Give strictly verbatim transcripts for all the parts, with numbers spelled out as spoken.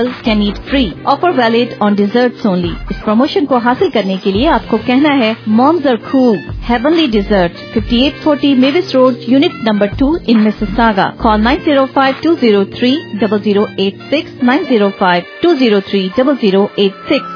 can eat free. Offer valid on desserts only. इस promotion को हासिल करने के लिए आपको कहना है Moms are cool. Heavenly Dessert, fifty-eight forty Mavis Road, Unit Number two in Mississauga. Call nine zero five two zero three zero zero eight six nine zero five two zero three zero zero eight six.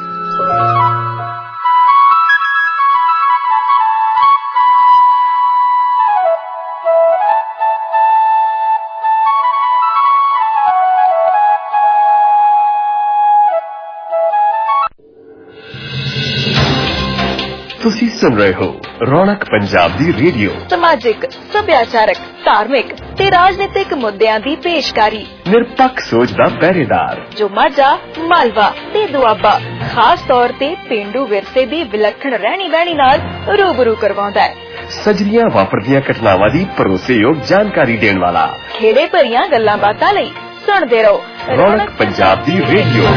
ਤੁਸੀਂ ਸੁਣ ਰਹੇ ਹੋ ਰੌਣਕ ਪੰਜਾਬ ਦੀ radio. ਸਮਾਜਿਕ, ਸੱਭਿਆਚਾਰਕ, ਧਾਰਮਿਕ ਤੇ ਰਾਜਨੀਤਿਕ ਮੁੱਦਿਆਂ ਦੀ ਪੇਸ਼ਕਾਰੀ। ਨਿਰਪੱਖ ਸੋਚ ਦਾ ਪਹਿਰੇਦਾਰ ਜੋ ਮਾਝਾ, ਮਾਲਵਾ ਤੇ ਦੁਆਬਾ ਖਾਸ ਤੌਰ ਤੇ ਪੇਂਡੂ ਵਿਰਸੇ ਦੀ ਵਿਲੱਖਣ ਰਹਿਣੀ ਬਹਿਣੀ ਨਾਲ ਰੂਬਰੂ ਕਰਵਾਉਂਦਾ ਹੈ। ਸਜਰੀਆਂ ਵਾਪਰਦੀਆਂ ਘਟਨਾਵਾਂ ਦੀ ਭਰੋਸੇਯੋਗ ਜਾਣਕਾਰੀ ਦੇਣ ਵਾਲਾ। ਖੇੜੇ ਭਰੀਆਂ ਗੱਲਾਂ ਬਾਤਾਂ ਲਈ ਸੁਣਦੇ ਰਹੋ ਰੌਣਕ ਪੰਜਾਬ ਦੀ ਰੇਡੀਓ।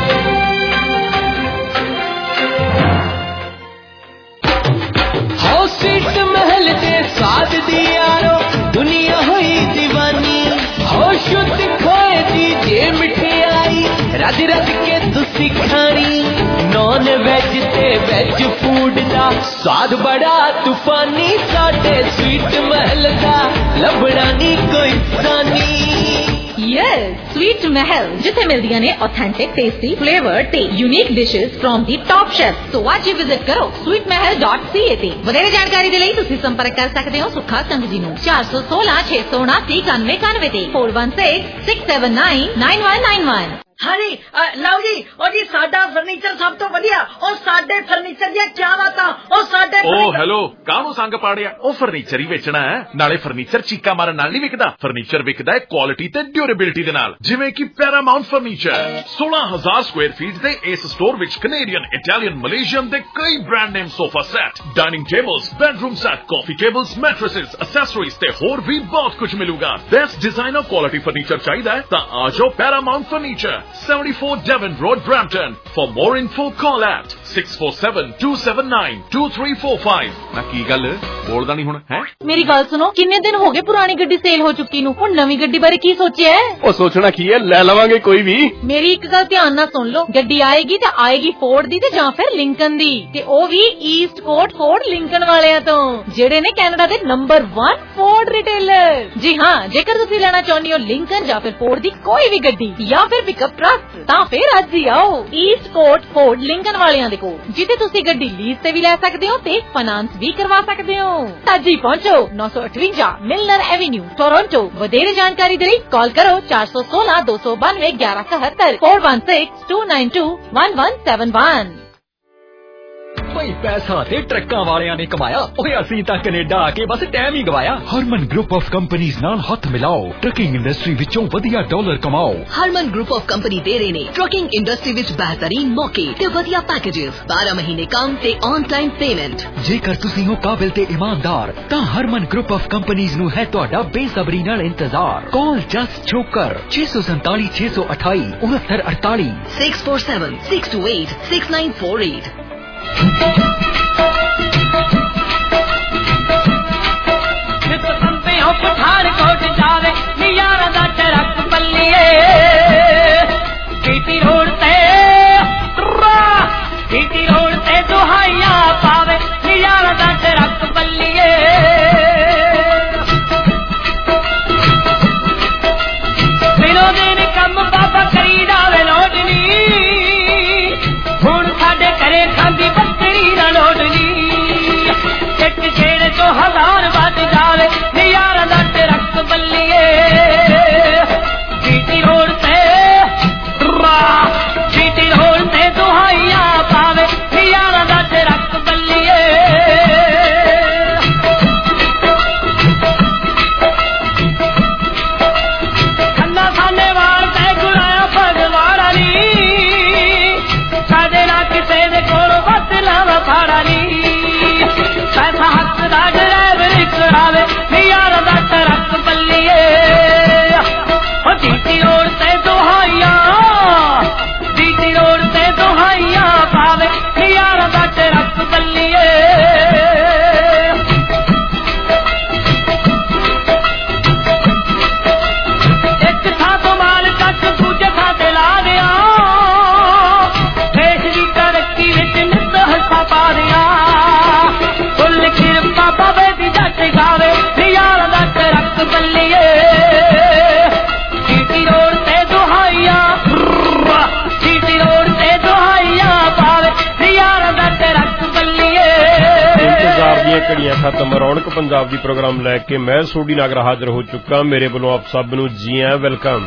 स्वाद दी यारो दुनिया हुई दीवानी हो शुद्ध खोए दी जे मिठाई रज रज के तुसी खानी नॉन वेज ते वेज फूड दा स्वाद बड़ा तूफानी साडे स्वीट महल दा लभड़ा नी कोई सानी। Yes, Sweet Mahal, जिथे मिलदियां ने authentic, tasty, flavored ते unique dishes from the top chefs. So आज ही visit करो sweet mahal dot c a ते ਵਧੇਰੇ ਜਾਣਕਾਰੀ ਦੇ ਲਈ ਤੁਸੀਂ ਸੰਪਰਕ ਕਰ ਸਕਦੇ ਹੋ ਸੁਖਾ ਸੰਘ ਜੀ ਨੂੰ ਚਾਰ ਸੌ ਸੋਲਾਂ ਛੇ ਸੌ ਉਨਾਸੀ ਇਕਾਨਵੇਂ ਇਕਾਨਵੇਂ ਤੇ four one six six seven nine nine one nine one। हाँ जी, लओ जी, और जी साडा फर्नीचर सब तो वधिया, और साडे फर्नीचर दी क्या बातां, और साडे ओ हेलो काहनू संग पाड़िया ओ फर्नीचर ही बेचना है नाले फर्नीचर चीका मारन नाल नहीं विकदा। फर्नीचर विकदा है क्वालिटी ते ड्यूरेबिलिटी दे नाल जिवें कि पैरामाउंट फर्नीचर सोलह हजार स्क्वायर फीट दे इस स्टोर विच कनेडियन, इटालियन, मलेशियन दे कई brand name sofa set, dining tables, bedroom set, coffee tables, mattresses, accessories ते होर भी बहुत कुछ मिलूगा। बेस्ट डिजाइनर क्वालिटी फर्नीचर चाहिदा है तां आ जाओ Paramount furniture seventy-four Devon Road, Brampton. For more info, call at six four seven two seven nine two three four five। ਨਾ ਕੀ ਗੱਲ ਬੋਲਦਾ ਨਹੀਂ ਹੁਣ ਹੈ? ਮੇਰੀ ਗੱਲ ਸੁਣੋ, ਕਿੰਨੇ ਦਿਨ ਹੋ ਗਏ ਪੁਰਾਣੀ ਗੱਡੀ ਸੇਲ ਹੋ ਚੁੱਕੀ ਨੂੰ, ਹੁਣ ਨਵੀਂ ਗੱਡੀ ਬਾਰੇ ਕੀ ਸੋਚਿਆ ਹੈ? ਉਹ ਸੋਚਣਾ ਕੀ ਹੈ, ਲੈ ਲਵਾਂਗੇ ਕੋਈ ਵੀ। ਮੇਰੀ ਇੱਕ ਗੱਲ ਧਿਆਨ ਨਾਲ ਸੁਣ ਲਓ, ਗੱਡੀ ਆਏਗੀ ਤੇ ਆਏਗੀ ਫੋਰਡ ਦੀ ਤੇ ਜਾਂ ਫਿਰ ਲਿੰਕਨ ਦੀ, ਤੇ ਉਹ ਵੀ ਈਸਟ ਕੋਟ ਫੋਰਡ ਲਿੰਕਨ ਵਾਲਿਆਂ ਤੋਂ, ਜਿਹੜੇ ਨੇ ਕੈਨੇਡਾ ਦੇ ਨੰਬਰ one ਫੋਰਡ ਰਿਟੇਲਰ। ਜੀ ਹਾਂ, ਜੇਕਰ ਤੁਸੀਂ ਲੈਣਾ ਚਾਹੁੰਦੇ ਹੋ ਲਿੰਕਨ ਜਾਂ ਫਿਰ ਫੋਰਡ ਦੀ ਕੋਈ ਵੀ ਗੱਡੀ ਜਾਂ ਫਿਰ ਪਿਕਅਪ ਟਰੱਕ ਤਾਂ ਫਿਰ ਅੱਜ ਹੀ ਆਓ ਈਸਟ ਕੋਟ ਫੋਰਡ ਲਿੰਕਨ ਵਾਲਿਆਂ ਦੇ ਕੋਲ, ਜਿੱਥੇ ਤੁਸੀਂ ਗੱਡੀ ਲੀਜ਼ ਤੇ ਵੀ ਲੈ ਸਕਦੇ ਹੋ ਤੇ ਫਾਈਨਾਂਸ ਵੀ ਕਰਵਾ ਸਕਦੇ ਹੋ। ਅੱਜ ਹੀ ਪਹੁੰਚੋ ਨੌ ਸੌ ਅਠਵੰਜਾ ਮਿਲਨਰ ਐਵੇਨਿਊ ਟੋਰਾਂਟੋ। ਵਧੇਰੇ ਜਾਣਕਾਰੀ ਦੇ ਲਈ ਕਾਲ ਕਰੋ ਚਾਰ ਸੌ ਸੋਲਾਂ ਦੋ ਸੌ ਬਾਨਵੇਂ ਗਿਆਰਾਂ ਇਕਹੱਤਰ four one six two nine two one one seven one। ਭਾਈ ਪੈਸਾ ਤੇ ਟਰੱਕਾਂ ਵਾਲਿਆਂ ਨੇ ਕਮਾਇਆ, ਓਏ ਅਸੀਂ ਤਾਂ ਕੈਨੇਡਾ ਆ ਕੇ ਬਸ ਟਾਈਮ ਹੀ ਗਵਾਇਆ। ਹਰਮਨ ਗਰੁੱਪ ਆਫ ਕੰਪਨੀਆਂ ਨਾਲ ਹੱਥ ਮਿਲਾਓ, ਟਰੱਕਿੰਗ ਇੰਡਸਟਰੀ ਵਿੱਚੋਂ ਵਧੀਆ ਡਾਲਰ ਕਮਾਓ। ਹਰਮਨ ਗਰੁੱਪ ਆਫ ਕੰਪਨੀ ਦੇ ਰਹੇ ਨੇ ਟਰੱਕਿੰਗ ਇੰਡਸਟਰੀ ਵਿੱਚ ਬਿਹਤਰੀਨ ਮੌਕੇ ਤੇ ਵਧੀਆ ਪੈਕੇजेस, ਬਾਰਾਂ ਮਹੀਨੇ ਕੰਮ ਤੇ ਔਨ ਟਾਈਮ ਪੇਮੈਂਟ। ਜੇਕਰ ਤੁਸੀਂ ਹੋ ਕਾਬਿਲ ਤੇ ਇਮਾਨਦਾਰ ਤਾਂ ਹਰਮਨ ਗਰੁੱਪ ਆਫ ਕੰਪਨੀਆਂ ਨੂੰ ਹੈ ਤੁਹਾਡਾ ਬੇਸਬਰੀ ਨਾਲ ਇੰਤਜ਼ਾਰ। ਕਾਲ ਜਸਟ ਛੋਕਰ ਛੇ ਸੌ ਸੰਤਾਲੀ ਛੇ ਸੌ ਅਠਾਈ ਉਨੱਤਰ ਅੜਤਾਲੀ six four seven six two eight six nine four eight। Pathankot ਜਾਵੇ ਨਿਆਰਾਂ ਦਾ ਟਰੱਕ ਬੱਲੀਏ ਕੀਟੀ ਰੋਡ ਤੇ ਕੀਟੀ ਰੋਡ ਤੇ ਦੁਹਾਈਆਂ ਪਾਵੇ ਨਿਆਰਾਂ ਦਾ ਟਰੱਕ ਬੱਲੀਏ ਦਿਨੋਂ ਦਿਨ ਕੰਮ ਬਾਬਾ ਕਰੀ ਜਾਵੇ ਲੋਟਣੀ ਹੁਣ ਸਾਡੇ ਘਰੇ ਖਾਂਦੀ ਬੱਕਰੀ ਦਾ ਲੋਟ खत्म रौनक पंजाब दी प्रोग्राम लैके मैं सोडी नागर हाजिर हो चुका। मेरे वालों आप सब नूं जी आं वेलकम।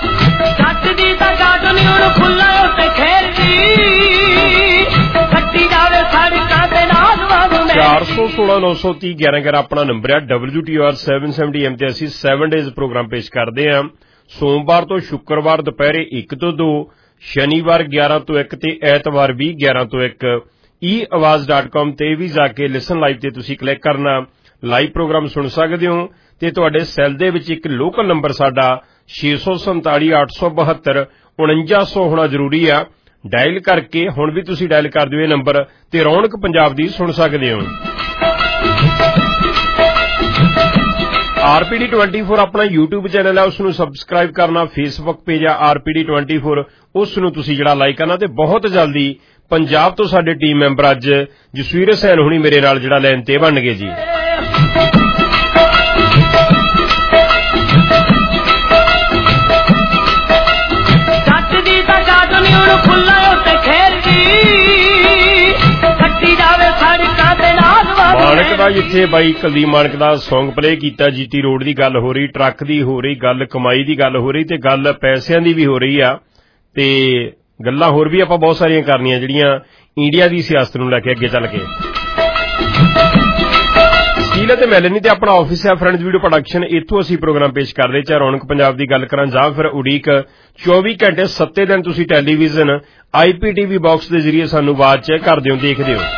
चार सौ सोलह नौ सौ तीह ग्यारह ग्यारह अपना नंबर है। W T R seven seventy M ते असीं सैवन डेज प्रोग्राम पेश करते हैं। सोमवार तो शुक्रवार दोपहरे एक तो दो, शनिवार ग्यारह तो एक ते ऐतवार भी ग्यारह तो एक। ई आवाज डॉट कॉम ते भी जाके लिसन लाइव ते तुसीं क्लिक करना, लाइव प्रोग्राम सुन सकते हो। ते तुहाडे सैल दे विच एक लोकल नंबर साडा छे सौ संताली अठ सौ बहत्तर उणंजा सौ होना जरूरी आ। डायल करके हुण भी तुसीं डायल कर दिओ नंबर ते रौनक पंजाब दी सुन सकते हो। आरपीडी ट्वेंटी फोर अपना यूट्यूब चैनल है, उसनूं सबसक्राइब करना। फेसबुक पेज है आरपीडी ट्वेंटी फोर, उसनूं तुसीं जिहड़ा लाइक करना। ते बहुत जल्दी पंजाब तो साडे टीम मैंबर अज जसवीर हुसैन हुणी मेरे नाल जिहड़ा लाइन ते बन गए जी। मानक दा जिथे बाई कुलदीप मानक दा सॉन्ग प्ले कीता, जीटी रोड दी गल हो रही, ट्रक दी हो रही गल, कमाई दी गल हो रही ते गल पैसिਆਂ दी भी हो रही आ। ते गल्लां होर भी आपां बहुत सारियां करनियां ਜਿਹੜੀਆਂ इंडिया दी सियासत नूं लैके अगे चल के। स्टील ते मैलनी ते अपना ऑफिस है फ्रेंड्स वीडियो प्रोडक्शन, इत्थों असीं प्रोग्राम पेश करदे। चाहे रौनक पंजाब दी गल करां जां फिर उड़ीक चौबी घंटे सत्ते दिन तुसीं टैलीविजन आईपीटीवी बॉक्स दे जरिए सानूं आवाज़ च करदे हो, देखदे हो।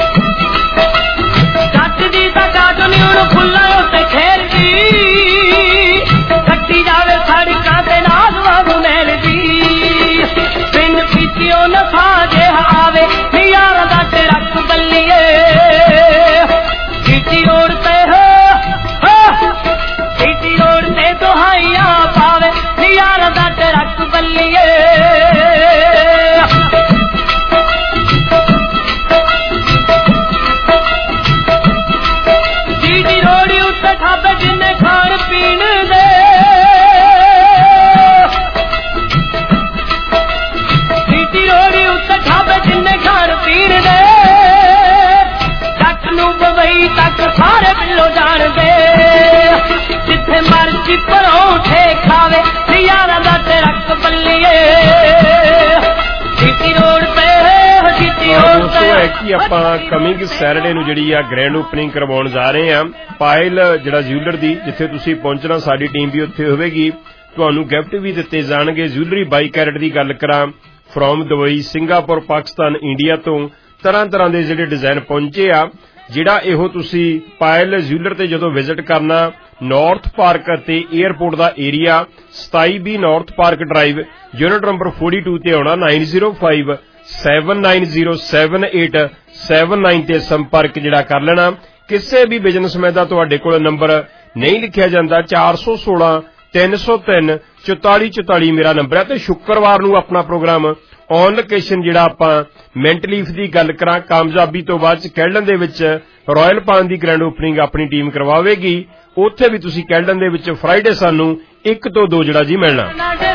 ਆਪਾਂ ਕਮਿੰਗ ਸੈਟਰਡੇ ਨੂੰ ਜਿਹੜੀ ਆ ਗ੍ਰੈਂਡ ਓਪਨਿੰਗ ਕਰਵਾਉਣ ਜਾ ਰਹੇ ਆ। ਪਾਇਲ ਜਿਹੜਾ ਜਿਊਲਰ ਦੀ, ਜਿੱਥੇ ਤੁਸੀਂ ਪਹੁੰਚਣਾ ਸਾਡੀ ਟੀਮ ਵੀ ਉੱਥੇ ਹੋਵੇਗੀ। ਤੁਹਾਨੂੰ ਗਿਫਟ ਵੀ ਦਿੱਤੇ ਜਾਣਗੇ। ਜਿਊਲਰੀ ਬਾਈ ਕੈਰਟ ਦੀ ਗੱਲ ਕਰਾਂ, from Dubai, Singapore, Pakistan, India ਤੋਂ ਤਰ੍ਹਾਂ ਤਰ੍ਹਾਂ ਦੇ ਜਿਹੜੇ ਡਿਜ਼ਾਈਨ ਪਹੁੰਚੇ ਆ। ਜਿਹੜਾ ਇਹੋ ਤੁਸੀਂ ਪਾਇਲ ਜਿਊਲਰ ਤੇ ਜਦੋਂ ਵਿਜ਼ਿਟ ਕਰਨਾ, ਨਾਰਥ ਪਾਰਕ ਅਤੇ ਏਅਰਪੋਰਟ ਦਾ ਏਰੀਆ ਸਤਾਈ B North Park drive, unit number ਬयालीस ਤੇ ਆਉਣਾ। Nine zero five seven nine zero seven eight seven nine ਤੇ ਸੰਪਰਕ ਜਿਹੜਾ ਕਰ ਲੈਣਾ। ਕਿਸੇ ਵੀ ਬਿਜ਼ਨਸਮੈਨ ਦਾ ਤੁਹਾਡੇ ਕੋਲ ਨੰਬਰ ਨਹੀਂ ਲਿਖਿਆ ਜਾਂਦਾ, ਚਾਰ ਸੌ ਸੋਲਾਂ ਤਿੰਨ ਸੌ ਤਿੰਨ ਚੁਤਾਲੀ ਚੁਤਾਲੀ ਮੇਰਾ ਨੰਬਰ ਹੈ। ਤੇ ਸ਼ੁੱਕਰਵਾਰ ਨੂੰ ਆਪਣਾ ਪ੍ਰੋਗਰਾਮ ਔਨ ਲੋਕੇਸ਼ਨ ਜਿਹੜਾ ਆਪਾਂ ਮਿੰਟ ਲੀਫ ਦੀ ਗੱਲ ਕਰਾਂ, ਕਾਮਯਾਬੀ ਤੋਂ ਬਾਅਦ ਚ ਕੈਲਡਨ ਦੇ ਵਿੱਚ ਰਾਇਲ ਪਾਨ ਦੀ ਗ੍ਰੈਂਡ ਓਪਨਿੰਗ ਆਪਣੀ ਟੀਮ ਕਰਵਾਵੇਗੀ। ਉੱਥੇ ਵੀ ਤੁਸੀਂ ਕੈਲਡਨ ਦੇ ਵਿੱਚ ਫਰਾਈਡੇ ਸਾਨੂੰ ਇੱਕ ਤੋਂ ਦੋ ਜਿਹੜਾ ਜੀ ਮਿਲਣਾ।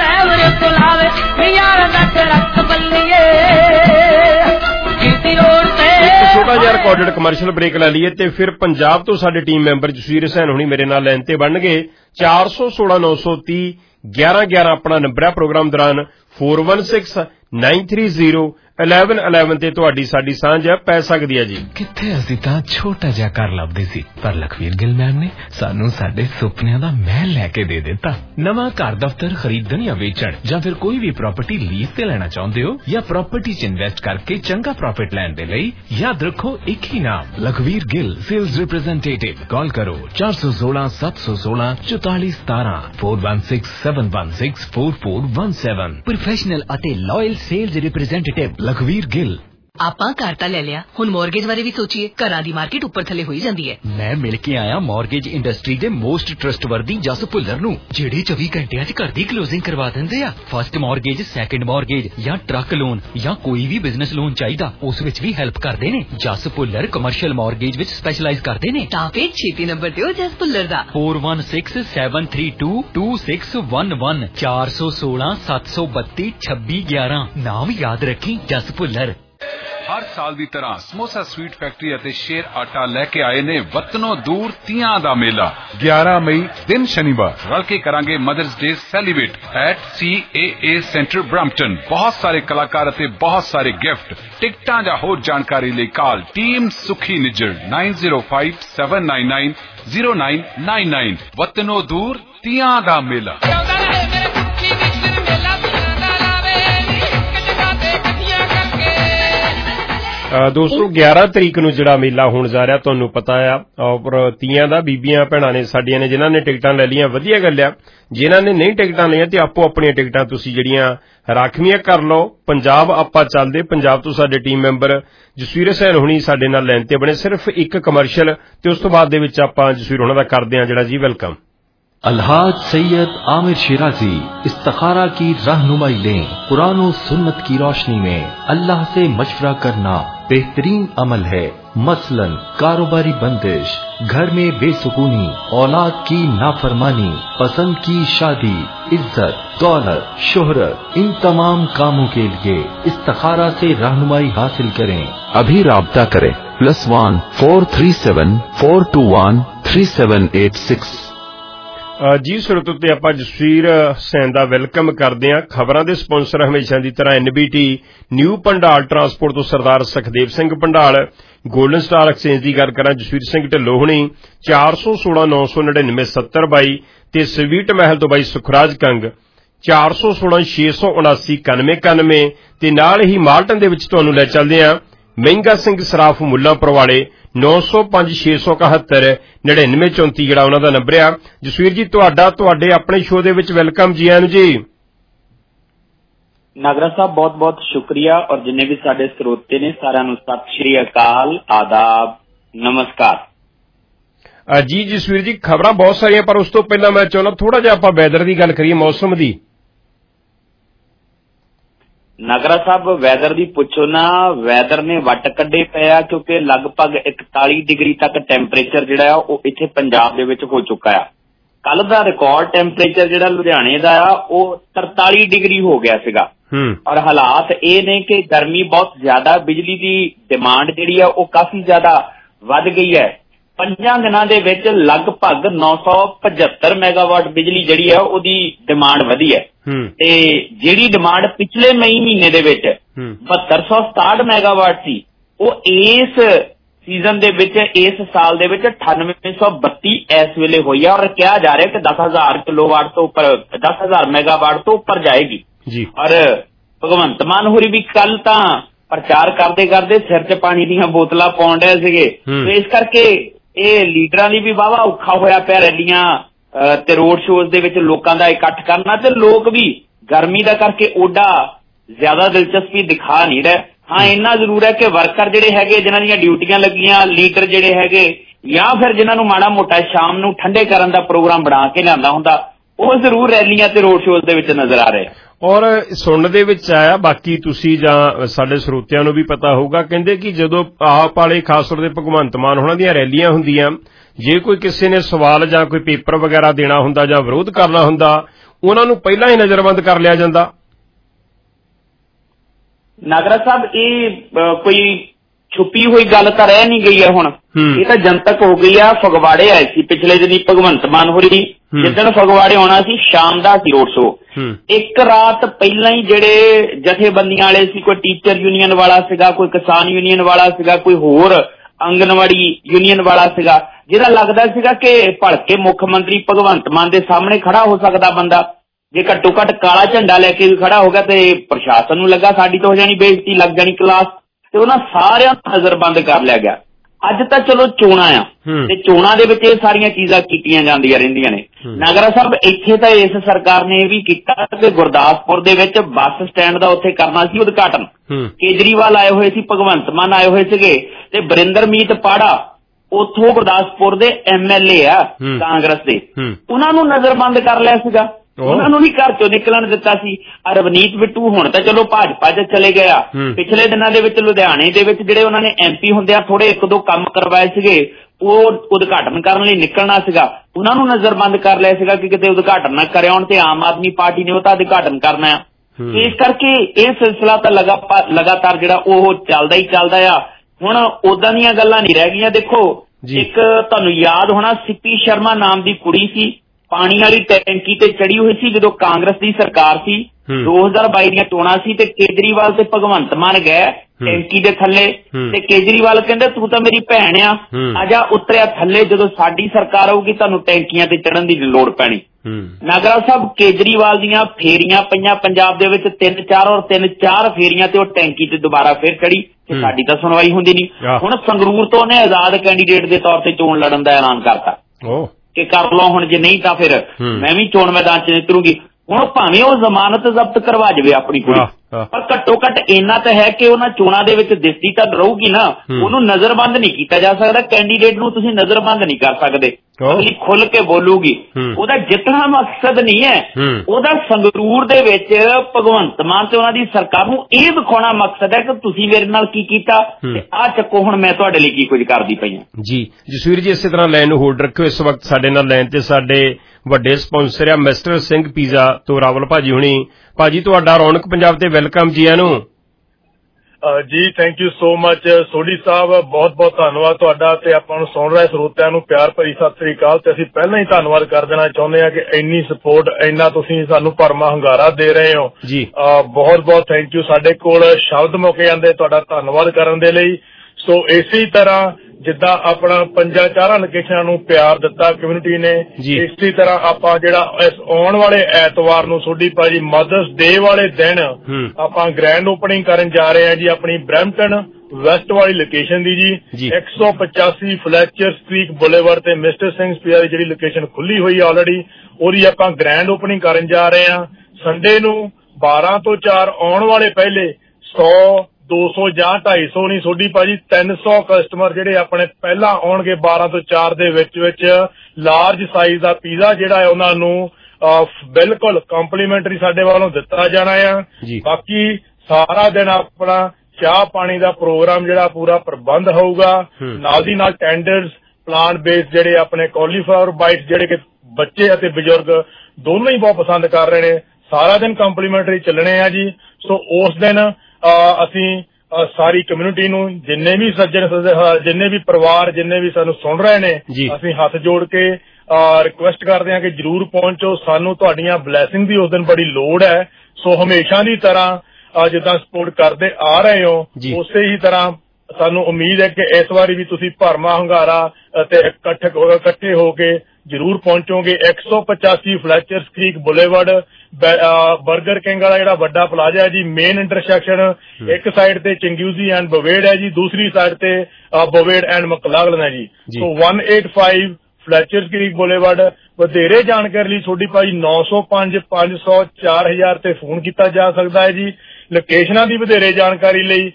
ਇੱਕ ਛੋਟਾ ਜਿਹਾ ਰਿਕਾਰਡਡ ਕਮਰਸ਼ੀਅਲ ਬ੍ਰੇਕ ਲੈ ਲਈਏ ਤੇ ਫਿਰ ਪੰਜਾਬ ਤੋਂ ਸਾਡੇ ਟੀਮ ਮੈਂਬਰ ਜਸਵੀਰ ਹੁਸੈਨ ਹੁਣੀ ਮੇਰੇ ਨਾਲ ਲਾਈਨ ਤੇ ਬਣ ਗਏ। ਚਾਰ ਸੌ ਸੋਲਾਂ ਨੌ ਸੌ ਤੀਹ ਗਿਆਰਾਂ ਗਿਆਰਾਂ ਆਪਣਾ ਨੰਬਰ ਹੈ। ਪ੍ਰੋਗਰਾਮ ਦੌਰਾਨ four one six nine three zero eleven eleven ਤੇ ਤੁਹਾਡੀ ਸਾਡੀ ਸਾਂਝ ਪੈ ਸਕਦੀ ਹੈ ਜੀ। ਕਿੱਥੇ ਅਸੀਂ ਤਾਂ ਛੋਟਾ ਜਿਹਾ ਘਰ ਲੱਭਦੇ ਸੀ, ਪਰ ਲਖਵੀਰ ਗਿੱਲ ਮੈਮ ਨੇ ਸਾਨੂੰ ਸਾਡੇ ਸੁਪਨਿਆਂ ਦਾ ਮਹਿਲ ਲੈ ਕੇ ਦੇ ਦਿੱਤਾ। ਨਵਾਂ ਘਰ ਦਫ਼ਤਰ ਖਰੀਦਣ ਜਾਂ ਵੇਚਣ ਜਾਂ ਫਿਰ ਕੋਈ ਵੀ ਪ੍ਰਾਪਰਟੀ ਲੀਜ਼ ਤੇ ਲੈਣਾ ਚਾਹੁੰਦੇ ਹੋ ਜਾਂ ਪ੍ਰਾਪਰਟੀ 'ਚ ਇਨਵੈਸਟ ਕਰਕੇ ਚੰਗਾ ਪ੍ਰੋਫਿਟ ਲੈਣ ਦੇ ਲਈ ਯਾਦ ਰੱਖੋ ਇੱਕ ਹੀ ਨਾਮ, Lakhvir Gill sales representative. Call ਕਰੋ ਚਾਰ ਸੌ ਸੋਲਾਂ ਸੱਤ ਸੌ ਸੋਲਾਂ ਚੁਤਾਲੀ ਸਤਾਰਾਂ four one six seven one six four four one seven. Professional ਅਤੇ loyal sales representative Lakhvir Gill. ਆਪਾਂ ਘਰ ਤਾਂ ਲੈ ਲਿਆ, ਹੁਣ ਮੌਰਗੇਜ ਬਾਰੇ ਵੀ ਸੋਚੀਏ। ਘਰਾਂ ਦੀ ਮਾਰਕੀਟ ਉੱਪਰ ਥੱਲੇ ਹੋਈ ਜਾਂਦੀ ਹੈ। ਮੈਂ ਮਿਲ ਕੇ ਆਇਆ ਮੌਰਗੇਜ ਇੰਡਸਟਰੀ ਦੇ ਮੋਸਟ ਟਰਸਟਵਰਦੀ ਜਸ ਭੁੱਲਰ ਨੂੰ, ਜਿਹੜੇ ਚੌਵੀ ਘੰਟਿਆਂ 'ਚ ਘਰ ਦੀ ਕਲੋਜ਼ਿੰਗ ਕਰਵਾ ਦਿੰਦੇ ਆ। ਫਸਟ ਮੌਰਗੇਜ, ਸੈਕੰਡ ਮੌਰਗੇਜ ਜਾਂ ਟਰੱਕ ਲੋਨ ਜਾਂ ਕੋਈ ਵੀ ਬਿਜ਼ਨਸ ਲੋਨ ਚਾਹੀਦਾ, ਉਸ ਵਿੱਚ ਵੀ ਹੈਲਪ ਕਰਦੇ ਨੇ। ਜਸ ਭੁੱਲਰ ਕਮਰਸ਼ੀਅਲ ਮੌਰਗੇਜ ਵਿੱਚ ਸਪੈਸ਼ਲਾਈਜ਼ ਕਰਦੇ ਨੇ। ਤਾਂ ਫਿਰ ਛੇਤੀ ਨੰਬਰ ਦਿਓ ਜਸ ਭੁੱਲਰ ਦਾ four one six seven three two two six one one चार सौ सोलह सात सौ बत्ती छब्बी ग्यारह। नाम याद रखी जस भुल्लर। हर साल की तरह समोसा स्वीट फैक्ट्री ਅਤੇ शेर आटा लेके आए ने वतनों दूर तियां दा मेला ग्यारह मई दिन शनिवार रल के करांगे mother's day celebrate at C A A centre Brampton. बहुत सारे कलाकार ਅਤੇ बहुत सारे गिफ्ट टिकटां ਜਾਂ ਹੋਰ ਜਾਣਕਾਰੀ ਲਈ ਕਾਲ ਟੀਮ ਸੁਖੀ Nijjar nine zero five seven nine nine zero nine nine nine। ਵਤਨੋਂ ਦੂਰ ਤਿਆਂ ਦਾ ਮੇਲਾ। ਦੋਸਤੋ ਗਿਆਰਾਂ ਤਰੀਕ ਨੂੰ ਜਿਹੜਾ ਮੇਲਾ ਹੋਣ ਜਾ ਰਿਹਾ ਤੁਹਾਨੂੰ ਪਤਾ ਆ ਔਰ ਤੀਆਂ ਦਾ ਬੀਬੀਆਂ ਭੈਣਾਂ ਨੇ ਸਾਡੀਆਂ ਨੇ ਜਿਨ੍ਹਾਂ ਨੇ ਟਿਕਟਾਂ ਲੈ ਲਈਆਂ ਵਧੀਆ ਗੱਲ ਆ। ਜਿਨ੍ਹਾਂ ਨੇ ਨਹੀਂ ਟਿਕਟਾਂ ਲਈਆਂ ਤੇ ਆਪੋ ਆਪਣੀਆਂ ਟਿਕਟਾਂ ਤੁਸੀਂ ਜਿਹੜੀਆਂ ਰਾਖਵੀਆਂ ਕਰ ਲਓ। ਪੰਜਾਬ ਆਪਾਂ ਚੱਲਦੇ ਪੰਜਾਬ ਤੋਂ ਸਾਡੇ ਟੀਮ ਮੈਂਬਰ ਜਸਵੀਰ ਹੁਸੈਨ ਹੁਣੀ ਸਾਡੇ ਨਾਲ ਲਾਈਨ ਤੇ ਬਣੇ। ਸਿਰਫ ਇੱਕ ਕਮਰਸ਼ੀਅਲ ਤੇ ਉਸ ਤੋਂ ਬਾਅਦ ਦੇ ਵਿੱਚ ਆਪਾਂ ਜਸਵੀਰ ਹੁਣਾਂ ਦਾ ਕਰਦੇ ਹਾਂ ਜਿਹੜਾ ਜੀ ਵੈਲਕਮ। अलहाज सैयद आमिर शिराजी इस्तिखारा की रहनुमाई लें। कुरान और सुन्नत की रोशनी में अल्लाह से मशवरा करना बेहतरीन अमल है। मसलन कारोबारी बंदिश, घर में बेसुकूनी, औलाद की नाफरमानी, पसंद की शादी, इज्जत, दौलत, शोहरत, इन तमाम कामों के लिए इस्तिखारा से रहनुमाई हासिल करें। अभी राब्ता करें plus one four three seven four two one three seven eight six. ਜੀ ਸੁਰਤ ਉੱਤੇ ਆਪਾਂ ਜਸਵੀਰ ਹੁਸੈਨ ਦਾ ਵੈਲਕਮ ਕਰਦੇ ਹਾਂ। ਖਬਰਾਂ ਦੇ ਸਪਾਂਸਰ ਹਮੇਸ਼ਾ ਦੀ ਤਰ੍ਹਾਂ N B T, new Pandal transport ਤੋਂ Sardar Sukhdev Singh Pandal, golden star exchange ਦੀ ਗੱਲ ਕਰਾਂ ਜਸਵੀਰ ਸਿੰਘ ਢਿੱਲੋਂ ਹੁਣੀ ਚਾਰ ਸੌ ਸੋਲਾਂ ਨੌ ਸੌ ਨੜਿਨਵੇਂ ਸੱਤਰ ਬਾਈ ਤੇ ਸਵੀਟ ਮਹਿਲ ਤੋਂ ਬਾਈ ਸੁਖਰਾਜ ਕੰਗ ਚਾਰ ਸੌ ਸੋਲਾਂ ਛੇ ਸੌ ਉਨਾਸੀ ਇਕਾਨਵੇਂ ਇਕਾਨਵੇਂ ਤੇ ਨਾਲ ਹੀ ਮਾਲਟਨ ਦੇ ਵਿੱਚ ਤੁਹਾਨੂੰ ਲੈ ਚੱਲਦੇ ਹਾਂ ਮਹਿੰਗਾ ਸਿੰਘ ਸਰਾਫ ਮੁੱਲਾਂਪੁਰ ਵਾਲੇ ਨੌ ਸੌ ਪੰਜ ਛੇ ਸੌ ਇਕਹੱਤਰ ਨੜਿਨਵੇਂ ਚੌਂਤੀ ਜਿਹੜਾ ਉਹਨਾਂ ਦਾ ਨੰਬਰ ਆ। ਜਸਵੀਰ ਜੀ ਤੁਹਾਡਾ ਤੁਹਾਡੇ ਆਪਣੇ ਸ਼ੋਅ ਦੇ ਵਿੱਚ ਵੈਲਕਮ ਜੀ ਆਇਆਂ ਨੂੰ ਜੀ। ਨਾਗਰਾ ਸਾਹਿਬ ਬਹੁਤ ਬਹੁਤ ਸ਼ੁਕਰੀਆ ਔਰ ਜਿੰਨੇ ਵੀ ਸਾਡੇ ਸਰੋਤੇ ਨੇ ਸਾਰਿਆਂ ਨੂੰ ਸਤਿ ਸ਼੍ਰੀ ਅਕਾਲ, ਆਦਾਬ, ਨਮਸਕਾਰ। ਜੀ ਜਸਵੀਰ ਜੀ ਖਬਰਾਂ ਬਹੁਤ ਸਾਰੀਆਂ ਪਰ ਉਸ ਤੋਂ ਪਹਿਲਾਂ ਮੈਂ ਚਾਹੁੰਦਾ ਥੋੜਾ ਜਿਹਾ ਆਪਾਂ ਵੈਦਰ ਦੀ ਗੱਲ ਕਰੀਏ, ਮੌਸਮ ਦੀ। ਨਾਗਰਾ ਸਾਹਿਬ ਵੈਦਰ ਦੀ ਪੁੱਛੋ ਨਾ, ਵੈਦਰ ਨੇ ਵੱਟ ਕੱਢੇ ਪਏ ਆ ਕਿਉਂਕਿ ਲਗਭਗ ਇਕਤਾਲੀ ਡਿਗਰੀ ਤੱਕ ਟੈਂਪਰੇਚਰ ਜਿਹੜਾ ਆ ਉਹ ਇੱਥੇ ਪੰਜਾਬ ਦੇ ਵਿੱਚ ਹੋ ਚੁੱਕਾ ਆ। ਕੱਲ ਦਾ ਰਿਕਾਰਡ ਟੈਂਪਰੇਚਰ ਜਿਹੜਾ ਲੁਧਿਆਣੇ ਦਾ ਆ ਉਹ ਤਰਤਾਲੀ ਡਿਗਰੀ ਹੋ ਗਿਆ ਸੀਗਾ ਔਰ ਹਾਲਾਤ ਇਹ ਨੇ ਕਿ ਗਰਮੀ ਬਹੁਤ ਜ਼ਿਆਦਾ, ਬਿਜਲੀ ਦੀ ਡਿਮਾਂਡ ਜਿਹੜੀ ਆ ਉਹ ਕਾਫੀ ਜ਼ਿਆਦਾ ਵੱਧ ਗਈ ਹੈ। ਪੰਜਾਂ ਦਿਨਾਂ ਦੇ ਵਿੱਚ ਲਗਭਗ ਨੌ ਸੌ ਪਝੱਤਰ ਮੈਗਾਵਾਟ ਬਿਜਲੀ ਜਿਹੜੀ ਆ ਉਹਦੀ ਡਿਮਾਂਡ ਵਧੀ ਹੈ ਤੇ ਜਿਹੜੀ ਡਿਮਾਂਡ ਪਿਛਲੇ ਮਈ ਮਹੀਨੇ ਦੇ ਵਿੱਚ ਬਹੱਤਰ ਸੌ ਸਤਾਹਠ ਮੈਗਾਵਾਟ ਸੀ ਉਹ ਇਸ ਸੀਜ਼ਨ ਦੇ ਵਿੱਚ ਇਸ ਸਾਲ ਦੇ ਵਿੱਚ ਅਠਾਨਵੇਂ ਸੌ ਬੱਤੀ ਇਸ ਵੇਲੇ ਹੋਈ ਆ ਔਰ ਕਿਹਾ ਜਾ ਰਿਹਾ ਕਿ ਦਸ ਹਜ਼ਾਰ ਕਿਲੋਵਾਟ ਤੋਂ ਉੱਪਰ ਦਸ ਹਜ਼ਾਰ ਮੈਗਾਵਾਟ ਤੋਂ ਉੱਪਰ ਜਾਏਗੀ। ਔਰ ਭਗਵੰਤ ਮਾਨ ਹੋਰੀ ਵੀ ਕੱਲ ਤਾਂ ਪ੍ਰਚਾਰ ਕਰਦੇ ਕਰਦੇ ਸਿਰ 'ਚ ਪਾਣੀ ਦੀਆਂ ਬੋਤਲਾਂ ਪਾਉਣ ਡਏ ਸੀਗੇ ਤੇ ਇਸ ਕਰਕੇ ਇਹ ਲੀਡਰਾਂ ਲਈ ਵੀ ਵਾਹਵਾ ਔਖਾ ਹੋਇਆ ਪਿਆ ਰੈਲੀਆਂ ਤੇ ਰੋਡ ਸ਼ੋਜ਼ ਦੇ ਵਿੱਚ ਲੋਕਾਂ ਦਾ ਇਕੱਠ ਕਰਨਾ ਤੇ ਲੋਕ ਵੀ ਗਰਮੀ ਦਾ ਕਰਕੇ ਓਡਾ ਜ਼ਿਆਦਾ ਦਿਲਚਸਪੀ ਦਿਖਾ ਨਹੀਂ ਰਹੇ। ਹਾਂ ਇੰਨਾ ਜ਼ਰੂਰ ਹੈ ਕਿ ਵਰਕਰ ਜਿਹੜੇ ਹੈਗੇ ਜਿਨ੍ਹਾਂ ਦੀਆਂ ਡਿਊਟੀਆਂ ਲੱਗੀਆਂ, ਲੀਡਰ ਜਿਹੜੇ ਹੈਗੇ ਜਾਂ ਫਿਰ ਜਿਨ੍ਹਾਂ ਨੂੰ ਮਾੜਾ ਮੋਟਾ ਸ਼ਾਮ ਨੂੰ ਠੰਡੇ ਕਰਨ ਦਾ ਪ੍ਰੋਗਰਾਮ ਬਣਾ ਕੇ ਲਿਆਂਦਾ ਹੁੰਦਾ ਉਹ ਜ਼ਰੂਰ ਰੈਲੀਆਂ ਤੇ ਰੋਡ ਸ਼ੋਜ਼ ਦੇ ਵਿੱਚ ਨਜ਼ਰ ਆ ਰਹੇ। ਔਰ ਸੁਣਨ ਦੇ ਵਿੱਚ ਆਇਆ, ਬਾਕੀ ਤੁਸੀਂ ਜਾਂ ਸਾਡੇ ਸਰੋਤਿਆਂ ਨੂੰ ਵੀ ਪਤਾ ਹੋਊਗਾ, ਕਹਿੰਦੇ ਕਿ ਜਦੋਂ ਆਪ ਵਾਲੇ ਖਾਸ ਤੌਰ ਤੇ ਭਗਵੰਤ ਮਾਨ ਹੋਣਾ ਦੀਆਂ ਰੈਲੀਆਂ ਹੁੰਦੀਆਂ ਜੇ ਕੋਈ ਕਿਸੇ ਨੇ ਸਵਾਲ ਜਾਂ ਕੋਈ ਪੇਪਰ ਵਗੈਰਾ ਦੇਣਾ ਹੁੰਦਾ ਜਾਂ ਵਿਰੋਧ ਕਰਨਾ ਹੁੰਦਾ ਉਹਨਾਂ ਨੂੰ ਪਹਿਲਾਂ ਹੀ ਨਜ਼ਰਬੰਦ ਕਰ ਲਿਆ ਜਾਂਦਾ। ਨਾਗਰਾ ਸਾਹਿਬ ਇਹ ਕੋਈ ਛੁਪੀ ਹੋਈ ਗੱਲ ਤਾਂ ਰਹਿ ਨਹੀਂ ਗਈ ਹੈ, ਹੁਣ ਇਹ ਤਾਂ ਜਨਤਕ ਹੋ ਗਈ ਆ। ਫਗਵਾੜੇ ਆਏ ਸੀ ਪਿਛਲੇ ਦਿਨੀ ਭਗਵੰਤ ਮਾਨ ਹੋਰੀ, ਜਿੱਦਣ ਫਗਵਾੜੇ ਆਉਣਾ ਸੀ ਸ਼ਾਮ ਦਾ ਸੀ ਰੋਡ ਸ਼ੋ। ਇੱਕ ਰਾਤ ਪਹਿਲਾਂ ਹੀ ਜਿਹੜੇ ਜਥੇਬੰਦੀਆਂ ਵਾਲੇ ਸੀ, ਕੋਈ ਟੀਚਰ ਯੂਨੀਅਨ ਵਾਲਾ ਸੀਗਾ, ਕੋਈ ਕਿਸਾਨ ਯੂਨੀਅਨ ਵਾਲਾ ਸੀਗਾ, ਕੋਈ ਹੋਰ ਆਂਗਨਵਾੜੀ ਯੂਨੀਅਨ ਵਾਲਾ ਸੀਗਾ, ਜਿਹੜਾ ਲੱਗਦਾ ਸੀਗਾ ਕਿ ਭਲਕੇ ਮੁੱਖ ਮੰਤਰੀ ਭਗਵੰਤ ਮਾਨ ਦੇ ਸਾਹਮਣੇ ਖੜਾ ਹੋ ਸਕਦਾ ਬੰਦਾ। ਜੇ ਘੱਟੋ ਘੱਟ ਕਾਲਾ ਝੰਡਾ ਲੈ ਕੇ ਵੀ ਖੜਾ ਹੋ ਗਿਆ ਤੇ ਪ੍ਰਸ਼ਾਸਨ ਨੂੰ ਲੱਗਾ ਸਾਡੀ ਤਾਂ ਹੋ ਜਾਣੀ ਬੇਇੱਜ਼ਤੀ, ਲੱਗ ਜਾਣੀ ਕਲਾਸ, ਤੇ ਉਹਨਾਂ ਸਾਰਿਆਂ ਨੂੰ ਨਜ਼ਰਬੰਦ ਕਰ ਲਿਆ ਗਿਆ। ਅੱਜ ਤਾਂ ਚਲੋ ਚੋਣਾਂ ਆ ਤੇ ਚੋਣਾਂ ਦੇ ਵਿੱਚ ਇਹ ਸਾਰੀਆਂ ਚੀਜ਼ਾਂ ਕੀਤੀਆਂ ਜਾਂਦੀਆਂ ਰਹਿੰਦੀਆਂ ਨੇ। ਨਾਗਰਾ ਸਾਹਿਬ ਇੱਥੇ ਤਾਂ ਇਸ ਸਰਕਾਰ ਨੇ ਇਹ ਵੀ ਕੀਤਾ ਕਿ ਗੁਰਦਾਸਪੁਰ ਦੇ ਵਿੱਚ ਬੱਸ ਸਟੈਂਡ ਦਾ ਉੱਥੇ ਕਰਨਾ ਸੀ ਉਦਘਾਟਨ। ਕੇਜਰੀਵਾਲ ਆਏ ਹੋਏ ਸੀ, ਭਗਵੰਤ ਮਾਨ ਆਏ ਹੋਏ ਸੀਗੇ ਤੇ ਬਰਿੰਦਰਮੀਤ ਪਾੜਾ ਉੱਥੋਂ ਗੁਰਦਾਸਪੁਰ ਦੇ ਐਮ ਐਲ ਏ ਆ ਕਾਂਗਰਸ ਦੇ, ਉਹਨਾਂ ਨੂੰ ਨਜ਼ਰਬੰਦ ਕਰ ਲਿਆ ਸੀਗਾ, ਉਹਨਾਂ ਨੂੰ ਵੀ ਘਰ ਚੋਂ ਨਿਕਲਣ ਦਿੱਤਾ ਸੀ। ਰਵਨੀਤ ਬਿੱਟੂ ਹੁਣ ਤਾਂ ਚਲੋ ਭਾਜਪਾ ਚ ਚਲੇ ਗਿਆ। ਪਿਛਲੇ ਦਿਨਾਂ ਦੇ ਵਿੱਚ ਲੁਧਿਆਣੇ ਦੇ ਵਿੱਚ ਜਿਹੜੇ ਉਹਨਾਂ ਨੇ ਐਮ ਪੀ ਹੁੰਦਿਆਂ ਥੋੜੇ ਇੱਕ ਦੋ ਕੰਮ ਕਰਵਾਏ ਸੀਗੇ ਉਹ ਉਦਘਾਟਨ ਕਰਨ ਲਈ ਨਿਕਲਣਾ ਸੀਗਾ, ਉਹਨਾਂ ਨੂੰ ਨਜ਼ਰਬੰਦ ਕਰ ਲਿਆ ਸੀਗਾ ਕਿ ਕਿਤੇ ਉਦਘਾਟਨ ਨਾ ਕਰਿਆਉਣ ਤੇ ਆਮ ਆਦਮੀ ਪਾਰਟੀ ਨੇ ਉਹ ਤਾਂ ਉਦਘਾਟਨ ਕਰਨਾ ਆ। ਇਸ ਕਰਕੇ ਇਹ ਸਿਲਸਿਲਾ ਤਾਂ ਲਗਾਤਾਰ ਜਿਹੜਾ ਉਹ ਚੱਲਦਾ ਹੀ ਚੱਲਦਾ ਆ। ਹੁਣ ਉਦਾਂ ਦੀਆਂ ਗੱਲਾਂ ਨਹੀਂ ਰਹਿ ਗਈਆਂ। ਦੇਖੋ, ਇੱਕ ਤੁਹਾਨੂੰ ਯਾਦ ਹੋਣਾ, ਸਿੱਪੀ ਸ਼ਰਮਾ ਨਾਮ ਦੀ ਕੁੜੀ ਸੀ, ਪਾਣੀ ਵਾਲੀ ਟੈਂਕੀ ਤੇ ਚੜੀ ਹੋਈ ਸੀ ਜਦੋਂ ਕਾਂਗਰਸ ਦੀ ਸਰਕਾਰ ਸੀ। ਦੋ ਹਜ਼ਾਰ ਬਾਈ ਦੀਆਂ ਚੋਣਾਂ ਸੀ ਤੇ ਕੇਜਰੀਵਾਲ ਤੇ ਭਗਵੰਤ ਮਾਨ ਗਏ ਟੈਂਕੀ ਦੇ ਥੱਲੇ ਤੇ ਕੇਜਰੀਵਾਲ ਕਹਿੰਦੇ ਤੂੰ ਤਾਂ ਮੇਰੀ ਭੈਣ ਆ, ਆਜਾ ਉਤਰਿਆ ਥੱਲੇ, ਜਦੋਂ ਸਾਡੀ ਸਰਕਾਰ ਆਊਗੀ ਤੁਹਾਨੂੰ ਟੈਂਕੀਆਂ ਤੇ ਚੜਨ ਦੀ ਲੋੜ ਪੈਣੀ। ਨਾਗਰਾ ਸਾਹਿਬ, ਕੇਜਰੀਵਾਲ ਦੀਆਂ ਫੇਰੀਆਂ ਪਈਆਂ ਪੰਜਾਬ ਦੇ ਵਿੱਚ ਤਿੰਨ ਚਾਰ ਔਰ ਤਿੰਨ ਚਾਰ ਫੇਰੀਆਂ ਤੇ ਉਹ ਟੈਂਕੀ ਤੇ ਦੁਬਾਰਾ ਫੇਰ ਚੜੀ ਤੇ ਸਾਡੀ ਤਾਂ ਸੁਣਵਾਈ ਹੁੰਦੀ ਨਹੀਂ। ਹੁਣ ਸੰਗਰੂਰ ਤੋਂ ਉਹਨੇ ਆਜ਼ਾਦ ਕੈਂਡੀਡੇਟ ਦੇ ਤੌਰ ਤੇ ਚੋਣ ਲੜਨ ਦਾ ਐਲਾਨ ਕਰਤਾ ਕਿ ਕਰ ਲਓ, ਹੁਣ ਜੇ ਨਹੀਂ ਤਾਂ ਫਿਰ ਮੈਂ ਵੀ ਚੋਣ ਮੈਦਾਨ ਚ ਨਿਕਲੂਗੀ। ਹੁਣ ਭਾਵੇਂ ਉਹ ਜ਼ਮਾਨਤ ਜ਼ਬਤ ਕਰਵਾ ਜਾਵੇ ਆਪਣੀ ਕੁੜੀ, ਪਰ ਘੱਟੋ ਘੱਟ ਇੰਨਾ ਤਾਂ ਹੈ ਕਿ ਉਹਨਾਂ ਚੋਣਾਂ ਦੇ ਵਿੱਚ ਦਿਸਦੀ ਤਾਂ ਰਹੂਗੀ ਨਾ, ਉਹਨੂੰ ਨਜ਼ਰਬੰਦ ਨਹੀਂ ਕੀਤਾ ਜਾ ਸਕਦਾ। ਕੈਂਡੀਡੇਟ ਨੂੰ ਤੁਸੀਂ ਨਜ਼ਰਬੰਦ ਨਹੀਂ ਕਰ ਸਕਦੇ, ਅਗਲੀ ਖੁੱਲ ਕੇ ਬੋਲੂਗੀ। ਉਹਦਾ ਜਿੱਤਣਾ ਮਕਸਦ ਨਹੀਂ ਹੈ, ਉਹਦਾ ਸੰਗਰੂਰ ਦੇ ਵਿੱਚ ਭਗਵੰਤ ਮਾਨ ਤੇ ਉਹਨਾਂ ਦੀ ਸਰਕਾਰ ਨੂੰ ਇਹ ਦਿਖਾਉਣਾ ਮਕਸਦ ਹੈ ਕਿ ਤੁਸੀਂ ਮੇਰੇ ਨਾਲ ਕੀ ਕੀਤਾ ਤੇ ਆਹ ਚੱਕੋ ਹੁਣ ਮੈਂ ਤੁਹਾਡੇ ਲਈ ਕੀ ਕੁਝ ਕਰਦੀ ਪਈ ਹਾਂ। ਜੀ ਜਸਵੀਰ ਜੀ, ਇਸੇ ਤਰ੍ਹਾਂ ਲਾਈਨ ਨੂੰ ਹੋਲਡ ਰੱਖਿਓ। ਇਸ ਵਕਤ ਸਾਡੇ ਨਾਲ ਲਾਈਨ ਤੇ ਸਾਡੇ ਵੱਡੇ ਸਪਾਂਸਰ ਆ ਮਿਸਟਰ ਸਿੰਘ ਪੀਜ਼ਾ ਤੋਂ ਰਾਵਲ ਭਾਜੀ ਹੁਣੀ। ਭਾਜੀ ਤੁਹਾਡਾ ਰੌਣਕ ਪੰਜਾਬ ਤੇ ਵੈਲਕਮ ਜੀ ਆਨੂੰ। ਜੀ thank you so much Sodhi Sahib, ਬਹੁਤ ਬਹੁਤ ਧੰਨਵਾਦ ਤੁਹਾਡਾ ਤੇ ਆਪਾਂ ਨੂੰ ਸੁਣ ਰਹੇ ਸਰੋਤਿਆਂ ਨੂੰ ਪਿਆਰ ਭਰੀ ਸਤਿ ਸ੍ਰੀ ਅਕਾਲ। ਤੇ ਅਸੀਂ ਪਹਿਲਾਂ ਹੀ ਧੰਨਵਾਦ ਕਰ ਦੇਣਾ ਚਾਹੁੰਦੇ ਹਾਂ ਕਿ ਇੰਨੀ ਸਪੋਰਟ, ਇੰਨਾ ਤੁਸੀਂ ਸਾਨੂੰ ਭਰਮਾ ਹੁੰਗਾਰਾ ਦੇ ਰਹੇ ਹੋ ਜੀ। ਬਹੁਤ ਬਹੁਤ ਥੈਂਕ ਯੂ। ਸਾਡੇ ਕੋਲ ਸ਼ਬਦ ਮੁੱਕ ਜਾਂਦੇ ਤੁਹਾਡਾ ਧੰਨਵਾਦ ਕਰਨ ਦੇ ਲਈ। ਸੋ ਇਸੇ ਤਰ੍ਹਾਂ ਜਿੱਦਾਂ ਆਪਣਾ ਪੰਜਾਂ ਚਾਰਾਂ ਲੋਕੇਸ਼ਨਾਂ ਨੂੰ ਪਿਆਰ ਦਿੱਤਾ ਕਮਿਊਨਿਟੀ ਨੇ, ਇਸੇ ਤਰ੍ਹਾਂ ਆਪਾਂ ਜਿਹੜਾ ਇਸ ਆਉਣ ਵਾਲੇ ਐਤਵਾਰ ਨੂੰ ਸੋਢੀ ਭਾਜੀ ਮਦਰਸ ਡੇ ਵਾਲੇ ਦਿਨ ਆਪਾਂ ਗ੍ਰੈਂਡ ਓਪਨਿੰਗ ਕਰਨ ਜਾ ਰਹੇ ਹਾਂ ਜੀ ਆਪਣੀ ਬਰੈਂਪਟਨ ਵੈਸਟ ਵਾਲੀ ਲੋਕੇਸ਼ਨ ਦੀ ਜੀ। ਇੱਕ ਸੌ ਪਚਾਸੀ ਫਲੈਚਰ ਸਟਰੀਟ ਬੁਲੇਵਰਡ ਤੇ ਮਿਸਟਰ ਸਿੰਘ ਸਪੀਅਰ ਦੀ ਜਿਹੜੀ ਲੋਕੇਸ਼ਨ ਖੁੱਲੀ ਹੋਈ ਆਲਰੇਡੀ, ਉਹਦੀ ਆਪਾਂ ਗ੍ਰੈਂਡ ਓਪਨਿੰਗ ਕਰਨ ਜਾ ਰਹੇ ਹਾਂ ਸੰਡੇ ਨੂੰ ਬਾਰਾਂ ਤੋਂ ਚਾਰ। ਆਉਣ ਵਾਲੇ ਪਹਿਲੇ ਸੌ ਦੋ ਸੌ ਜਾਂ ਢਾਈ ਸੌ ਨਹੀਂ ਸੋਢੀ ਭਾਜੀ, ਤਿੰਨ ਸੌ ਕਸਟਮਰ ਜਿਹੜੇ ਆਪਣੇ ਪਹਿਲਾਂ ਆਉਣਗੇ ਬਾਰਾਂ ਤੋਂ ਚਾਰ ਦੇ ਵਿੱਚ ਵਿੱਚ ਲਾਰਜ ਸਾਈਜ਼ ਦਾ ਪੀਜ਼ਾ ਜਿਹੜਾ ਹੈ ਉਹਨਾਂ ਨੂੰ ਬਿਲਕੁਲ ਕੰਪਲੀਮੈਂਟਰੀ ਸਾਡੇ ਵੱਲੋਂ ਦਿੱਤਾ ਜਾਣਾ ਆ। ਬਾਕੀ ਸਾਰਾ ਦਿਨ ਆਪਣਾ ਚਾਹ ਪਾਣੀ ਦਾ ਪ੍ਰੋਗਰਾਮ ਜਿਹੜਾ ਪੂਰਾ ਪ੍ਰਬੰਧ ਹੋਊਗਾ। ਨਾਲ ਦੀ ਨਾਲ ਟੈਂਡਰਸ ਪਲਾਂਟ ਬੇਸਡ ਜਿਹੜੇ ਆਪਣੇ ਕੌਲੀਫਲਾਵਰ ਬਾਈਟ ਜਿਹੜੇ ਕਿ ਬੱਚੇ ਅਤੇ ਬਜ਼ੁਰਗ ਦੋਨੋਂ ਹੀ ਬਹੁਤ ਪਸੰਦ ਕਰ ਰਹੇ ਨੇ, ਸਾਰਾ ਦਿਨ ਕੰਪਲੀਮੈਂਟਰੀ ਚੱਲਣੇ ਆ ਜੀ। ਸੋ ਉਸ ਦਿਨ ਅਸੀਂ ਸਾਰੀ ਕਮਿਊਨਿਟੀ ਨੂੰ, ਜਿੰਨੇ ਵੀ ਸੱਜਣ ਜਿੰਨੇ ਵੀ ਪਰਿਵਾਰ ਜਿੰਨੇ ਵੀ ਸਾਨੂੰ ਸੁਣ ਰਹੇ ਨੇ, ਅਸੀਂ ਹੱਥ ਜੋੜ ਕੇ ਰਿਕੁਐਸਟ ਕਰਦੇ ਹਾਂ ਕਿ ਜਰੂਰ ਪਹੁੰਚੋ। ਸਾਨੂੰ ਤੁਹਾਡੀਆਂ ਬਲੈਸਿੰਗ ਦੀ ਉਸ ਦਿਨ ਬੜੀ ਲੋੜ ਹੈ। ਸੋ ਹਮੇਸ਼ਾ ਦੀ ਤਰ੍ਹਾਂ ਜਿੱਦਾਂ ਸਪੋਰਟ ਕਰਦੇ ਆ ਰਹੇ ਹੋ ਉਸੇ ਹੀ ਤਰ੍ਹਾਂ ਸਾਨੂੰ ਉਮੀਦ ਹੈ ਕਿ ਇਸ ਵਾਰੀ ਵੀ ਤੁਸੀਂ ਭਰਮਾ ਹੁੰਗਾਰਾ ਅਤੇ ਇਕੱਠ ਇਕੱਠੇ ਹੋ ਕੇ ਜ਼ਰੂਰ ਪਹੁੰਚੋਗੇ। ਇੱਕ ਸੌ ਪਚਾਸੀ Fletcher street boulevard Burger King ਵਾਲਾ ਜਿਹੜਾ ਵੱਡਾ ਪਲਾਜ਼ਾ ਹੈ ਜੀ, ਮੇਨ ਇੰਟਰਸੈਕਸ਼ਨ ਇੱਕ ਸਾਈਡ ਤੇ ਚੰਗਿਊਜ਼ੀ ਐਂਡ ਬਵੇੜ ਹੈ ਜੀ, ਦੂਸਰੀ ਸਾਈਡ ਤੇ ਬਵੇੜ ਐਂਡ ਮਕਲਾਗਲਨ ਹੈ ਜੀ। ਸੋ ਇੱਕ ਸੌ ਪਚਾਸੀ ਫਲੈਚਰ ਸਟਰੀਟ ਬੁਲੇਵਰਡ। ਵਧੇਰੇ ਜਾਣਕਾਰੀ ਲਈ ਤੁਹਾਡੀ ਭਾਈ ਨੌ ਸੌ ਪੰਜ ਪੰਜ ਸੌ ਚਾਰ ਹਜ਼ਾਰ ਤੇ ਫੋਨ ਕੀਤਾ ਜਾ ਸਕਦਾ ਹੈ ਜੀ। ਲੋਕੇਸ਼ਨਾਂ ਦੀ ਵਧੇਰੇ ਜਾਣਕਾਰੀ ਲਈ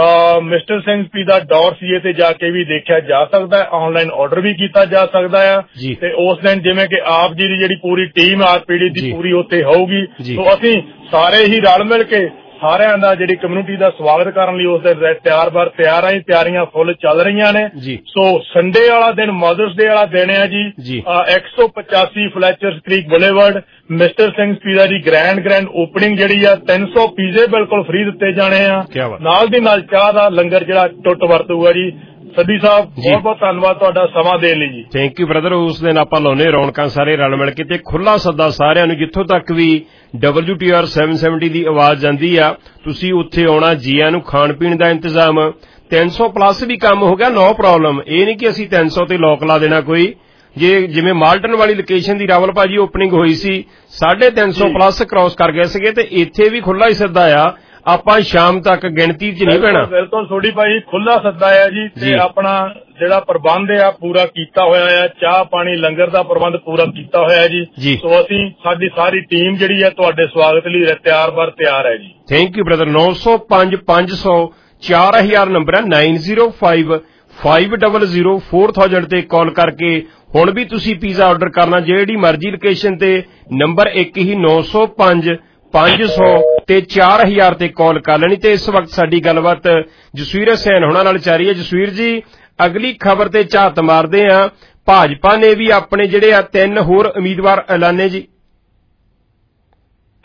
mister Singh pizza dot CA ਤੇ ਜਾ ਕੇ ਵੀ ਦੇਖਿਆ ਜਾ ਸਕਦਾ ਹੈ, ਆਨਲਾਈਨ ਆਰਡਰ ਵੀ ਕੀਤਾ ਜਾ ਸਕਦਾ ਹੈ। ਤੇ ਉਸ ਦਿਨ ਜਿਵੇਂ ਕਿ ਆਪ ਜੀ ਦੀ ਜਿਹੜੀ ਪੂਰੀ ਟੀਮ ਆਰਪੀਡੀ ਦੀ ਪੂਰੀ ਉੱਥੇ ਹੋਊਗੀ, ਸੋ ਅਸੀਂ ਸਾਰੇ ਹੀ ਰਲ ਮਿਲ ਕੇ ਸਾਰਿਆਂ ਦਾ ਜਿਹੜੀ ਕਮਿਊਨਿਟੀ ਦਾ ਸਵਾਗਤ ਕਰਨ ਲਈ ਉਸ ਦਿਨ ਤਿਆਰ ਬਰ ਤਿਆਰ ਆ, ਤਿਆਰੀਆਂ ਫੁੱਲ ਚੱਲ ਰਹੀਆਂ ਨੇ। ਸੋ ਸੰਡੇ ਵਾਲਾ ਦਿਨ ਮਦਰਸ ਡੇ ਵਾਲਾ ਦਿਨ ਹੈ ਜੀ। ਇੱਕ ਸੌ ਪਚਾਸੀ Fletcher street boulevard mister Singh pizza ਦੀ ਗ੍ਰੈਂਡ ਗ੍ਰੈਂਡ ਓਪਨਿੰਗ ਜਿਹੜੀ ਆ, ਤਿੰਨ ਸੌ ਪੀਜ਼ੇ ਬਿਲਕੁਲ ਫ੍ਰੀ ਦਿੱਤੇ ਜਾਣੇ ਆ, ਨਾਲ ਦੀ ਨਾਲ ਚਾਹ ਦਾ ਲੰਗਰ ਜਿਹੜਾ ਟੁੱਟ ਵਰਤੂਗਾ ਜੀ। ਸੱਦੀ ਸਾਹਿਬ ਬਹੁਤ ਬਹੁਤ ਧੰਨਵਾਦ ਤੁਹਾਡਾ ਸਮਾਂ ਦੇਣ ਲਈ ਜੀ। Thank you brother. ਉਸ ਦਿਨ ਆਪਾਂ ਲਾਉਨੇ ਰੌਣਕਾਂ ਸਾਰੇ ਰਲ ਮਿਲ ਕੇ ਤੇ ਖੁੱਲਾ ਸੱਦਾ ਸਾਰਿਆਂ ਨੂੰ, ਜਿੱਥੋਂ ਤੱਕ ਵੀ ਡਬਲਯੂ ਟੀ ਆਰ ਸੱਤ ਸੌ ਸੱਤਰ ਦੀ ਆਵਾਜ਼ ਜਾਂਦੀ ਆ ਤੁਸੀਂ ਉੱਥੇ ਆਉਣਾ। ਜੀਆਂ ਨੂੰ ਖਾਣ ਪੀਣ ਦਾ ਇੰਤਜ਼ਾਮ, ਤਿੰਨ ਸੌ ਪਲੱਸ ਵੀ ਕੰਮ ਹੋ ਗਿਆ, ਨੋ ਪ੍ਰੋਬਲਮ। ਇਹ ਨਹੀਂ ਕਿ ਅਸੀਂ ਤਿੰਨ ਸੌ ਤੇ ਲੋਕ ਲਾ ਦੇਣਾ ਕੋਈ। ਜੇ ਜਿਵੇਂ ਮਾਲਟਨ ਵਾਲੀ ਲੋਕੇਸ਼ਨ ਦੀ ਰਾਵਲ ਭਾਜੀ ਓਪਨਿੰਗ ਹੋਈ ਸੀ, ਸਾਢੇ ਤਿੰਨ ਸੌ ਪਲੱਸ ਕ੍ਰਾਸ ਕਰ ਗਏ ਸੀਗੇ ਤੇ ਇੱਥੇ ਵੀ ਖੁੱਲਾ ਹੀ ਸੱਦਾ ਆ, ਆਪਾਂ ਸ਼ਾਮ ਤੱਕ ਗਿਣਤੀ ਚ ਨਹੀਂ ਪੈਣਾ। ਬਿਲਕੁਲ ਥੋੜੀ ਭਾਈ ਖੁੱਲਾ ਸੱਦਾ ਹੈ ਜੀ। ਤੇ ਆਪਣਾ ਜਿਹੜਾ ਪ੍ਰਬੰਧ ਆ ਪੂਰਾ ਕੀਤਾ ਹੋਇਆ ਆ, ਚਾਹ ਪਾਣੀ ਲੰਗਰ ਦਾ ਪ੍ਰਬੰਧ ਪੂਰਾ ਕੀਤਾ ਹੋਇਆ ਜੀ। ਸੋ ਅਸੀਂ ਸਾਡੀ ਸਾਰੀ ਟੀਮ ਜਿਹੜੀ ਹੈ ਤੁਹਾਡੇ ਸਵਾਗਤ ਲਈ ਤਿਆਰ ਬਰ ਤਿਆਰ ਹੈ ਜੀ। Thank you brother. ਨੌ ਸੌ ਪੰਜ ਪੰਜ ਸੌ ਚਾਰ ਹਜ਼ਾਰ ਨੰਬਰ ਹੈ, nine zero five five double zero four thousand ਤੇ ਕਾਲ ਕਰਕੇ ਹੁਣ ਵੀ ਤੁਸੀਂ ਪੀਜ਼ਾ ਆਰਡਰ ਕਰਨਾ ਜਿਹੜੀ ਮਰਜ਼ੀ ਲੋਕੇਸ਼ਨ ਤੇ। ਨੰਬਰ ਇੱਕ ਹੀ ਨੌ ਸੌ ਪੰਜ ਪੰਜ ਸੌ ਤੇ ਚਾਰ ਹਜ਼ਾਰ ਤੇ ਕਾਲ ਕਰ ਲੈਣੀ। ਤੇ ਇਸ ਵਕਤ ਸਾਡੀ ਗੱਲਬਾਤ ਜਸਵੀਰ ਹੁਸੈਨ ਹੋਣਾ ਨਾਲ ਚੱਲ ਰਹੀ ਹੈ। ਜਸਵੀਰ ਜੀ, ਅਗਲੀ ਖਬਰ ਤੇ ਝਾਤ ਮਾਰਦੇ ਆ। ਭਾਜਪਾ ਨੇ ਵੀ ਆਪਣੇ ਜਿਹੜੇ ਆ ਤਿੰਨ ਹੋਰ ਉਮੀਦਵਾਰ ਐਲਾਨੇ ਜੀ।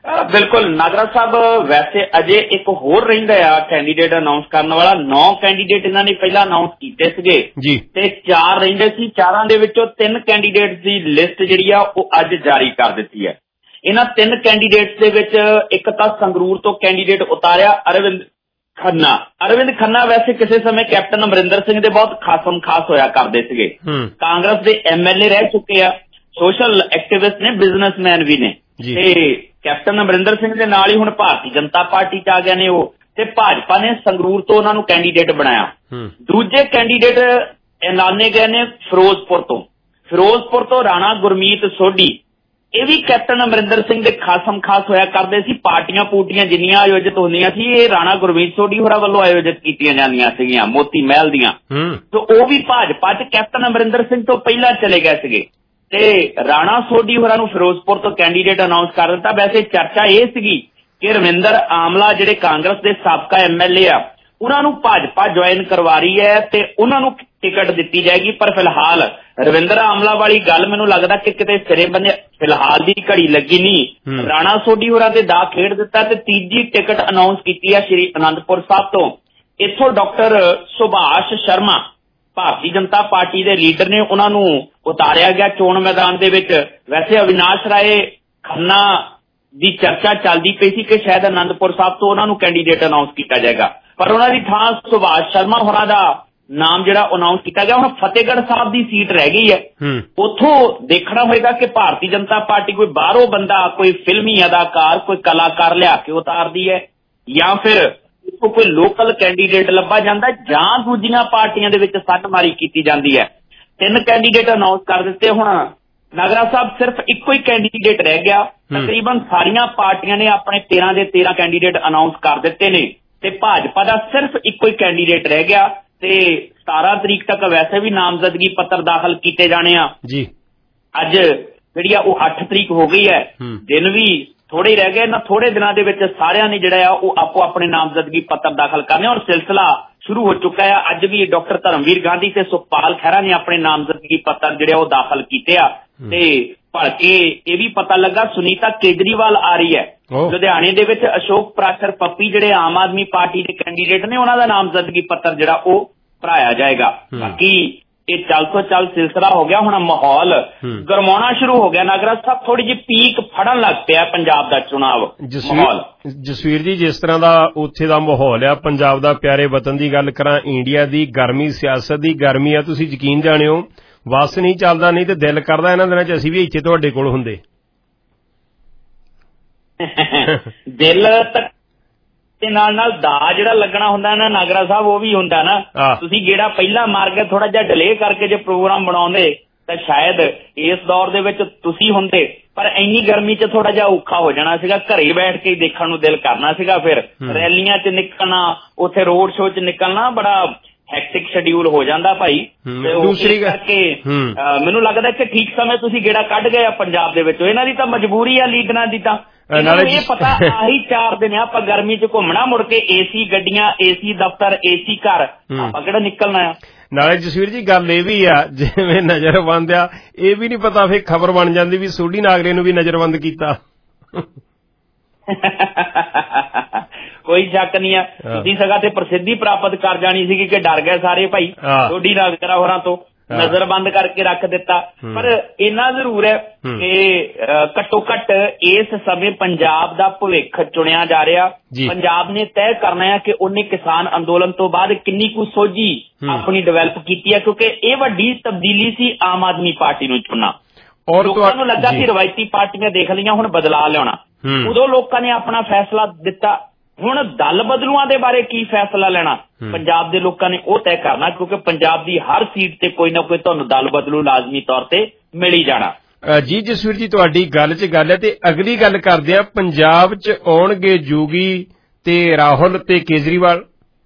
ਬਿਲਕੁਲ ਨਾਗਰਾ ਸਾਹਿਬ, ਵੈਸੇ ਅਜੇ ਇੱਕ ਹੋਰ ਰਹਿੰਦਾ ਆ ਕੈਂਡੀਡੇਟ ਅਨਾਉਂਸ ਕਰਨ ਵਾਲਾ। ਨੌ ਕੈਂਡੀਡੇਟ ਇਹਨਾਂ ਨੇ ਪਹਿਲਾਂ ਅਨਾਉਂਸ ਕੀਤੇ ਸੀਗੇ ਜੀ ਤੇ ਚਾਰ ਰਹਿੰਦੇ ਸੀ। ਚਾਰਾਂ ਦੇ ਵਿੱਚੋਂ ਤਿੰਨ ਕੈਂਡੀਡੇਟ ਦੀ ਲਿਸਟ ਜਿਹੜੀ ਆ ਉਹ ਅੱਜ ਜਾਰੀ ਕਰ ਦਿੱਤੀ ਹੈ। ਇਹਨਾਂ ਤਿੰਨ ਕੈਂਡੀਡੇਟਸ ਦੇ ਵਿੱਚ ਇੱਕ ਤਾਂ ਸੰਗਰੂਰ ਤੋਂ ਕੈਂਡੀਡੇਟ ਉਤਾਰਿਆ ਅਰਵਿੰਦ ਖੰਨਾ। ਅਰਵਿੰਦ ਖੰਨਾ ਵੈਸੇ ਕਿਸੇ ਸਮੇਂ ਕੈਪਟਨ ਅਮਰਿੰਦਰ ਸਿੰਘ ਦੇ ਬਹੁਤ ਖਾਸਮ ਖਾਸ ਹੋਇਆ ਕਰਦੇ ਸੀਗੇ। ਕਾਂਗਰਸ ਦੇ ਐਮ ਐਲ ਏ ਰਹਿ ਚੁੱਕੇ ਆ, ਸੋਸ਼ਲ ਐਕਟਿਵਿਸਟ ਨੇ, ਬਿਜ਼ਨਸਮੈਨ ਵੀ ਨੇ ਤੇ ਕੈਪਟਨ ਅਮਰਿੰਦਰ ਸਿੰਘ ਦੇ ਨਾਲ ਹੀ ਹੁਣ ਭਾਰਤੀ ਜਨਤਾ ਪਾਰਟੀ ਚ ਆ ਗਏ ਨੇ ਉਹ, ਤੇ ਭਾਜਪਾ ਨੇ ਸੰਗਰੂਰ ਤੋਂ ਉਹਨਾਂ ਨੂੰ ਕੈਂਡੀਡੇਟ ਬਣਾਇਆ। ਦੂਜੇ ਕੈਂਡੀਡੇਟ ਐਲਾਨੇ ਗਏ ਨੇ ਫਿਰੋਜ਼ਪੁਰ ਤੋਂ। ਫਿਰੋਜ਼ਪੁਰ ਤੋਂ ਰਾਣਾ ਗੁਰਮੀਤ ਸੋਢੀ, ਇਹ ਵੀ ਕੈਪਟਨ ਅਮਰਿੰਦਰ ਸਿੰਘ ਦੇ ਖਾਸਮ ਖਾਸ ਹੋਇਆ ਕਰਦੇ ਸੀ। ਪਾਰਟੀਆਂ ਪੂਟੀਆਂ ਜਿੰਨੀਆਂ ਆਯੋਜਿਤ ਹੁੰਦੀਆਂ ਸੀ ਇਹ ਰਾਣਾ ਗੁਰਮੀਤ ਸੋਢੀ ਹੋਰਾਂ ਵੱਲੋਂ ਆਯੋਜਿਤ ਕੀਤੀਆਂ ਜਾਂਦੀਆਂ ਸੀਗੀਆਂ, ਮੋਤੀ ਮਹਿਲ ਦੀਆਂ। ਤੇ ਉਹ ਵੀ ਭਾਜਪਾ ਚ ਕੈਪਟਨ ਅਮਰਿੰਦਰ ਸਿੰਘ ਤੋਂ ਪਹਿਲਾਂ ਚਲੇ ਗਏ ਸੀਗੇ ਤੇ ਰਾਣਾ ਸੋਢੀ ਹੋਰਾਂ ਨੂੰ ਫਿਰੋਜ਼ਪੁਰ ਤੋਂ ਕੈਂਡੀਡੇਟ ਅਨਾਉਂਸ ਕਰ ਦਿੱਤਾ। ਵੈਸੇ ਚਰਚਾ ਇਹ ਸੀਗੀ ਕਿ ਰਵਿੰਦਰ ਆਮਲਾ ਜਿਹੜੇ ਕਾਂਗਰਸ ਦੇ ਸਾਬਕਾ ਐਮ ਐਲ ਏ ਆ, ਉਹਨਾਂ ਨੂੰ ਭਾਜਪਾ ਜੁਆਇਨ ਕਰਵਾ ਰਹੀ ਹੈ ਤੇ ਉਹਨਾਂ ਨੂੰ ਟਿਕਟ ਦਿੱਤੀ ਜਾਏਗੀ। ਪਰ ਫਿਲਹਾਲ ਰਵਿੰਦਰ ਆਮਲਾ ਵਾਲੀ ਗੱਲ ਮੈਨੂੰ ਲੱਗਦਾ ਕਿ ਕਿਤੇ ਸਿਰੇ ਬੰਨੇ ਫਿਲਹਾਲ ਦੀ ਘੜੀ ਲੱਗੀ ਨਹੀਂ। ਰਾਣਾ ਸੋਢੀ ਹੋਰਾਂ ਤੇ ਦਾ ਖੇਡ ਦਿੱਤਾ ਤੇ ਤੀਜੀ ਟਿਕਟ ਅਨਾਉਂਸ ਕੀਤੀ ਹੈ ਸ਼੍ਰੀ ਅਨੰਦਪੁਰ ਸਾਹਿਬ ਤੋਂ। ਇੱਥੋਂ ਡਾਕਟਰ ਸੁਭਾਸ਼ ਸ਼ਰਮਾ ਭਾਰਤੀ ਜਨਤਾ ਪਾਰਟੀ ਦੇ ਲੀਡਰ ਨੇ, ਉਹਨਾਂ ਨੂੰ ਉਤਾਰਿਆ ਗਿਆ ਚੋਣ ਮੈਦਾਨ ਦੇ ਵਿੱਚ। ਵੈਸੇ ਅਵਿਨਾਸ਼ ਰਾਏ ਖੰਨਾ ਦੀ ਚਰਚਾ ਚੱਲਦੀ ਪਈ ਸੀ ਕਿ ਸ਼ਾਇਦ ਅਨੰਦਪੁਰ ਸਾਹਿਬ ਤੋਂ ਉਹਨਾਂ ਨੂੰ ਕੈਂਡੀਡੇਟ ਅਨਾਉਂਸ ਕੀਤਾ ਜਾਏਗਾ, ਪਰ ਉਹਨਾਂ ਦੀ ਥਾਂ ਸੁਭਾਸ਼ ਸ਼ਰਮਾ ਹੋਰਾਂ ਦਾ ਨਾਮ ਜਿਹੜਾ ਅਨਾਉਂਸ ਕੀਤਾ ਗਿਆ। ਹੁਣ ਫਤਿਹਗੜ੍ਹ ਸਾਹਿਬ ਦੀ ਸੀਟ ਰਹਿ ਗਈ ਹੈ, ਉੱਥੋਂ ਦੇਖਣਾ ਹੋਏਗਾ ਕਿ ਭਾਰਤੀ ਜਨਤਾ ਪਾਰਟੀ ਕੋਈ ਬਾਹਰੋਂ ਬੰਦਾ, ਕੋਈ ਫਿਲਮੀ ਅਦਾਕਾਰ, ਕੋਈ ਕਲਾਕਾਰ ਲਿਆ ਕੇ ਉਤਾਰਦੀ ਹੈ ਜਾਂ ਫਿਰ ਕੋਈ ਲੋਕਲ ਕੈਂਡੀਡੇਟ ਲੱਭਾ ਜਾਂਦਾ ਜਾਂ ਦੂਜੀਆਂ ਪਾਰਟੀਆਂ ਦੇ ਵਿੱਚ ਸੱਟਮਾਰੀ ਕੀਤੀ ਜਾਂਦੀ ਹੈ। ਤਿੰਨ ਕੈਂਡੀਡੇਟ ਅਨਾਉਂਸ ਕਰ ਦਿੱਤੇ। ਹੁਣ ਨਾਗਰਾ ਸਾਹਿਬ ਸਿਰਫ ਇੱਕੋ ਹੀ ਕੈਂਡੀਡੇਟ ਰਹਿ ਗਿਆ। ਤਕਰੀਬਨ ਸਾਰੀਆਂ ਪਾਰਟੀਆਂ ਨੇ ਆਪਣੇ ਤੇਰਾਂ ਦੇ ਤੇਰਾਂ ਕੈਂਡੀਡੇਟ ਅਨਾਉਂਸ ਕਰ ਦਿੱਤੇ ਨੇ ਤੇ ਭਾਜਪਾ ਦਾ ਸਿਰਫ ਇੱਕੋ ਹੀ ਕੈਂਡੀਡੇਟ ਰਹਿ ਗਿਆ ਤੇ ਸਤਾਰਾਂ ਤਰੀਕ ਤੱਕ ਵੈਸੇ ਵੀ ਨਾਮਜ਼ਦਗੀ ਪੱਤਰ ਦਾਖਲ ਕੀਤੇ ਜਾਣੇ ਆ ਜੀ। ਅੱਜ ਜਿਹੜੀ ਆ ਉਹ ਅੱਠ ਤਰੀਕ ਹੋ ਗਈ ਹੈ, ਦਿਨ ਵੀ ਥੋੜੇ ਹੀ ਰਹਿ ਗਏ। ਇਹਨਾਂ ਥੋੜੇ ਦਿਨਾਂ ਦੇ ਵਿੱਚ ਸਾਰਿਆਂ ਨੇ ਜਿਹੜਾ ਆ ਉਹ ਆਪੋ ਆਪਣੇ ਨਾਮਜ਼ਦਗੀ ਪੱਤਰ ਦਾਖਲ ਕਰਨੇ ਔਰ ਸਿਲਸਿਲਾ ਸ਼ੁਰੂ ਹੋ ਚੁੱਕਾ ਹੈ। ਅੱਜ ਵੀ ਡਾਕਟਰ ਧਰਮਵੀਰ ਗਾਂਧੀ ਤੇ ਸੁਖਪਾਲ ਖਹਿਰਾ ਨੇ ਆਪਣੇ ਨਾਮਜ਼ਦਗੀ ਪੱਤਰ ਜਿਹੜੇ ਉਹ ਦਾਖਲ ਕੀਤੇ ਆ ਤੇ ਭਲਕੇ ਇਹ ਵੀ ਪਤਾ ਲੱਗਾ ਸੁਨੀਤਾ ਕੇਜਰੀਵਾਲ ਆ ਰਹੀ ਹੈ ਲੁਧਿਆਣੇ ਦੇ ਵਿੱਚ। ਅਸ਼ੋਕ ਪ੍ਰਾਸ਼ਰ ਪੱਪੀ ਜਿਹੜੇ ਆਮ ਆਦਮੀ ਪਾਰਟੀ ਦੇ ਕੈਂਡੀਡੇਟ ਨੇ, ਉਹਨਾਂ ਦਾ ਨਾਮਜ਼ਦਗੀ ਪੱਤਰ ਜਿਹੜਾ ਉਹ ਭਰਾਇਆ ਜਾਏਗਾ। ਬਾਕੀ ਇਹ ਚੱਲ ਤੋਂ ਚੱਲ ਸਿਲਸਿਲਾ ਹੋ ਗਿਆ। ਹੁਣ ਮਾਹੌਲ ਗਰਮਾਉਣਾ ਸ਼ੁਰੂ ਹੋ ਗਿਆ। ਨਾਗਰਾ ਸਾਹਿਬ ਥੋੜੀ ਜਿਹੀ ਪੀਕ ਫੜਨ ਲੱਗ ਪਿਆ ਪੰਜਾਬ ਦਾ ਚੁਣਾਵ ਮਾਹੌਲ। ਜਸਵੀਰ ਜੀ, ਜਿਸ ਤਰ੍ਹਾਂ ਦਾ ਉੱਥੇ ਦਾ ਮਾਹੌਲ ਆ ਪੰਜਾਬ ਦਾ, ਪਿਆਰੇ ਵਤਨ ਦੀ ਗੱਲ ਕਰਾਂ, ਇੰਡੀਆ ਦੀ ਗਰਮੀ, ਸਿਆਸਤ ਦੀ ਗਰਮੀ ਆ, ਤੁਸੀਂ ਯਕੀਨ ਜਾਣਿਓ ਵਸ ਨਹੀਂ ਚੱਲਦਾ। ਨਹੀਂ ਤੇ ਦਿਲ ਕਰਦਾ ਇਹਨਾਂ ਦਿਨਾਂ ਚ ਅਸੀਂ ਵੀ ਇੱਥੇ ਤੁਹਾਡੇ ਕੋਲ ਹੁੰਦੇ। ਦਿਲ ਤੱਕ ਤੇ ਨਾਲ ਨਾਲ ਦਾ ਜਿਹੜਾ ਲੱਗਣਾ ਹੁੰਦਾ ਨਾ ਨਾਗਰਾ ਸਾਹਿਬ, ਉਹ ਵੀ ਹੁੰਦਾ ਨਾ। ਤੁਸੀਂ ਜਿਹੜਾ ਪਹਿਲਾਂ ਮਾਰ ਕੇ ਥੋੜਾ ਜਿਹਾ ਡਿਲੇ ਕਰਕੇ ਜੇ ਪ੍ਰੋਗਰਾਮ ਬਣਾਉਂਦੇ ਤਾਂ ਸ਼ਾਇਦ ਇਸ ਦੌਰ ਦੇ ਵਿੱਚ ਤੁਸੀਂ ਹੁੰਦੇ, ਪਰ ਇੰਨੀ ਗਰਮੀ ਚ ਥੋੜਾ ਜਿਹਾ ਔਖਾ ਹੋ ਜਾਣਾ ਸੀਗਾ। ਘਰੇ ਬੈਠ ਕੇ ਦੇਖਣ ਨੂੰ ਦਿਲ ਕਰਨਾ ਸੀਗਾ। ਫਿਰ ਰੈਲੀਆਂ ਚ ਨਿਕਲਣਾ, ਉੱਥੇ ਰੋਡ ਸ਼ੋਅ ਚ ਨਿਕਲਣਾ ਬੜਾ ਹੈਕਟਿਕ ਸ਼ਡਿਊਲ ਹੋ ਜਾਂਦਾ ਭਾਈ। ਦੂਸਰੀ ਕਰਕੇ ਮੈਨੂੰ ਲੱਗਦਾ ਕਿ ਠੀਕ ਸਮੇਂ ਤੁਸੀਂ ਗੇੜਾ ਕੱਢ ਗਏ ਆ ਪੰਜਾਬ ਦੇ ਵਿੱਚ। ਇਹਨਾਂ ਦੀ ਤਾਂ ਮਜਬੂਰੀ ਆ ਲੀਡਰਾਂ ਦੀ, ਤਾਂ ਇਹ ਪਤਾ ਆਹੀ ਚਾਰ ਦਿਨ ਆਪਾਂ ਗਰਮੀ ਚ ਘੁੰਮਣਾ, ਮੁੜ ਕੇ ਏਸੀ ਗੱਡੀਆਂ, ਏਸੀ ਦਫ਼ਤਰ, ਏਸੀ ਘਰ, ਆਪਾਂ ਕਿਹੜਾ ਨਿਕਲਣਾ ਆ। ਨਾਲੇ ਜਸਵੀਰ ਜੀ ਗੱਲ ਇਹ ਵੀ ਆ, ਜਿਵੇਂ ਨਜ਼ਰਬੰਦ ਆ, ਇਹ ਵੀ ਨੀ ਪਤਾ ਫਿਰ ਖਬਰ ਬਣ ਜਾਂਦੀ ਵੀ ਸੋਢੀ ਨਾਗਰੇ ਨੂੰ ਵੀ ਨਜ਼ਰਬੰਦ ਕੀਤਾ। ਕੋਈ ਸ਼ੱਕ ਨਹੀਂ ਆ, ਤੁਸੀਂ ਸਗਾ ਤੇ ਪ੍ਰਸਿੱਧੀ ਪ੍ਰਾਪਤ ਕਰ ਜਾਣੀ ਸੀਗੀ ਕਿ ਡਰ ਗਏ ਸਾਰੇ ਭਾਈ ਸੋਢੀ ਨਾਗਰਾ ਹੋਰਾਂ ਤੋਂ, ਨਜ਼ਰਬੰਦ ਕਰਕੇ ਰੱਖ ਦਿੱਤਾ। ਪਰ ਇੰਨਾ ਜ਼ਰੂਰ ਹੈ ਕਿ ਘੱਟੋ ਘੱਟ ਇਸ ਸਮੇਂ ਪੰਜਾਬ ਦਾ ਭਵਿੱਖ ਚੁਣਿਆ ਜਾ ਰਿਹਾ। ਪੰਜਾਬ ਨੇ ਤੈਅ ਕਰਨਾ ਹੈ ਕਿ ਉਹਨੇ ਕਿਸਾਨ ਅੰਦੋਲਨ ਤੋਂ ਬਾਅਦ ਕਿੰਨੀ ਕੁ ਸੋਝੀ ਆਪਣੀ ਡਿਵੈਲਪ ਕੀਤੀ ਹੈ, ਕਿਉਂਕਿ ਇਹ ਵੱਡੀ ਤਬਦੀਲੀ ਸੀ ਆਮ ਆਦਮੀ ਪਾਰਟੀ ਨੂੰ ਚੁਣਨਾ। ਲੋਕਾਂ ਨੂੰ ਲੱਗਾ ਕਿ ਰਵਾਇਤੀ ਪਾਰਟੀਆਂ ਦੇਖ ਲਈਆਂ, ਹੁਣ ਬਦਲਾ ਲਿਆਉਣਾ। ਉਦੋਂ ਲੋਕਾਂ ਨੇ ਆਪਣਾ ਫੈਸਲਾ ਦਿੱਤਾ। ਹੁਣ ਦਲ ਬਦਲੂਆਂ ਦੇ ਬਾਰੇ ਕੀ ਫੈਸਲਾ ਲੈਣਾ ਪੰਜਾਬ ਦੇ ਲੋਕਾਂ ਨੇ ਉਹ ਤੈਅ ਕਰਨਾ, ਕਿਉਂਕਿ ਪੰਜਾਬ ਦੀ ਹਰ ਸੀਟ ਤੇ ਕੋਈ ਨਾ ਕੋਈ ਤੁਹਾਨੂੰ ਦਲ ਬਦਲੂ ਲਾਜ਼ਮੀ ਤੌਰ ਤੇ ਮਿਲ ਹੀ ਜਾਣਾ। ਜੀ ਜਸਵੀਰ ਜੀ, ਤੁਹਾਡੀ ਗੱਲ 'ਚ ਗੱਲ ਹੈ ਤੇ ਅਗਲੀ ਗੱਲ ਕਰਦੇ ਆ, ਪੰਜਾਬ 'ਚ ਆਉਣਗੇ ਜੋਗੀ ਤੇ ਰਾਹੁਲ ਤੇ ਕੇਜਰੀਵਾਲ।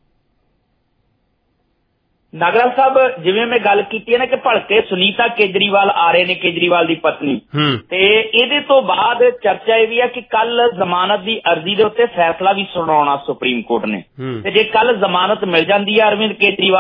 ਨਾਗਰਾ ਸਾਹਿਬ, ਜਿਵੇਂ ਮੈਂ ਗੱਲ ਕੀਤੀ ਹੈ ਨਾ ਕਿ ਭਲਕੇ ਸੁਨੀਤਾ ਕੇਜਰੀਵਾਲ ਆ ਰਹੇ ਨੇ, ਕੇਜਰੀਵਾਲ ਦੀ ਪਤਨੀ, ਤੇ ਇਹਦੇ ਤੋਂ ਬਾਅਦ ਚਰਚਾ ਇਹ ਵੀ ਹੈ ਕਿ ਕੱਲ ਜ਼ਮਾਨਤ ਦੀ ਅਰਜ਼ੀ ਦੇ ਉੱਤੇ ਫੈਸਲਾ ਵੀ ਸੁਣਾਉਣਾ ਸੁਪਰੀਮ ਕੋਰਟ ਨੇ, ਤੇ ਜੇ ਕੱਲ ਜ਼ਮਾਨਤ ਮਿਲ ਜਾਂਦੀ ਹੈ ਅਰਵਿੰਦ ਕੇਜਰੀਵਾਲ ਨੂੰ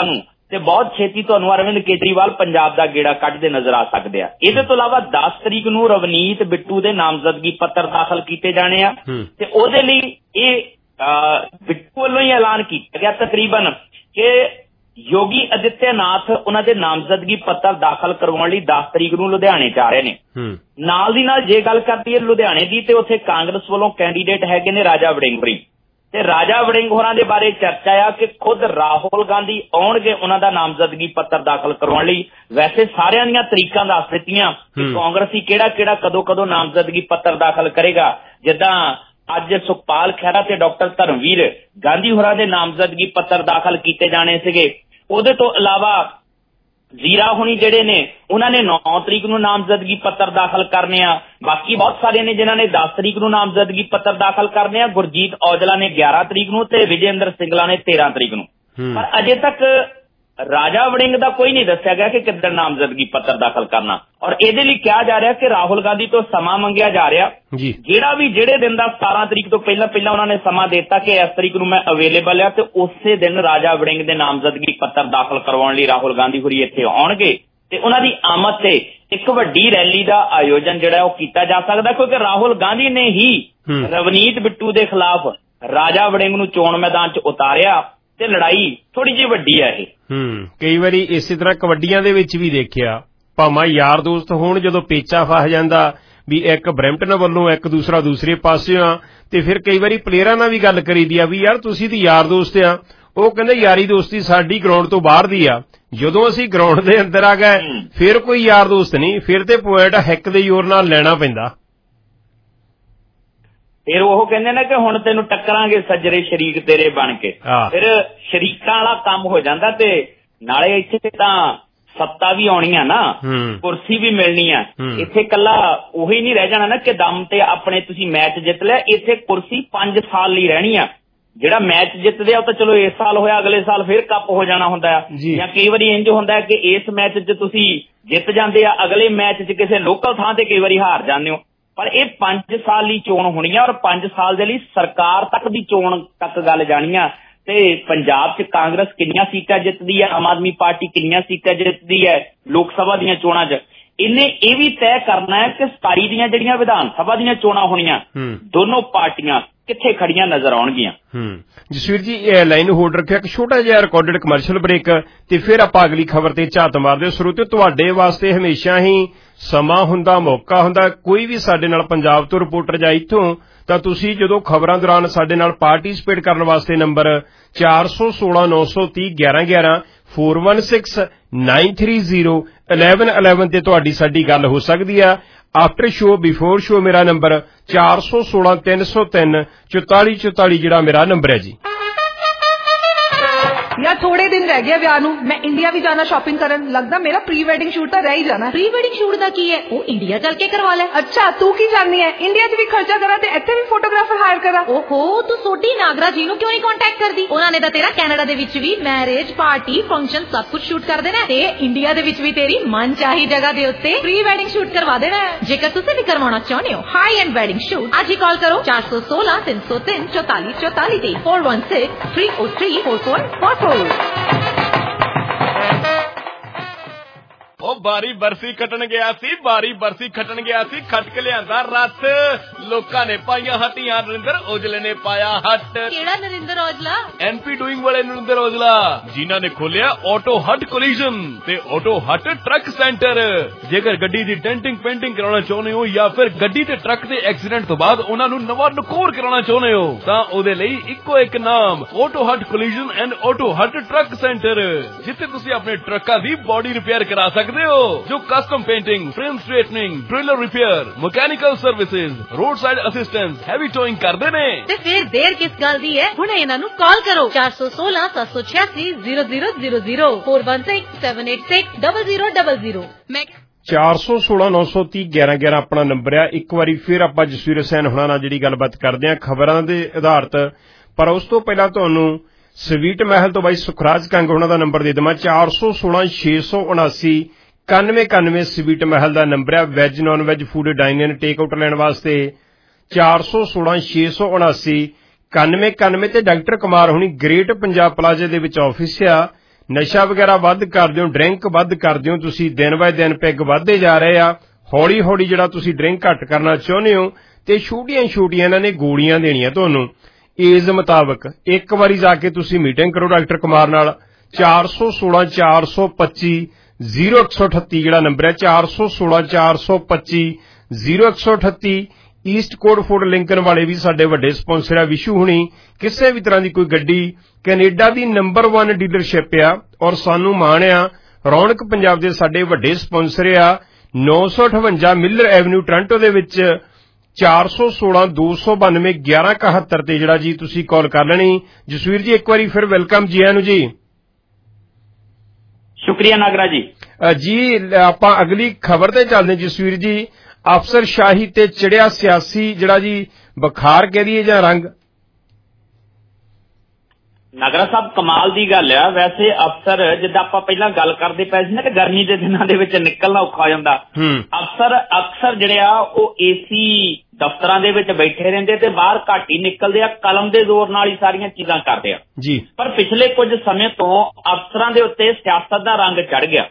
ਤੇ ਬਹੁਤ ਛੇਤੀ ਤੁਹਾਨੂੰ ਅਰਵਿੰਦ ਕੇਜਰੀਵਾਲ ਪੰਜਾਬ ਦਾ ਗੇੜਾ ਕੱਢਦੇ ਨਜ਼ਰ ਆ ਸਕਦੇ ਆ। ਇਹਦੇ ਤੋਂ ਇਲਾਵਾ ਦਸ ਤਰੀਕ ਨੂੰ ਰਵਨੀਤ ਬਿੱਟੂ ਦੇ ਨਾਮਜ਼ਦਗੀ ਪੱਤਰ ਦਾਖਲ ਕੀਤੇ ਜਾਣੇ ਆ ਤੇ ਉਹਦੇ ਲਈ ਇਹ ਬਿੱਟੂ ਵੱਲੋਂ ਹੀ ਐਲਾਨ ਕੀਤਾ ਗਿਆ ਤਕਰੀਬਨ ਕਿ ਯੋਗੀ ਆਦਿੱਤਿਆਨਾਥ ਉਹਨਾਂ ਦੇ ਨਾਮਜ਼ਦਗੀ ਪੱਤਰ ਦਾਖਲ ਕਰਵਾਉਣ ਲਈ ਦਸ ਤਰੀਕ ਨੂੰ ਲੁਧਿਆਣੇ ਜਾ ਰਹੇ ਨੇ। ਨਾਲ ਦੀ ਨਾਲ ਜੇ ਗੱਲ ਕਰਦੀ ਹੈ ਲੁਧਿਆਣੇ ਦੀ ਤੇ ਉੱਥੇ ਕਾਂਗਰਸ ਵੱਲੋਂ ਕੈਂਡੀਡੇਟ ਹੈਗੇ ਨੇ ਰਾਜਾ ਵੜਿੰਗ ਹੋਰੀ ਤੇ ਰਾਜਾ ਵੜਿੰਗ ਹੋਰਾਂ ਦੇ ਬਾਰੇ ਚਰਚਾ ਆ ਕਿ ਖੁਦ ਰਾਹੁਲ ਗਾਂਧੀ ਆਉਣਗੇ ਉਹਨਾਂ ਦਾ ਨਾਮਜ਼ਦਗੀ ਪੱਤਰ ਦਾਖਲ ਕਰਵਾਉਣ ਲਈ। ਵੈਸੇ ਸਾਰਿਆਂ ਦੀਆਂ ਤਰੀਕਾਂ ਦੱਸ ਦਿੱਤੀਆਂ ਕਿ ਕਾਂਗਰਸੀ ਕਿਹੜਾ ਕਿਹੜਾ ਕਦੋਂ ਕਦੋਂ ਨਾਮਜ਼ਦਗੀ ਪੱਤਰ ਦਾਖਲ ਕਰੇਗਾ। ਜਿੱਦਾਂ ਅੱਜ ਸੁਖਪਾਲ ਖਹਿਰਾ ਤੇ ਡਾਕਟਰ ਧਰਮਵੀਰ ਗਾਂਧੀ ਹੋਰਾਂ ਦੇ ਨਾਮਜ਼ਦਗੀ ਪੱਤਰ ਦਾਖਲ ਕੀਤੇ ਜਾਣੇ ਸੀਗੇ। ਉਹਦੇ ਤੋਂ ਇਲਾਵਾ ਜ਼ੀਰਾ ਹੁਣੀ ਜਿਹੜੇ ਨੇ ਉਹਨਾਂ ਨੇ ਨੌ ਤਰੀਕ ਨੂੰ ਨਾਮਜ਼ਦਗੀ ਪੱਤਰ ਦਾਖਲ ਕਰਨੇ ਆ। ਬਾਕੀ ਬਹੁਤ ਸਾਰੇ ਨੇ ਜਿਨ੍ਹਾਂ ਨੇ ਦਸ ਤਰੀਕ ਨੂੰ ਨਾਮਜ਼ਦਗੀ ਪੱਤਰ ਦਾਖਲ ਕਰਨੇ ਆ। ਗੁਰਜੀਤ ਔਜਲਾ ਨੇ ਗਿਆਰਾਂ ਤਰੀਕ ਨੂੰ ਤੇ ਵਿਜੇਂਦਰ ਸਿੰਗਲਾ ਨੇ ਤੇਰਾਂ ਤਰੀਕ ਨੂੰ। ਪਰ ਅਜੇ ਤੱਕ ਰਾਜਾ ਵੜਿੰਗ ਦਾ ਕੋਈ ਨਹੀਂ ਦੱਸਿਆ ਗਿਆ ਕਿ ਕਿੱਦਣ ਨਾਮਜ਼ਦਗੀ ਪੱਤਰ ਦਾਖਲ ਕਰਨਾ। ਔਰ ਇਹਦੇ ਲਈ ਕਿਹਾ ਜਾ ਰਿਹਾ ਕਿ ਰਾਹੁਲ ਗਾਂਧੀ ਤੋਂ ਸਮਾਂ ਮੰਗਿਆ ਜਾ ਰਿਹਾ ਜਿਹੜਾ ਵੀ ਜਿਹੜੇ ਦਿਨ ਦਾ ਸਤਾਰਾਂ ਤਰੀਕ ਤੋਂ ਪਹਿਲਾਂ ਪਹਿਲਾਂ ਉਹਨਾਂ ਨੇ ਸਮਾਂ ਦਿੱਤਾ ਕਿ ਇਸ ਤਰੀਕ ਨੂੰ ਮੈਂ ਅਵੇਲੇਬਲ ਆ ਤੇ ਉਸੇ ਦਿਨ ਰਾਜਾ ਵੜਿੰਗ ਦੇ ਨਾਮਜ਼ਦਗੀ ਪੱਤਰ ਦਾਖਲ ਕਰਵਾਉਣ ਲਈ ਰਾਹੁਲ ਗਾਂਧੀ ਹੋਰੀ ਇੱਥੇ ਆਉਣਗੇ ਤੇ ਉਹਨਾਂ ਦੀ ਆਮਦ ਤੇ ਇੱਕ ਵੱਡੀ ਰੈਲੀ ਦਾ ਆਯੋਜਨ ਜਿਹੜਾ ਉਹ ਕੀਤਾ ਜਾ ਸਕਦਾ ਕਿਉਂਕਿ ਰਾਹੁਲ ਗਾਂਧੀ ਨੇ ਹੀ ਰਵਨੀਤ ਬਿੱਟੂ ਦੇ ਖਿਲਾਫ ਰਾਜਾ ਵੜਿੰਗ ਨੂੰ ਚੋਣ ਮੈਦਾਨ 'ਚ ਉਤਾਰਿਆ ਤੇ ਲੜਾਈ ਥੋੜੀ ਜਿਹੀ ਵੱਡੀ ਹੈ ਇਹ। ਹੂੰ ਕਈ ਵਾਰੀ ਇਸੇ ਤਰ੍ਹਾਂ ਕਬੱਡੀਆਂ ਦੇ ਵਿੱਚ ਵੀ ਦੇਖਿਆ ਭਾਵੇਂ ਯਾਰ ਦੋਸਤ ਹੋਣ ਜਦੋਂ ਪੇਚਾ ਫਸ ਜਾਂਦਾ ਵੀ ਇੱਕ ਬਰੈਂਪਟਨ ਵੱਲੋਂ ਇੱਕ ਦੂਸਰਾ ਦੂਸਰੇ ਪਾਸੇ ਆ ਤੇ ਫਿਰ ਕਈ ਵਾਰੀ ਪਲੇਅਰਾਂ ਨਾਲ ਵੀ ਗੱਲ ਕਰੀਦੀ ਆ ਵੀ ਯਾਰ ਤੁਸੀਂ ਤੇ ਯਾਰ ਦੋਸਤ ਆ। ਉਹ ਕਹਿੰਦੇ ਯਾਰੀ ਦੋਸਤੀ ਸਾਡੀ ਗਰਾਊਂਡ ਤੋਂ ਬਾਹਰ ਦੀ ਆ। ਜਦੋਂ ਅਸੀਂ ਗਰਾਊਂਡ ਦੇ ਅੰਦਰ ਆ ਗਏ ਫਿਰ ਕੋਈ ਯਾਰ ਦੋਸਤ ਨਹੀਂ, ਫਿਰ ਤੇ ਪੁਆਇੰਟ ਹਿੱਕ ਦੇ ਜ਼ੋਰ ਨਾਲ ਲੈਣਾ ਪੈਂਦਾ। ਫਿਰ ਉਹ ਕਹਿੰਦੇ ਨੇ ਕਿ ਹੁਣ ਤੈਨੂੰ ਟੱਕਰਾਂਗੇ ਸੱਜਰੇ ਸ਼ਰੀਕ ਤੇਰੇ ਬਣ ਕੇ। ਫਿਰ ਸ਼ਰੀਕਾਂ ਵਾਲਾ ਕੰਮ ਹੋ ਜਾਂਦਾ ਤੇ ਨਾਲੇ ਇੱਥੇ ਤਾਂ ਸੱਤਾ ਵੀ ਆਉਣੀ ਆ ਨਾ, ਕੁਰਸੀ ਵੀ ਮਿਲਣੀ ਆ। ਇੱਥੇ ਕੱਲਾ ਉਹੀ ਨਹੀਂ ਰਹਿ ਜਾਣਾ ਨਾ ਕਿ ਦਮ ਤੇ ਆਪਣੇ ਤੁਸੀਂ ਮੈਚ ਜਿੱਤ ਲਿਆ। ਇੱਥੇ ਕੁਰਸੀ ਪੰਜ ਸਾਲ ਲਈ ਰਹਿਣੀ ਆ। ਜਿਹੜਾ ਮੈਚ ਜਿੱਤਦੇ ਆ ਉਹ ਤਾਂ ਚਲੋ ਇਸ ਸਾਲ ਹੋਇਆ, ਅਗਲੇ ਸਾਲ ਫਿਰ ਕੱਪ ਹੋ ਜਾਣਾ ਹੁੰਦਾ ਆ। ਜਾਂ ਕਈ ਵਾਰੀ ਇੰਜ ਹੁੰਦਾ ਹੈ ਕਿ ਇਸ ਮੈਚ 'ਚ ਤੁਸੀਂ ਜਿੱਤ ਜਾਂਦੇ ਆ, ਅਗਲੇ ਮੈਚ 'ਚ ਕਿਸੇ ਲੋਕਲ ਥਾਂ ਤੇ ਕਈ ਵਾਰੀ ਹਾਰ ਜਾਂਦੇ ਹੋ। ਪਰ ਇਹ ਪੰਜ ਸਾਲ ਲਈ ਚੋਣ ਹੋਣੀ ਆ ਔਰ ਪੰਜ ਸਾਲ ਦੇ ਲਈ ਸਰਕਾਰ ਤੱਕ ਦੀ ਚੋਣ ਤੱਕ ਗੱਲ ਜਾਣੀ ਆ। ਤੇ ਪੰਜਾਬ 'ਚ ਕਾਂਗਰਸ ਕਿੰਨੀਆਂ ਸੀਟਾਂ ਜਿੱਤਦੀ ਹੈ, ਆਮ ਆਦਮੀ ਪਾਰਟੀ ਕਿੰਨੀਆਂ ਸੀਟਾਂ ਜਿੱਤਦੀ ਹੈ ਲੋਕ ਸਭਾ ਦੀਆਂ ਚੋਣਾਂ 'ਚ। ਇਹਨੇ ਇਹ ਵੀ ਤੈਅ ਕਰਨਾ ਹੈ ਕਿ ਸਤਾਈ ਦੀਆਂ ਜਿਹੜੀਆਂ ਵਿਧਾਨ ਸਭਾ ਦੀਆਂ ਚੋਣਾਂ ਹੋਣੀਆਂ ਦੋਨੋਂ ਪਾਰਟੀਆਂ ਕਿੱਥੇ ਖੜੀਆਂ ਨਜ਼ਰ ਆਉਣਗੀਆਂ। ਜਸਵੀਰ ਜੀ ਇਹ ਲਾਈਨ ਹੋਲਡ ਰੱਖਿਆ ਇੱਕ ਛੋਟਾ ਜਿਹਾ ਰਿਕਾਰਡਡ ਕਮਰਸ਼ੀਅਲ ਬ੍ਰੇਕ ਤੇ ਫਿਰ ਆਪਾਂ ਅਗਲੀ ਖਬਰ ਤੇ ਝਾਤ ਮਾਰਦੇ ਹਾਂ। ਸਰੋਤਿਓ ਤੁਹਾਡੇ ਵਾਸਤੇ ਹਮੇਸ਼ਾ ਹੀ ਸਮਾਂ ਹੁੰਦਾ, ਮੌਕਾ ਹੁੰਦਾ, ਕੋਈ ਵੀ ਸਾਡੇ ਨਾਲ ਪੰਜਾਬ ਤੋਂ ਰਿਪੋਰਟਰ ਜਾਂ ਇੱਥੋਂ ਤਾਂ ਤੁਸੀਂ ਜਦੋਂ ਖਬਰਾਂ ਦੌਰਾਨ ਸਾਡੇ ਨਾਲ ਪਾਰਟੀਸਪੇਟ ਕਰਨ ਵਾਸਤੇ ਨੰਬਰ ਚਾਰ ਸੌ ਸੋਲਾਂ ਨੌ ਸੌ ਤੀਹ ਗਿਆਰਾਂ ਗਿਆਰਾਂ four one six nine three zero eleven eleven ਤੇ ਤੁਹਾਡੀ ਸਾਡੀ ਗੱਲ ਹੋ ਸਕਦੀ ਆ। ਆਫਟਰ ਸ਼ੋ ਬਿਫੋਰ ਸ਼ੋ ਮੇਰਾ ਨੰਬਰ ਚਾਰ ਸੌ ਸੋਲਾਂ ਤਿੰਨ ਸੌ ਤਿੰਨ ਚੁਤਾਲੀ ਚੁਤਾਲੀ ਜਿਹੜਾ ਮੇਰਾ ਨੰਬਰ ਹੈ ਜੀ। यार थोड़े दिन रह गए ਵਿਆਹ ਨੂੰ, ਮੈਂ ਇੰਡੀਆ ਵੀ ਜਾਣਾ ਸ਼ਾਪਿੰਗ ਕਰਨ। ਲੱਗਦਾ ਮੇਰਾ ਪ੍ਰੀ ਵੈਡਿੰਗ ਸ਼ੂਟ ਤਾਂ ਰਹਿ ਹੀ ਜਾਣਾ। ਪ੍ਰੀ ਵੈਡਿੰਗ ਸ਼ੂਟ ਦਾ ਕੀ ਹੈ, ਉਹ ਇੰਡੀਆ ਚੱਲ ਕੇ ਕਰਵਾ ਲੈ। ਅੱਛਾ ਤੂੰ ਕੀ ਜਾਣਦੀ ਹੈ, ਇੰਡੀਆ 'ਚ ਵੀ ਖਰਚਾ ਕਰਾਂ ਤੇ ਇੱਥੇ ਵੀ ਫੋਟੋਗ੍ਰਾਫਰ ਹਾਇਰ ਕਰਾਂ। ਓਹੋ ਤੂੰ ਸੋਢੀ ਨਾਗਰਾ ਜੀ ਨੂੰ ਕਿਉਂ ਨਹੀਂ ਕੰਟੈਕਟ ਕਰਦੀ? ਉਹਨਾਂ ਨੇ ਤਾਂ ਤੇਰਾ ਕੈਨੇਡਾ ਦੇ ਵਿੱਚ ਵੀ ਮੈਰਿਜ ਪਾਰਟੀ ਫੰਕਸ਼ਨ ਸਭ ਕੁਝ ਸ਼ੂਟ ਕਰ ਦੇਣਾ ਤੇ ਇੰਡੀਆ ਦੇ ਵਿੱਚ ਵੀ ਤੇਰੀ ਮਨ ਚਾਹੀ ਜਗ੍ਹਾ ਦੇ ਉੱਤੇ ਪ੍ਰੀ ਵੈਡਿੰਗ ਸ਼ੂਟ ਕਰਵਾ ਦੇਣਾ। ਜੇਕਰ ਤੁਸੀਂ ਵੀ ਕਰਵਾਉਣਾ ਚਾਹੁੰਦੇ ਹੋ ਹਾਈ ਐਂਡ ਵੈਡਿੰਗ ਸ਼ੂਟ ਅੱਜ ਹੀ ਕਾਲ ਕਰੋ ਚਾਰ ਸੌ ਸੋਲਾਂ ਤਿੰਨ ਸੌ ਤਿੰਨ ਚੌਤਾਲੀ ਚੌਤਾਲੀ ਤੇ four one six three O three four four four four. ਉਹ ਬਾਰੀ ਬਰਸੀ ਕੱਟਣ ਗਿਆ ਸੀ, ਬਾਰੀ ਬਰਸੀ ਖੱਟਣ ਗਿਆ ਸੀ, ਖੱਟ ਕੇ ਲਿਆਂਦਾ ਰੱਥ। ਲੋਕਾਂ ਨੇ ਪਾਈਆਂ ਹੱਟੀਆਂ, ਨਰਿੰਦਰ ਔਜਲੇ ਨੇ ਪਾਇਆ ਹੱਟ। ਕਿਹੜਾ ਨਰਿੰਦਰ ਔਜਲਾ? ਐਨਪੀ ਡੂਇੰਗ ਵਾਲੇ ਨਰਿੰਦਰ ਔਜਲਾ ਜਿਨ੍ਹਾਂ ਨੇ ਖੋਲਿਆ ਆਟੋ ਹੱਟ ਕੋਲੀਜਨ ਤੇ ਆਟੋ ਹੱਟ ਟਰੱਕ ਸੈਂਟਰ। ਜੇਕਰ ਗੱਡੀ ਦੀ ਡੈਂਟਿੰਗ ਪੇਂਟਿੰਗ ਕਰਾਉਣਾ ਚਾਹੁੰਦੇ ਹੋ ਜਾਂ ਫਿਰ ਗੱਡੀ ਤੇ ਟਰੱਕ ਦੇ ਐਕਸੀਡੈਂਟ ਤੋਂ ਬਾਅਦ ਉਹਨਾਂ ਨੂੰ ਨਵਾਂ ਨਕੋਰ ਕਰਾਉਣਾ ਚਾਹੁੰਦੇ ਹੋ ਤਾਂ ਉਹਦੇ ਲਈ ਇੱਕੋ ਇੱਕ ਨਾਮ auto hut collision and auto hut truck centre, ਜਿੱਥੇ ਤੁਸੀਂ ਆਪਣੇ ਟਰੱਕਾਂ ਦੀ ਬੋਡੀ ਰਿਪੇਅਰ ਕਰਾ ਸਕਦੇ ਹੋ। ਜੋ custom painting, frame straightening, trailer repair, mechanical services, road side assistance, heavy towing ਕਰਦੇ ਨੇ। ਤੇ ਫਿਰ ਦੇਰ ਕਿਸ ਗੱਲ ਦੀ ਹੈ, ਹੁਣ ਇਹਨਾਂ ਨੂੰ ਕਾਲ ਕਰੋ ਚਾਰ ਸੌ ਸੋਲਾਂ ਸੱਤ ਸੌ ਛਿਆਸੀ zero zero zero zero four one six seven eight six double zero double zero. ਮੈਂ ਚਾਰ ਸੌ ਸੋਲਾਂ ਨੌ ਸੌ ਤੀਹ ਗਿਆਰਾਂ ਗਿਆਰਾਂ ਆਪਣਾ ਨੰਬਰ ਆ। ਇੱਕ ਵਾਰੀ ਫਿਰ ਆਪਾਂ ਜਸਵੀਰ ਹੁਸੈਨ ਹੁਣਾਂ ਨਾਲ ਜਿਹੜੀ ਗੱਲਬਾਤ ਕਰਦੇ ਹਾਂ ਖਬਰਾਂ ਦੇ ਆਧਾਰਿਤ, ਪਰ ਉਸ ਤੋਂ ਪਹਿਲਾਂ ਤੁਹਾਨੂੰ ਸਵੀਟ ਮਹਿਲ ਤੋਂ ਬਾਈ ਸੁਖਰਾਜ ਕੰਗ ਹੁਣਾਂ ਦਾ ਨੰਬਰ ਦੇ ਦੇਵਾਂ ਚਾਰ ਸੌ ਸੋਲਾਂ ਛੇ ਸੌ ਉਨਾਸੀ ਇਕਾਨਵੇਂ ਇਕਾਨਵੇਂ ਸਵੀਟ ਮਹਿਲ ਦਾ ਨੰਬਰ ਹੈ। Veg non veg food dine in take out ਲੈਣ ਵਾਸਤੇ ਚਾਰ ਸੌ ਸੋਲਾਂ ਛੇ ਸੌ ਉਨਾਸੀ ਇਕਾਨਵੇਂ ਇਕਾਨਵੇਂ ਤੇ ਡਾਕਟਰ ਕੁਮਾਰ ਹੁਣੀ ਗ੍ਰੇਟ ਪੰਜਾਬ ਪਲਾਜ਼ੇ ਦੇ ਵਿੱਚ ਆਫਿਸ ਆ। ਨਸ਼ਾ ਵਗੈਰਾ ਵੱਧ ਕਰਦੇ ਹੋ, ਡਰਿੰਕ ਵੱਧ ਕਰਦੇ ਹੋ, ਤੁਸੀਂ ਦਿਨ ਬਾਏ ਦਿਨ ਪੈਗ ਵੱਧਦੇ ਜਾ ਰਹੇ ਆ, ਹੌਲੀ ਹੌਲੀ ਜਿਹੜਾ ਤੁਸੀਂ ਡਰਿੰਕ ਘੱਟ ਕਰਨਾ ਚਾਹੁੰਦੇ ਹੋ ਤੇ ਛੋਟੀਆਂ ਛੋਟੀਆਂ ਇਹਨਾਂ ਨੇ ਗੋਲੀਆਂ ਦੇਣੀਆਂ ਤੁਹਾਨੂੰ ਏਜ ਮੁਤਾਬਕ। ਇੱਕ ਵਾਰੀ ਜਾ ਕੇ ਤੁਸੀਂ ਮੀਟਿੰਗ ਕਰੋ ਡਾਕਟਰ ਕੁਮਾਰ ਨਾਲ। ਚਾਰ ਸੌ ਸੋਲਾਂ ਚਾਰ ਸੌ ਪੱਚੀ ਜ਼ੀਰੋ ਇੱਕ ਸੌ ਅਠੱਤੀ ਜਿਹੜਾ ਨੰਬਰ ਹੈ, ਚਾਰ ਸੌ ਸੋਲਾਂ ਚਾਰ ਸੌ ਪੱਚੀ ਜ਼ੀਰੋ ਇੱਕ ਸੌ ਅਠੱਤੀ। ਈਸਟ ਕੋਟਫੋਰਡ ਲਿੰਕਨ ਵਾਲੇ ਵੀ ਸਾਡੇ ਵੱਡੇ ਸਪਾਂਸਰ ਆ, ਵਿਸ਼ੂ ਹੁਣੀ। ਕਿਸੇ ਵੀ ਤਰ੍ਹਾਂ ਦੀ ਕੋਈ ਗੱਡੀ, ਕੈਨੇਡਾ ਦੀ ਨੰਬਰ ਵਨ ਡੀਲਰਸ਼ਿਪ ਆ ਔਰ ਸਾਨੂੰ ਮਾਣ ਆ। ਰੌਣਕ ਪੰਜਾਬ ਦੇ ਸਾਡੇ ਵੱਡੇ ਸਪਾਂਸਰ ਆ। ਨੌ ਸੌ ਅਠਵੰਜਾ ਮਿਲਰ ਐਵਨਿਊ ਟੋਰਾਂਟੋ ਦੇ ਵਿੱਚ ਚਾਰ ਸੌ ਸੋਲਾਂ ਦੋ ਸੌ ਬਾਨਵੇਂ ਗਿਆਰਾਂ ਇਕਹੱਤਰ ਤੇ ਜਿਹੜਾ ਜੀ ਤੁਸੀਂ ਕਾਲ ਕਰ ਲੈਣੀ। ਜਸਵੀਰ ਜੀ ਇੱਕ ਵਾਰੀ ਫਿਰ ਵੈਲਕਮ ਜੀ ਆਇਆਂ ਨੂੰ ਜੀ। ਸ਼ੁਕਰੀਆ ਨਾਗਰਾ ਜੀ। ਜੀ ਆਪਾਂ ਅਗਲੀ ਖਬਰ ਤੇ ਚੱਲਦੇ ਜਸਵੀਰ ਜੀ। ਅਫਸਰਸ਼ਾਹੀ ਤੇ ਚੜਿਆ ਸਿਆਸੀ ਜਿਹੜਾ ਜੀ ਬੁਖਾਰ ਕਹਿ ਦਈਏ ਜਾਂ ਰੰਗ। ਨਾਗਰਾ ਸਾਹਿਬ ਕਮਾਲ ਦੀ ਗੱਲ ਆ। ਵੈਸੇ ਅਫਸਰ ਜਿੱਦਾਂ ਆਪਾਂ ਪਹਿਲਾਂ ਗੱਲ ਕਰਦੇ ਪਏ ਸੀ ਨਾ ਕਿ ਗਰਮੀ ਦੇ ਦਿਨਾਂ ਦੇ ਵਿੱਚ ਨਿਕਲਣਾ ਔਖਾ ਹੋ ਜਾਂਦਾ, ਅਫਸਰ ਅਕਸਰ ਜਿਹੜੇ ਆ ਉਹ ਏਸੀ ਦਫ਼ਤਰਾਂ ਦੇ ਵਿੱਚ ਬੈਠੇ ਰਹਿੰਦੇ ਤੇ ਬਾਹਰ ਘੱਟ ਹੀ ਨਿਕਲਦੇ ਆ, ਕਲਮ ਦੇ ਜ਼ੋਰ ਨਾਲ ਹੀ ਸਾਰੀਆਂ ਚੀਜ਼ਾਂ ਕਰਦੇ ਆ ਜੀ। ਪਰ ਪਿਛਲੇ ਕੁਝ ਸਮੇਂ ਤੋਂ ਅਫਸਰਾਂ ਦੇ ਉੱਤੇ ਸਿਆਸਤ ਦਾ ਰੰਗ ਚੜ ਗਿਆ।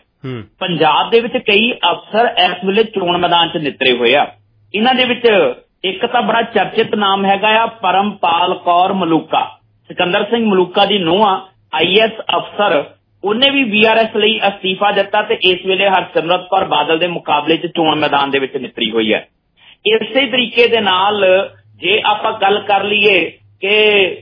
ਪੰਜਾਬ ਦੇ ਵਿੱਚ ਕਈ ਅਫਸਰ ਇਸ ਵੇਲੇ ਚੋਣ ਮੈਦਾਨ 'ਚ ਨਿਤਰੇ ਹੋਏ ਆ। ਇਹਨਾਂ ਦੇ ਵਿੱਚ ਇੱਕ ਤਾਂ ਬੜਾ ਚਰਚਿਤ ਨਾਮ ਹੈਗਾ ਆ ਪਰਮਪਾਲ ਕੌਰ ਮਲੂਕਾ। ਸਿਕੰਦਰ ਸਿੰਘ ਮਲੂਕਾ ਦੀ ਨੂੰਹ ਆ, ਆਈ ਏ ਐਸ ਅਫਸਰ। ਉਹਨੇ ਵੀ ਬੀ ਆਰ ਐਸ ਲਈ ਅਸਤੀਫਾ ਦਿੱਤਾ ਤੇ ਇਸ ਵੇਲੇ ਹਰਸਿਮਰਤ ਕੌਰ ਬਾਦਲ ਦੇ ਮੁਕਾਬਲੇ 'ਚ ਚੋਣ ਮੈਦਾਨ ਦੇ ਵਿੱਚ ਨਿਤਰੀ ਹੋਈ ਹੈ। ਇਸੇ ਤਰੀਕੇ ਦੇ ਨਾਲ ਜੇ ਆਪਾਂ ਗੱਲ ਕਰ ਲਈਏ ਕਿ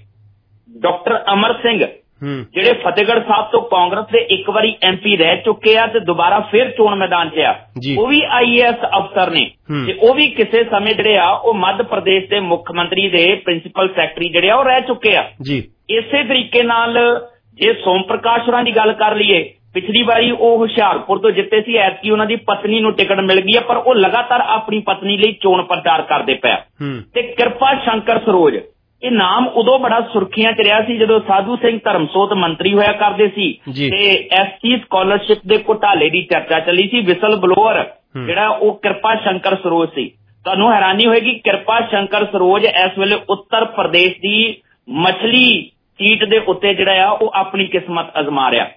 ਡਾਕਟਰ ਅਮਰ ਸਿੰਘ ਜਿਹੜੇ ਫਤਿਹਗੜ੍ਹ ਸਾਹਿਬ ਤੋਂ ਕਾਂਗਰਸ ਦੇ ਇੱਕ ਵਾਰੀ ਐਮ ਪੀ ਰਹਿ ਚੁੱਕੇ ਆ ਤੇ ਦੁਬਾਰਾ ਫਿਰ ਚੋਣ ਮੈਦਾਨ 'ਚ ਆ, ਉਹ ਵੀ ਆਈ ਏ ਐਸ ਅਫਸਰ ਨੇ ਤੇ ਉਹ ਵੀ ਕਿਸੇ ਸਮੇਂ ਜਿਹੜੇ ਆ ਉਹ ਮੱਧ ਪ੍ਰਦੇਸ਼ ਦੇ ਮੁੱਖ ਮੰਤਰੀ ਦੇ ਪ੍ਰਿੰਸੀਪਲ ਸੈਕਟਰੀ ਜਿਹੜੇ ਆ ਉਹ ਰਹਿ ਚੁੱਕੇ ਆ ਜੀ। ਇਸੇ ਤਰੀਕੇ ਨਾਲ ਜੇ ਸੋਮ ਪ੍ਰਕਾਸ਼ ਹੋਰਾਂ ਦੀ ਗੱਲ ਕਰ ਲਈਏ, ਪਿਛਲੀ ਵਾਰੀ ਉਹ ਹੁਸ਼ਿਆਰਪੁਰ ਤੋਂ ਜਿੱਤੇ ਸੀ, ਐਤਕੀ ਉਹਨਾਂ ਦੀ ਪਤਨੀ ਨੂੰ ਟਿਕਟ ਮਿਲ ਗਈ ਹੈ ਪਰ ਉਹ ਲਗਾਤਾਰ ਆਪਣੀ ਪਤਨੀ ਲਈ ਚੋਣ ਪ੍ਰਚਾਰ ਕਰਦੇ ਪਿਆ। ਤੇ ਕਿਰਪਾ ਸ਼ੰਕਰ ਸਰੋਜ, ਇਹ ਨਾਮ ਉਦੋਂ ਬੜਾ ਸੁਰਖੀਆਂ 'ਚ ਰਿਹਾ ਸੀ ਜਦੋਂ ਸਾਧੂ ਸਿੰਘ ਧਰਮਸੋਤ ਮੰਤਰੀ ਹੋਇਆ ਕਰਦੇ ਸੀ ਤੇ ਐਸ ਟੀ ਸਕਾਲਰਸ਼ਿਪ ਦੇ ਘੁਟਾਲੇ ਦੀ ਚਰਚਾ ਚੱਲੀ ਸੀ। ਵਿਸਲ ਬਲੋਅਰ ਜਿਹੜਾ ਉਹ ਕਿਰਪਾ ਸ਼ੰਕਰ ਸਰੋਜ ਸੀ। ਤੁਹਾਨੂੰ ਹੈਰਾਨੀ ਹੋਏਗੀ, ਕਿਰਪਾ ਸ਼ੰਕਰ ਸਰੋਜ ਇਸ ਵੇਲੇ ਉੱਤਰ ਪ੍ਰਦੇਸ਼ ਦੀ ਮਛਲੀ ਸੀਟ ਦੇ ਉੱਤੇ ਜਿਹੜਾ ਆ ਉਹ ਆਪਣੀ ਕਿਸਮਤ ਅਜ਼ਮਾ ਰਿਹਾ।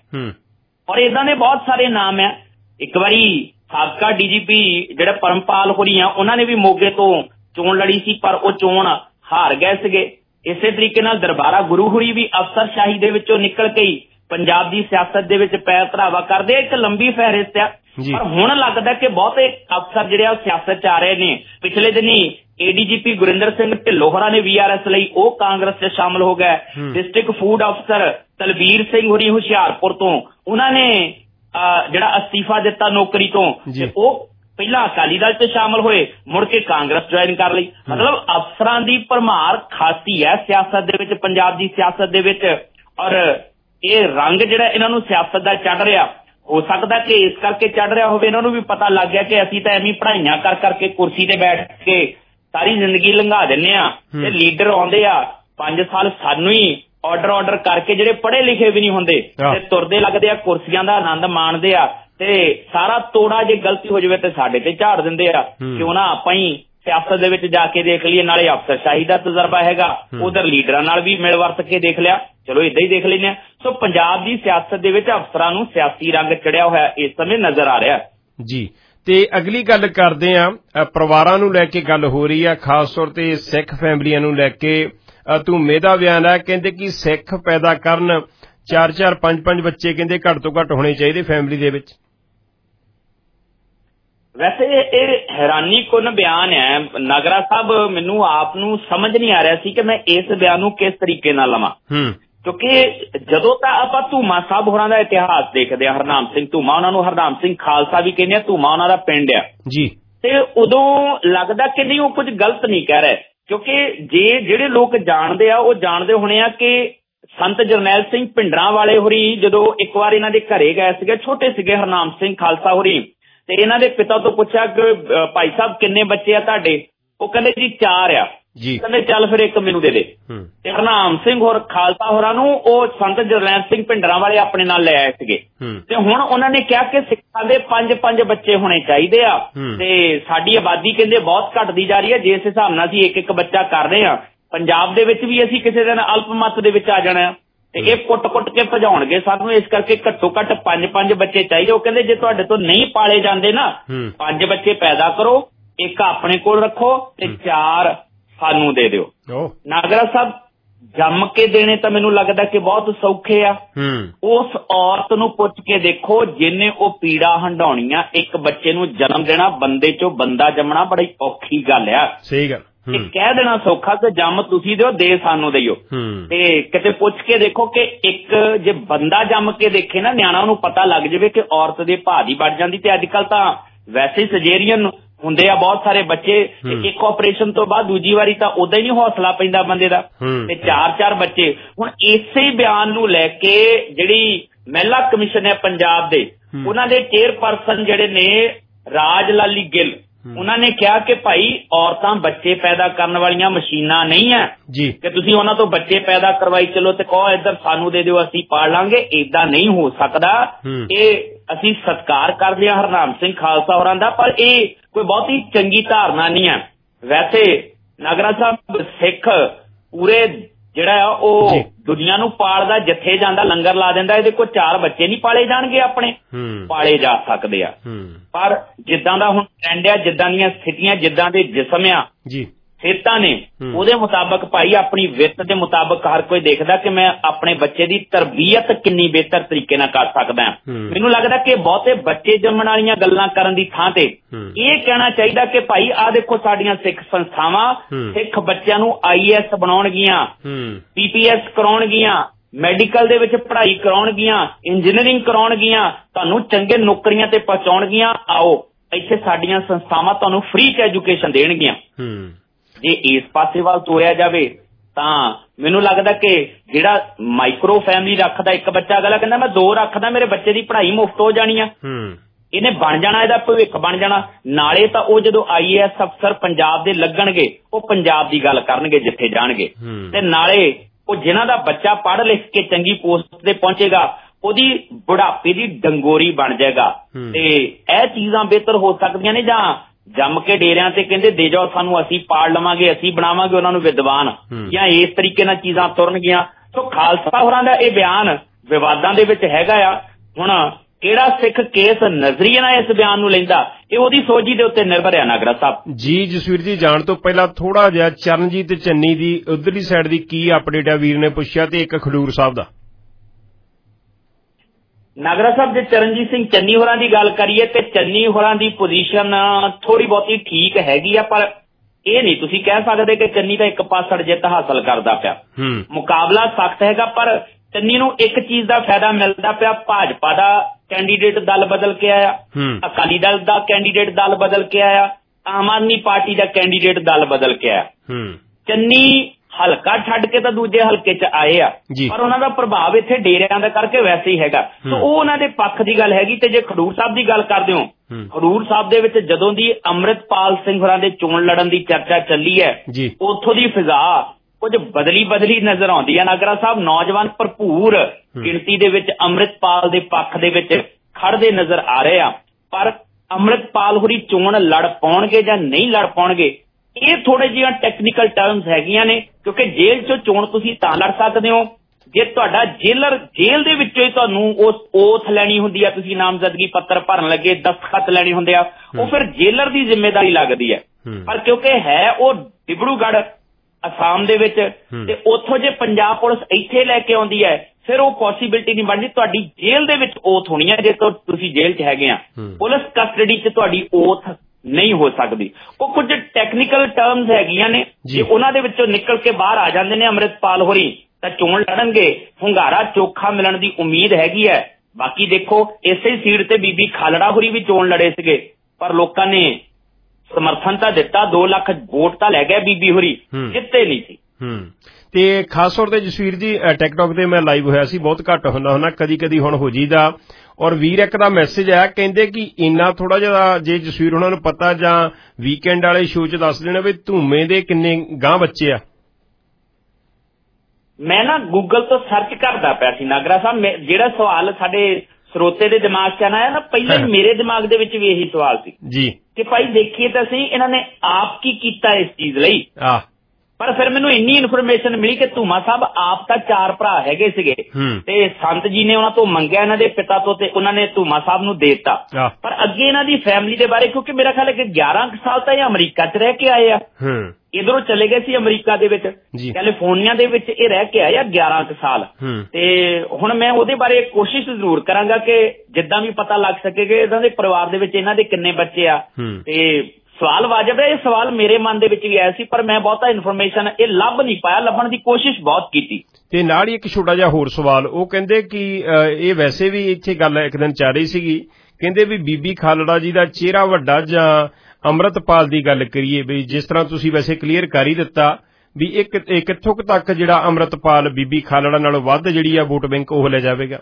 ਔਰ ਏਦਾਂ ਦੇ ਬਹੁਤ ਸਾਰੇ ਨਾਮ ਆ। ਇੱਕ ਵਾਰੀ ਸਾਬਕਾ ਡੀ ਜੀ ਪੀ ਜਿਹੜੇ ਪਰਮਪਾਲ ਹੋਰੀ ਆ, ਉਹਨਾਂ ਨੇ ਵੀ ਮੋਗੇ ਤੋਂ ਚੋਣ ਲੜੀ ਸੀ ਪਰ ਉਹ ਚੋਣ ਹਾਰ ਗਏ ਸੀਗੇ। ਇਸੇ ਤਰੀਕੇ ਨਾਲ ਦਰਬਾਰਾ ਗੁਰੂ ਹੋਰੀ ਵੀ ਅਫਸਰਸ਼ਾਹੀ ਦੇ ਵਿੱਚੋਂ ਨਿਕਲ ਕੇ ਪੰਜਾਬ ਦੀ ਸਿਆਸਤ ਦੇ ਵਿੱਚ ਪੈਰ ਧਰਾਵਾ ਕਰਦੇ। ਇੱਕ ਲੰਬੀ ਫਹਿਰਿਸਤ ਆ ਪਰ ਹੁਣ ਲੱਗਦਾ ਕਿ ਬਹੁਤੇ ਅਫਸਰ ਜਿਹੜੇ ਆ ਸਿਆਸਤ 'ਚ ਆ ਰਹੇ ਨੇ। ਪਿਛਲੇ ਦਿਨੀ ਏ ਡੀ ਜੀ ਪੀ ਗੁਰਿੰਦਰ ਸਿੰਘ ਢਿੱਲੋਂ ਹੋਰਾਂ ਨੇ ਬੀ ਆਰ ਐਸ ਲਈ ਉਹ ਕਾਂਗਰਸ 'ਚ ਸ਼ਾਮਲ ਹੋ ਗਏ। ਡਿਸਟ੍ਰਿਕਟ ਫੂਡ ਅਫਸਰ ਤਲਬੀਰ ਸਿੰਘ ਹੋਰੀ ਹੁਸ਼ਿਆਰਪੁਰ ਤੋਂ, ਉਹਨਾਂ ਨੇ ਜਿਹੜਾ ਅਸਤੀਫਾ ਦਿੱਤਾ ਨੌਕਰੀ ਤੋਂ ਤੇ ਉਹ ਪਹਿਲਾਂ ਅਕਾਲੀ ਦਲ 'ਚ ਸ਼ਾਮਲ ਹੋਏ, ਮੁੜ ਕੇ ਕਾਂਗਰਸ ਜੁਆਇਨ ਕਰ ਲਈ। ਮਤਲਬ ਅਫਸਰਾਂ ਦੀ ਭਰਮਾਰ ਖਾਸੀ ਹੈ ਸਿਆਸਤ ਦੇ ਵਿੱਚ, ਪੰਜਾਬ ਦੀ ਸਿਆਸਤ ਦੇ ਵਿੱਚ। ਔਰ ਇਹ ਰੰਗ ਜਿਹੜਾ ਇਹਨਾਂ ਨੂੰ ਸਿਆਸਤ ਦਾ ਚੜ ਰਿਹਾ, ਹੋ ਸਕਦਾ ਕਿ ਇਸ ਕਰਕੇ ਚੜ ਰਿਹਾ ਹੋਵੇ ਇਹਨਾਂ ਨੂੰ ਵੀ ਪਤਾ ਲੱਗ ਗਿਆ ਕਿ ਅਸੀਂ ਤਾਂ ਐਵੇਂ ਪੜ੍ਹਾਈਆਂ ਕਰ ਕਰਕੇ ਕੁਰਸੀ ਤੇ ਬੈਠ ਕੇ ਸਾਰੀ ਜ਼ਿੰਦਗੀ ਲੰਘਾ ਦਿੰਦੇ ਆ ਤੇ ਲੀਡਰ ਆਉਂਦੇ ਆ ਪੰਜ ਸਾਲ ਸਾਨੂੰ ਹੀ ਆਰਡਰ ਆਰਡਰ ਕਰਕੇ, ਜਿਹੜੇ ਪੜ੍ਹੇ ਲਿਖੇ ਵੀ ਨਹੀਂ ਹੁੰਦੇ ਤੇ ਤੁਰਦੇ ਲੱਗਦੇ ਆ, ਕੁਰਸੀਆਂ ਦਾ ਆਨੰਦ ਮਾਣਦੇ ਆ ਤੇ ਸਾਰਾ ਤੋੜਾ ਜੇ ਗਲਤੀ ਹੋ ਜਾਵੇ ਤੇ ਸਾਡੇ ਤੇ ਝਾੜ ਦਿੰਦੇ ਆ। ਕਿਉਂ ਨਾ ਆਪਾਂ ਹੀ ਸਿਆਸਤ ਦੇ ਵਿੱਚ ਜਾ ਕੇ ਦੇਖ ਲਈਏ, ਨਾਲੇ ਅਫਸਰਸ਼ਾਹੀ ਦਾ ਤਜਰਬਾ ਹੈਗਾ, ਉਧਰ ਲੀਡਰਾਂ ਨਾਲ ਵੀ ਮਿਲ ਵਰਤ ਕੇ ਦੇਖ ਲਿਆ, ਚਲੋ ਏਦਾਂ ਹੀ ਦੇਖ ਲੈਂਦੇ ਆ। ਸੋ ਪੰਜਾਬ ਦੀ ਸਿਆਸਤ ਦੇ ਵਿੱਚ ਅਫਸਰਾਂ ਨੂੰ ਸਿਆਸੀ ਰੰਗ ਚੜਿਆ ਹੋਇਆ ਇਸ ਸਮੇਂ ਨਜ਼ਰ ਆ ਰਿਹਾ ਜੀ। ਤੇ ਅਗਲੀ ਗੱਲ ਕਰਦੇ ਆ, ਪਰਿਵਾਰਾਂ ਨੂੰ ਲੈ ਕੇ ਗੱਲ ਹੋ ਰਹੀ ਆ, ਖਾਸ ਤੌਰ ਤੇ ਸਿੱਖ ਫੈਮਲੀਆਂ ਨੂੰ ਲੈ ਕੇ। ਤੂੰ ਮੇਦਾ ਬਿਆਨ ਹੈ, ਕਹਿੰਦੇ ਕਿ ਸਿੱਖ ਪੈਦਾ ਕਰਨ ਚਾਰ ਚਾਰ ਪੰਜ ਪੰਜ ਬੱਚੇ ਕਹਿੰਦੇ ਘੱਟ ਤੋਂ ਘੱਟ ਹੋਣੇ ਚਾਹੀਦੇ ਫੈਮਲੀ ਦੇ ਵਿੱਚ। ਵੈਸੇ ਇਹ ਹੈਰਾਨੀਕੁੰਨ ਬਿਆਨ ਹੈ ਨਾਗਰਾ ਸਾਹਿਬ। ਮੈਨੂੰ ਆਪ ਨੂੰ ਸਮਝ ਨਹੀਂ ਆ ਰਿਹਾ ਸੀ ਕਿ ਮੈਂ ਇਸ ਬਿਆਨ ਨੂੰ ਕਿਸ ਤਰੀਕੇ ਨਾਲ ਲਵਾਂ, ਕਿਉਂਕਿ ਜਦੋਂ ਤਾਂ ਆਪਾਂ ਧੂਮਾ ਸਾਹਿਬ ਹੋਰਾਂ ਦਾ ਇਤਿਹਾਸ ਦੇਖਦੇ ਆ, ਹਰਨਾਮ ਸਿੰਘ ਧੂਮਾ, ਉਹਨਾਂ ਨੂੰ ਹਰਨਾਮ ਸਿੰਘ ਖਾਲਸਾ ਵੀ ਕਹਿੰਦੇ ਆ, ਧੂਮਾ ਉਹਨਾਂ ਦਾ ਪਿੰਡ ਆ ਜੀ, ਤੇ ਉਦੋਂ ਲੱਗਦਾ ਕਿ ਨਹੀਂ ਉਹ ਕੁਝ ਗਲਤ ਨਹੀਂ ਕਹਿ ਰਹੇ। ਕਿਉਂਕਿ ਜੇ ਜਿਹੜੇ ਲੋਕ ਜਾਣਦੇ ਆ ਉਹ ਜਾਣਦੇ ਹੋਣੇ ਆ ਕਿ ਸੰਤ ਜਰਨੈਲ ਸਿੰਘ ਭਿੰਡਰਾਂ ਵਾਲੇ ਹੋਰੀ ਜਦੋਂ ਇੱਕ ਵਾਰ ਇਹਨਾਂ ਦੇ ਘਰੇ ਗਏ ਸੀਗੇ, ਛੋਟੇ ਸੀਗੇ ਹਰਨਾਮ ਸਿੰਘ ਖਾਲਸਾ ਹੋਰੀ, ਤੇ ਇਹਨਾਂ ਦੇ ਪਿਤਾ ਤੋਂ ਪੁੱਛਿਆ ਕਿ ਭਾਈ ਸਾਹਿਬ ਕਿੰਨੇ ਬੱਚੇ ਆ ਤੁਹਾਡੇ? ਉਹ ਕਹਿੰਦੇ ਜੀ ਚਾਰ ਆ ਜੀ। ਕਹਿੰਦੇ ਚੱਲ ਫਿਰ ਇੱਕ ਮੈਨੂੰ ਦੇ ਦੇ। ਤੇ ਹਰਨਾਮ ਸਿੰਘ ਹੋਰ ਖਾਲਸਾ ਹੋਰਾਂ ਨੂੰ ਉਹ ਸੰਤ ਜਰਨੈਲ ਸਿੰਘ ਭਿੰਡਰਾਂ ਵਾਲੇ ਆਪਣੇ ਨਾਲ ਲੈ ਆਏ ਸੀਗੇ ਤੇ ਹੁਣ ਉਹਨਾਂ ਨੇ ਕਿਹਾ ਕਿ ਸਿੱਖਾਂ ਦੇ ਪੰਜ ਪੰਜ ਬੱਚੇ ਹੋਣੇ ਚਾਹੀਦੇ ਆ ਤੇ ਸਾਡੀ ਆਬਾਦੀ ਕਹਿੰਦੇ ਬਹੁਤ ਘਟਦੀ ਜਾ ਰਹੀ ਹੈ। ਜਿਸ ਹਿਸਾਬ ਨਾਲ ਅਸੀਂ ਇੱਕ ਇੱਕ ਬੱਚਾ ਕਰ ਰਹੇ ਆ, ਪੰਜਾਬ ਦੇ ਵਿੱਚ ਵੀ ਅਸੀਂ ਕਿਸੇ ਦਿਨ ਅਲਪ ਮੱਤ ਦੇ ਵਿੱਚ ਆ ਜਾਣਾ ਤੇ ਇਹ ਕੁੱਟ ਕੁੱਟ ਕੇ ਭਜਾਉਣਗੇ ਸਾਨੂੰ। ਇਸ ਕਰਕੇ ਘੱਟੋ ਘੱਟ ਪੰਜ ਪੰਜ ਬੱਚੇ ਚਾਹੀਦੇ। ਉਹ ਕਹਿੰਦੇ ਜੇ ਤੁਹਾਡੇ ਤੋਂ ਨਹੀਂ ਪਾਲੇ ਜਾਂਦੇ ਨਾ, ਪੰਜ ਬੱਚੇ ਪੈਦਾ ਕਰੋ, ਇੱਕ ਆਪਣੇ ਕੋਲ ਰੱਖੋ ਤੇ ਚਾਰ ਸਾਨੂੰ ਦੇ ਦਿਓ। ਨਾਗਰਾ ਸਾਹਿਬ ਜੰਮ ਕੇ ਦੇਣੇ ਤਾਂ ਮੈਨੂੰ ਲੱਗਦਾ ਕਿ ਬਹੁਤ ਸੌਖੇ ਆ। ਉਸ ਔਰਤ ਨੂੰ ਪੁੱਛ ਕੇ ਦੇਖੋ ਜਿਹਨੇ ਉਹ ਪੀੜਾ ਹੰਡਾਉਣੀ ਆ। ਇੱਕ ਬੱਚੇ ਨੂੰ ਜਨਮ ਦੇਣਾ, ਬੰਦੇ ਚੋਂ ਬੰਦਾ ਜੰਮਣਾ ਬੜੀ ਔਖੀ ਗੱਲ ਆ। ਸਹੀ ਗੱਲ। ਇਹ ਕਹਿ ਦੇਣਾ ਸੌਖਾ ਕਿ ਜੰਮ ਤੁਸੀਂ ਦਿਓ, ਦੇ ਸਾਨੂੰ ਦਿਓ। ਤੇ ਕਿਤੇ ਪੁੱਛ ਕੇ ਦੇਖੋ ਕਿ ਇੱਕ ਜੇ ਬੰਦਾ ਜੰਮ ਕੇ ਦੇਖੇ ਨਾ ਨਿਆਣਾ, ਉਹਨੂੰ ਪਤਾ ਲੱਗ ਜਾਵੇ ਕਿ ਔਰਤ ਦੇ ਭਾਅ ਦੀ ਵੱਧ ਜਾਂਦੀ। ਤੇ ਅੱਜ ਕੱਲ ਤਾਂ ਵੈਸੇ ਸਜੇਰੀਅਨ ਹੁੰਦੇ ਆ ਬਹੁਤ ਸਾਰੇ ਬੱਚੇ, ਇੱਕ ਆਪਰੇਸ਼ਨ ਤੋਂ ਬਾਅਦ ਦੂਜੀ ਵਾਰੀ ਤਾਂ ਉਦਾਂ ਹੀ ਨਹੀਂ ਹੌਸਲਾ ਪੈਂਦਾ ਬੰਦੇ ਦਾ, ਤੇ ਚਾਰ ਚਾਰ ਬੱਚੇ। ਹੁਣ ਇਸੇ ਬਿਆਨ ਨੂੰ ਲੈ ਕੇ ਜਿਹੜੀ ਮਹਿਲਾ ਕਮਿਸ਼ਨ ਹੈ ਪੰਜਾਬ ਦੇ, ਉਹਨਾਂ ਦੇ ਚੇਅਰਪਰਸਨ ਜਿਹੜੇ ਨੇ ਰਾਜ ਲਾਲੀ ਗਿੱਲ, ਉਹਨਾਂ ਨੇ ਕਿਹਾ ਕਿ ਭਾਈ ਔਰਤਾਂ ਬੱਚੇ ਪੈਦਾ ਕਰਨ ਵਾਲੀਆਂ ਮਸ਼ੀਨਾਂ ਨਹੀਂ ਹੈ ਕਿ ਤੁਸੀਂ ਉਹਨਾਂ ਤੋਂ ਬੱਚੇ ਪੈਦਾ ਕਰਵਾਈ ਚਲੋ ਤੇ ਕਹੋ ਇੱਧਰ ਸਾਨੂੰ ਦੇ ਦਿਓ ਅਸੀਂ ਪਾਲ ਲਾਂਗੇ। ਏਦਾਂ ਨਹੀਂ ਹੋ ਸਕਦਾ। ਇਹ ਅਸੀਂ ਸਤਿਕਾਰ ਕਰਦੇ ਹਾਂ ਹਰਨਾਮ ਸਿੰਘ ਖਾਲਸਾ ਹੋਰਾਂ ਦਾ, ਪਰ ਇਹ ਕੋਈ ਬਹੁਤੀ ਚੰਗੀ ਧਾਰਨਾ ਨਹੀਂ ਹੈ। ਵੈਸੇ ਨਾਗਰਾ ਸਾਹਿਬ ਸਿੱਖ ਪੂਰੇ ਜਿਹੜਾ ਆ ਉਹ ਦੁਨੀਆ ਨੂੰ ਪਾਲਦਾ, ਜਿੱਥੇ ਜਾਂਦਾ ਲੰਗਰ ਲਾ ਦਿੰਦਾ। ਇਹਦੇ ਕੋਲ ਚਾਰ ਬੱਚੇ ਨਹੀਂ ਪਾਲੇ ਜਾਣਗੇ ਆਪਣੇ, ਪਾਲੇ ਜਾ ਸਕਦੇ ਆ। ਪਰ ਜਿੱਦਾਂ ਦਾ ਹੁਣ ਟ੍ਰੈਂਡ ਆ, ਜਿੱਦਾਂ ਦੀਆਂ ਸਥਿਤੀਆਂ, ਜਿੱਦਾਂ ਦੇ ਜਿਸਮ ਆ ਸਿਹਤਾਂ ਨੇ, ਉਹਦੇ ਮੁਤਾਬਕ ਭਾਈ ਆਪਣੀ ਵਿੱਤ ਦੇ ਮੁਤਾਬਕ ਹਰ ਕੋਈ ਦੇਖਦਾ ਕਿ ਮੈਂ ਆਪਣੇ ਬੱਚੇ ਦੀ ਤਰਬੀਅਤ ਕਿੰਨੀ ਬਿਹਤਰ ਤਰੀਕੇ ਨਾਲ ਕਰ ਸਕਦਾ। ਮੈਨੂੰ ਲੱਗਦਾ ਕਿ ਬਹੁਤੇ ਬੱਚੇ ਜੰਮਣ ਵਾਲੀਆਂ ਗੱਲਾਂ ਕਰਨ ਦੀ ਥਾਂ ਤੇ ਇਹ ਕਹਿਣਾ ਚਾਹੀਦਾ ਕਿ ਭਾਈ ਆਹ ਦੇਖੋ ਸਾਡੀਆਂ ਸਿੱਖ ਸੰਸਥਾਵਾਂ ਸਿੱਖ ਬੱਚਿਆਂ ਨੂੰ ਆਈ ਏ ਐਸ ਬਣਾਉਣਗੀਆਂ, ਪੀ ਪੀ ਐਸ ਕਰਾਉਣਗੀਆਂ, ਮੈਡੀਕਲ ਦੇ ਵਿੱਚ ਪੜ੍ਹਾਈ ਕਰਾਉਣਗੀਆਂ, ਇੰਜੀਨੀਅਰਿੰਗ ਕਰਾਉਣਗੀਆਂ, ਤੁਹਾਨੂੰ ਚੰਗੇ ਨੌਕਰੀਆਂ ਤੇ ਪਹੁੰਚਾਉਣਗੀਆਂ। ਆਓ ਇੱਥੇ ਸਾਡੀਆਂ ਸੰਸਥਾਵਾਂ ਤੁਹਾਨੂੰ ਫ੍ਰੀ ਚ ਐਜੂਕੇਸ਼ਨ ਦੇਣਗੀਆਂ। ਜੇ ਇਸ ਪਾਸੇ ਵੱਲ ਤੋਰਿਆ ਜਾਵੇ ਤਾਂ ਮੈਨੂੰ ਲੱਗਦਾ ਕਿ ਜਿਹੜਾ ਮਾਈਕਰੋ ਫੈਮਿਲੀ ਰੱਖਦਾ ਇੱਕ ਬੱਚਾ, ਅਗਲਾ ਕਹਿੰਦਾ ਮੈਂ ਦੋ ਰੱਖਦਾ, ਮੇਰੇ ਬੱਚੇ ਦੀ ਪੜ੍ਹਾਈ ਮੁਫਤ ਹੋ ਜਾਣੀ ਆ, ਇਹਨੇ ਬਣ ਜਾਣਾ, ਇਹਦਾ ਭਵਿੱਖ ਬਣ ਜਾਣਾ। ਨਾਲੇ ਤਾਂ ਉਹ ਜਦੋਂ ਆਈ ਏ ਐਸ ਅਫਸਰ ਪੰਜਾਬ ਦੇ ਲੱਗਣਗੇ ਉਹ ਪੰਜਾਬ ਦੀ ਗੱਲ ਕਰਨਗੇ ਜਿੱਥੇ ਜਾਣਗੇ, ਤੇ ਨਾਲੇ ਉਹ ਜਿਨ੍ਹਾਂ ਦਾ ਬੱਚਾ ਪੜ੍ਹ ਲਿਖ ਕੇ ਚੰਗੀ ਪੋਸਟ ਤੇ ਪਹੁੰਚੇਗਾ ਉਹਦੀ ਬੁਢਾਪੇ ਦੀ ਡੰਗੋਰੀ ਬਣ ਜਾਏਗਾ। ਤੇ ਇਹ ਚੀਜ਼ਾਂ ਬਿਹਤਰ ਹੋ ਸਕਦੀਆਂ ਨੇ। ਜਾਂ ਜੰਮ ਕੇ ਡੇਰਿਆਂ ਤੇ ਕਹਿੰਦੇ ਦੇ ਜਾਓ ਸਾਨੂੰ, ਅਸੀਂ ਪਾਲ ਲਵਾਂਗੇ, ਅਸੀਂ ਬਣਾਵਾਂਗੇ ਉਹਨਾਂ ਨੂੰ ਵਿਦਵਾਨ, ਜਾਂ ਇਸ ਤਰੀਕੇ ਨਾਲ ਚੀਜ਼ਾਂ ਤੁਰਨਗੀਆਂ। ਸੋ ਖਾਲਸਾ ਹੋਰਾਂ ਦਾ ਇਹ ਬਿਆਨ ਵਿਵਾਦਾਂ ਦੇ ਵਿੱਚ ਹੈਗਾ ਆ। ਹੁਣ ਕਿਹੜਾ ਸਿੱਖ ਕੇਸ ਨਜ਼ਰੀਏ ਨਾਲ ਇਸ ਬਿਆਨ ਨੂੰ ਲੈਂਦਾ, ਇਹ ਉਹਦੀ ਸੋਝੀ ਦੇ ਉੱਤੇ ਨਿਰਭਰ ਹੈ। ਨਾਗਰਾ ਸਾਹਿਬ ਜੀ ਜਸਵੀਰ ਜੀ, ਜਾਣ ਤੋਂ ਪਹਿਲਾਂ ਥੋੜਾ ਜਿਹਾ ਚਰਨਜੀਤ ਤੇ ਚੰਨੀ ਦੀ ਉਧਰਲੀ ਸਾਈਡ ਦੀ ਕੀ ਅਪਡੇਟ ਹੈ ਵੀਰ ਨੇ ਪੁੱਛਿਆ, ਤੇ ਇੱਕ ਖਡੂਰ ਸਾਹਿਬ ਦਾ। ਨਾਗਰਾ ਸਾਹਿਬ ਜੇ ਚਰਨਜੀਤ ਸਿੰਘ ਚੰਨੀ ਹੋਰਾਂ ਦੀ ਗੱਲ ਕਰੀਏ ਤੇ ਚੰਨੀ ਹੋਰਾਂ ਦੀ ਪੋਜੀਸ਼ਨ ਥੋੜੀ ਬਹੁਤੀ ਠੀਕ ਹੈਗੀ ਆ, ਪਰ ਇਹ ਨਹੀਂ ਤੁਸੀਂ ਕਹਿ ਸਕਦੇ ਕਿ ਚੰਨੀ ਤਾਂ ਇੱਕ ਪਾਸੜ ਜਿੱਤ ਹਾਸਲ ਕਰਦਾ ਪਿਆ। ਮੁਕਾਬਲਾ ਸਖਤ ਹੈਗਾ, ਪਰ ਚੰਨੀ ਨੂੰ ਇੱਕ ਚੀਜ਼ ਦਾ ਫਾਇਦਾ ਮਿਲਦਾ ਪਿਆ, ਭਾਜਪਾ ਦਾ ਕੈਂਡੀਡੇਟ ਦਲ ਬਦਲ ਕੇ ਆਇਆ, ਅਕਾਲੀ ਦਲ ਦਾ ਕੈਂਡੀਡੇਟ ਦਲ ਬਦਲ ਕੇ ਆਇਆ, ਆਮ ਆਦਮੀ ਪਾਰਟੀ ਦਾ ਕੈਂਡੀਡੇਟ ਦਲ ਬਦਲ ਕੇ ਆਇਆ। ਚੰਨੀ ਹਲਕਾ ਛੱਡ ਕੇ ਤਾਂ ਦੂਜੇ ਹਲਕੇ ਚ ਆਏ ਆ, ਪਰ ਉਹਨਾਂ ਦਾ ਪ੍ਰਭਾਵ ਇੱਥੇ ਡੇਰਿਆਂ ਦਾ ਕਰਕੇ ਵੈਸੇ ਹੀ ਹੈਗਾ। ਸੋ ਉਹ ਉਹਨਾਂ ਦੇ ਪੱਖ ਦੀ ਗੱਲ ਹੈਗੀ। ਤੇ ਜੇ ਖਡੂਰ ਸਾਹਿਬ ਦੀ ਗੱਲ ਕਰਦੇ ਹੋ, ਖਡੂਰ ਸਾਹਿਬ ਦੇ ਵਿੱਚ ਜਦੋਂ ਦੀ ਅੰਮ੍ਰਿਤਪਾਲ ਸਿੰਘ ਹੋਰਾਂ ਦੇ ਚੋਣ ਲੜਨ ਦੀ ਚਰਚਾ ਚੱਲੀ ਹੈ, ਉੱਥੋਂ ਦੀ ਫਿਜ਼ਾ ਕੁਝ ਬਦਲੀ ਬਦਲੀ ਨਜ਼ਰ ਆਉਂਦੀ ਹੈ। ਨਾਗਰਾ ਸਾਹਿਬ ਨੌਜਵਾਨ ਭਰਪੂਰ ਗਿਣਤੀ ਦੇ ਵਿੱਚ ਅੰਮ੍ਰਿਤਪਾਲ ਦੇ ਪੱਖ ਦੇ ਵਿੱਚ ਖੜਦੇ ਨਜ਼ਰ ਆ ਰਹੇ ਆ, ਪਰ ਅੰਮ੍ਰਿਤਪਾਲ ਹੋਰੀ ਚੋਣ ਲੜ ਪਾਉਣਗੇ ਜਾਂ ਨਹੀਂ ਲੜ ਪਾਉਣਗੇ, ਇਹ ਥੋੜੇ ਜਿਹੀਆਂ ਟੈਕਨੀਕਲ ਟਰਮਸ ਹੈਗੀਆਂ ਨੇ। ਕਿਉਂਕਿ ਜੇਲ੍ਹ ਚੋਂ ਚੋਣ ਤੁਸੀਂ ਤਾਂ ਲੜ ਸਕਦੇ ਹੋ ਜੇ ਤੁਹਾਡਾ ਜੇਲਰ ਜੇਲ੍ਹ ਦੇ ਵਿੱਚੋਂ ਹੀ ਤੁਹਾਨੂੰ ਉਸ ਓਥ ਲੈਣੀ ਹੁੰਦੀ ਆ, ਤੁਸੀਂ ਨਾਮਜ਼ਦਗੀ ਪੱਤਰ ਭਰਨ ਲੱਗੇ ਦਸਤਖਤ ਲੈਣੇ ਹੁੰਦੇ ਆ, ਉਹ ਫਿਰ ਜੇਲਰ ਦੀ ਜ਼ਿੰਮੇਵਾਰੀ ਲੱਗਦੀ ਹੈ। ਪਰ ਕਿਉਂਕਿ ਹੈ ਉਹ ਡਿਬੜੂਗੜ੍ਹ ਅਸਾਮ ਦੇ ਵਿੱਚ, ਤੇ ਉੱਥੋਂ ਜੇ ਪੰਜਾਬ ਪੁਲਿਸ ਇੱਥੇ ਲੈ ਕੇ ਆਉਂਦੀ ਹੈ ਫਿਰ ਉਹ ਪੋਸੀਬਿਲਿਟੀ ਨਹੀਂ ਬਣਦੀ। ਤੁਹਾਡੀ ਜੇਲ੍ਹ ਦੇ ਵਿੱਚ ਓਥ ਹੋਣੀ ਹੈ ਜੇ ਤੁਸੀਂ ਜੇਲ੍ਹ 'ਚ ਹੈਗੇ ਆ, ਪੁਲਿਸ ਕਸਟਡੀ 'ਚ ਤੁਹਾਡੀ ਓਥ ਨਹੀਂ ਹੋ ਸਕਦੀ। ਉਹ ਕੁਝ ਟੈਕਨੀਕਲ ਟਰਮਸ ਹੈਗੀਆਂ ਨੇ, ਜੇ ਉਹਨਾਂ ਦੇ ਵਿੱਚੋਂ ਨਿਕਲ ਕੇ ਬਾਹਰ ਆ ਜਾਂਦੇ ਨੇ ਅੰਮ੍ਰਿਤਪਾਲ ਹੋਰੀ ਤਾਂ ਚੋਣ ਲੜਨਗੇ, ਹੁੰਗਾਰਾ ਚੋਖਾ ਮਿਲਣ ਦੀ ਉਮੀਦ ਹੈਗੀ ਹੈ। ਬਾਕੀ ਦੇਖੋ ਇਸੇ ਸੀਟ ਤੇ ਬੀਬੀ ਖਾਲੜਾ ਹੋਰੀ ਵੀ ਚੋਣ ਲੜੇ ਸੀਗੇ, ਪਰ ਲੋਕਾਂ ਨੇ ਸਮਰਥਨ ਤਾਂ ਦਿੱਤਾ, ਦੋ ਲੱਖ ਵੋਟ ਤਾਂ ਲੈ ਗਿਆ ਬੀਬੀ ਹੋਰੀ, ਜਿੱਤੇ ਨਹੀਂ ਸੀ। ਤੇ ਖਾਸ ਤੌਰ ਤੇ ਜਸਵੀਰ ਜੀ ਟਿਕਟੌਕ ਤੇ ਮੈਂ ਲਾਈਵ ਹੋਇਆ ਸੀ, ਬਹੁਤ ਘੱਟ ਹੁੰਦਾ ਹੁੰਦਾ, ਕਦੀ ਕਦੀ ਹੁਣ ਹੋ ਜੀਦਾ। ਔਰ ਵੀਰ ਇੱਕ ਦਾ ਮੈਸੇਜ ਆਇਆ, ਕਹਿੰਦੇ ਕਿ ਇੰਨਾ ਥੋੜਾ ਜਿਹਾ ਜੇ ਜਸਵੀਰ ਉਹਨਾਂ ਨੂੰ ਪਤਾ ਜਾਂ ਵੀਕਐਂਡ ਵਾਲੇ ਸ਼ੋਅ 'ਚ ਦੱਸ ਦੇਣਾ ਵੀ ਧੂਮੇ ਦੇ ਕਿੰਨੇ ਗਾਂ ਬੱਚੇ ਆ। ਮੈਂ ਨਾ ਗੂਗਲ ਤੋਂ ਸਰਚ ਕਰਦਾ ਪਿਆ ਸੀ ਨਾਗਰਾ ਸਾਹਿਬ, ਜਿਹੜਾ ਸਵਾਲ ਸਾਡੇ ਸਰੋਤੇ ਦੇ ਦਿਮਾਗ 'ਚ ਆਇਆ ਨਾ, ਪਹਿਲਾਂ ਹੀ ਮੇਰੇ ਦਿਮਾਗ ਦੇ ਵਿੱਚ ਵੀ ਇਹੀ ਸਵਾਲ ਸੀ ਜੀ ਕਿ ਭਾਈ ਦੇਖੀਏ ਤਾਂ ਸਹੀ ਇਹਨਾਂ ਨੇ ਆਪ ਕੀ ਕੀਤਾ ਇਸ ਚੀਜ਼ ਲਈ। ਪਰ ਫਿਰ ਮੈਨੂੰ ਇੰਨੀ ਇਨਫੋਰਮੇਸ਼ਨ ਮਿਲੀ ਕਿ ਧੂਮਾ ਸਾਹਿਬ ਆਪ ਤਾਂ ਚਾਰ ਭਰਾ ਹੈਗੇ ਸੀਗੇ ਤੇ ਸੰਤ ਜੀ ਨੇ ਉਹਨਾਂ ਤੋਂ ਮੰਗਿਆ, ਇਹਨਾਂ ਦੇ ਪਿਤਾ ਤੋਂ, ਤੇ ਉਹਨਾਂ ਨੇ ਧੂਮਾ ਸਾਹਿਬ ਨੂੰ ਦੇ ਦਿੱਤਾ। ਪਰ ਅੱਗੇ ਇਹਨਾਂ ਦੀ ਫੈਮਿਲੀ ਦੇ ਬਾਰੇ, ਕਿਉਂਕਿ ਮੇਰਾ ਖਿਆਲ ਹੈ ਕਿ ਗਿਆਰਾਂ ਕੁ ਸਾਲ ਤਾਂ ਇਹ ਅਮਰੀਕਾ 'ਚ ਰਹਿ ਕੇ ਆਏ ਆ, ਇਧਰੋਂ ਚਲੇ ਗਏ ਸੀ ਅਮਰੀਕਾ ਦੇ ਵਿੱਚ, ਕੈਲੀਫੋਰਨੀਆ ਦੇ ਵਿੱਚ ਇਹ ਰਹਿ ਕੇ ਆਏ ਆ ਗਿਆਰਾਂ ਕੁ ਸਾਲ। ਤੇ ਹੁਣ ਮੈਂ ਉਹਦੇ ਬਾਰੇ ਕੋਸ਼ਿਸ਼ ਜ਼ਰੂਰ ਕਰਾਂਗਾ ਕਿ ਜਿੱਦਾਂ ਵੀ ਪਤਾ ਲੱਗ ਸਕੇ ਕਿ ਇਹਨਾਂ ਦੇ ਪਰਿਵਾਰ ਦੇ ਵਿੱਚ ਇਹਨਾਂ ਦੇ ਕਿੰਨੇ ਬੱਚੇ ਆ। ਤੇ ਸਵਾਲ ਵਾਜਬ ਹੈ, ਇਹ ਸਵਾਲ ਮੇਰੇ ਮਨ ਦੇ ਵਿੱਚ ਵੀ ਆਇਆ ਸੀ, ਪਰ ਮੈਂ ਬਹੁਤਾ ਇਨਫੋਰਮੇਸ਼ਨ ਇਹ ਲੱਭ ਨਹੀਂ ਪਾਇਆ, ਲੱਭਣ ਦੀ ਕੋਸ਼ਿਸ਼ ਬਹੁਤ ਕੀਤੀ। ਤੇ ਨਾਲ ਹੀ ਇੱਕ ਛੋਟਾ ਜਿਹਾ ਹੋਰ ਸਵਾਲ, ਉਹ ਕਹਿੰਦੇ ਕਿ ਇਹ ਵੈਸੇ ਵੀ ਇੱਥੇ ਗੱਲ ਇੱਕ ਦਿਨ ਚੱਲ ਰਹੀ ਸੀਗੀ, ਕਹਿੰਦੇ ਵੀ ਬੀਬੀ ਖਾਲੜਾ ਜੀ ਦਾ ਚਿਹਰਾ ਵੱਡਾ ਜਾਂ ਅੰਮ੍ਰਿਤਪਾਲ ਦੀ ਗੱਲ ਕਰੀਏ, ਵੀ ਜਿਸ ਤਰ੍ਹਾਂ ਤੁਸੀਂ ਵੈਸੇ ਕਲੀਅਰ ਕਰ ਹੀ ਦਿੱਤਾ ਵੀ ਇੱਕ ਕਿੱਥੋਂ ਤੱਕ ਜਿਹੜਾ ਅੰਮ੍ਰਿਤਪਾਲ ਬੀਬੀ ਖਾਲੜਾ ਨਾਲੋਂ ਵੱਧ ਜਿਹੜੀ ਆ ਵੋਟ ਬੈਂਕ ਉਹ ਲੈ ਜਾਵੇਗਾ?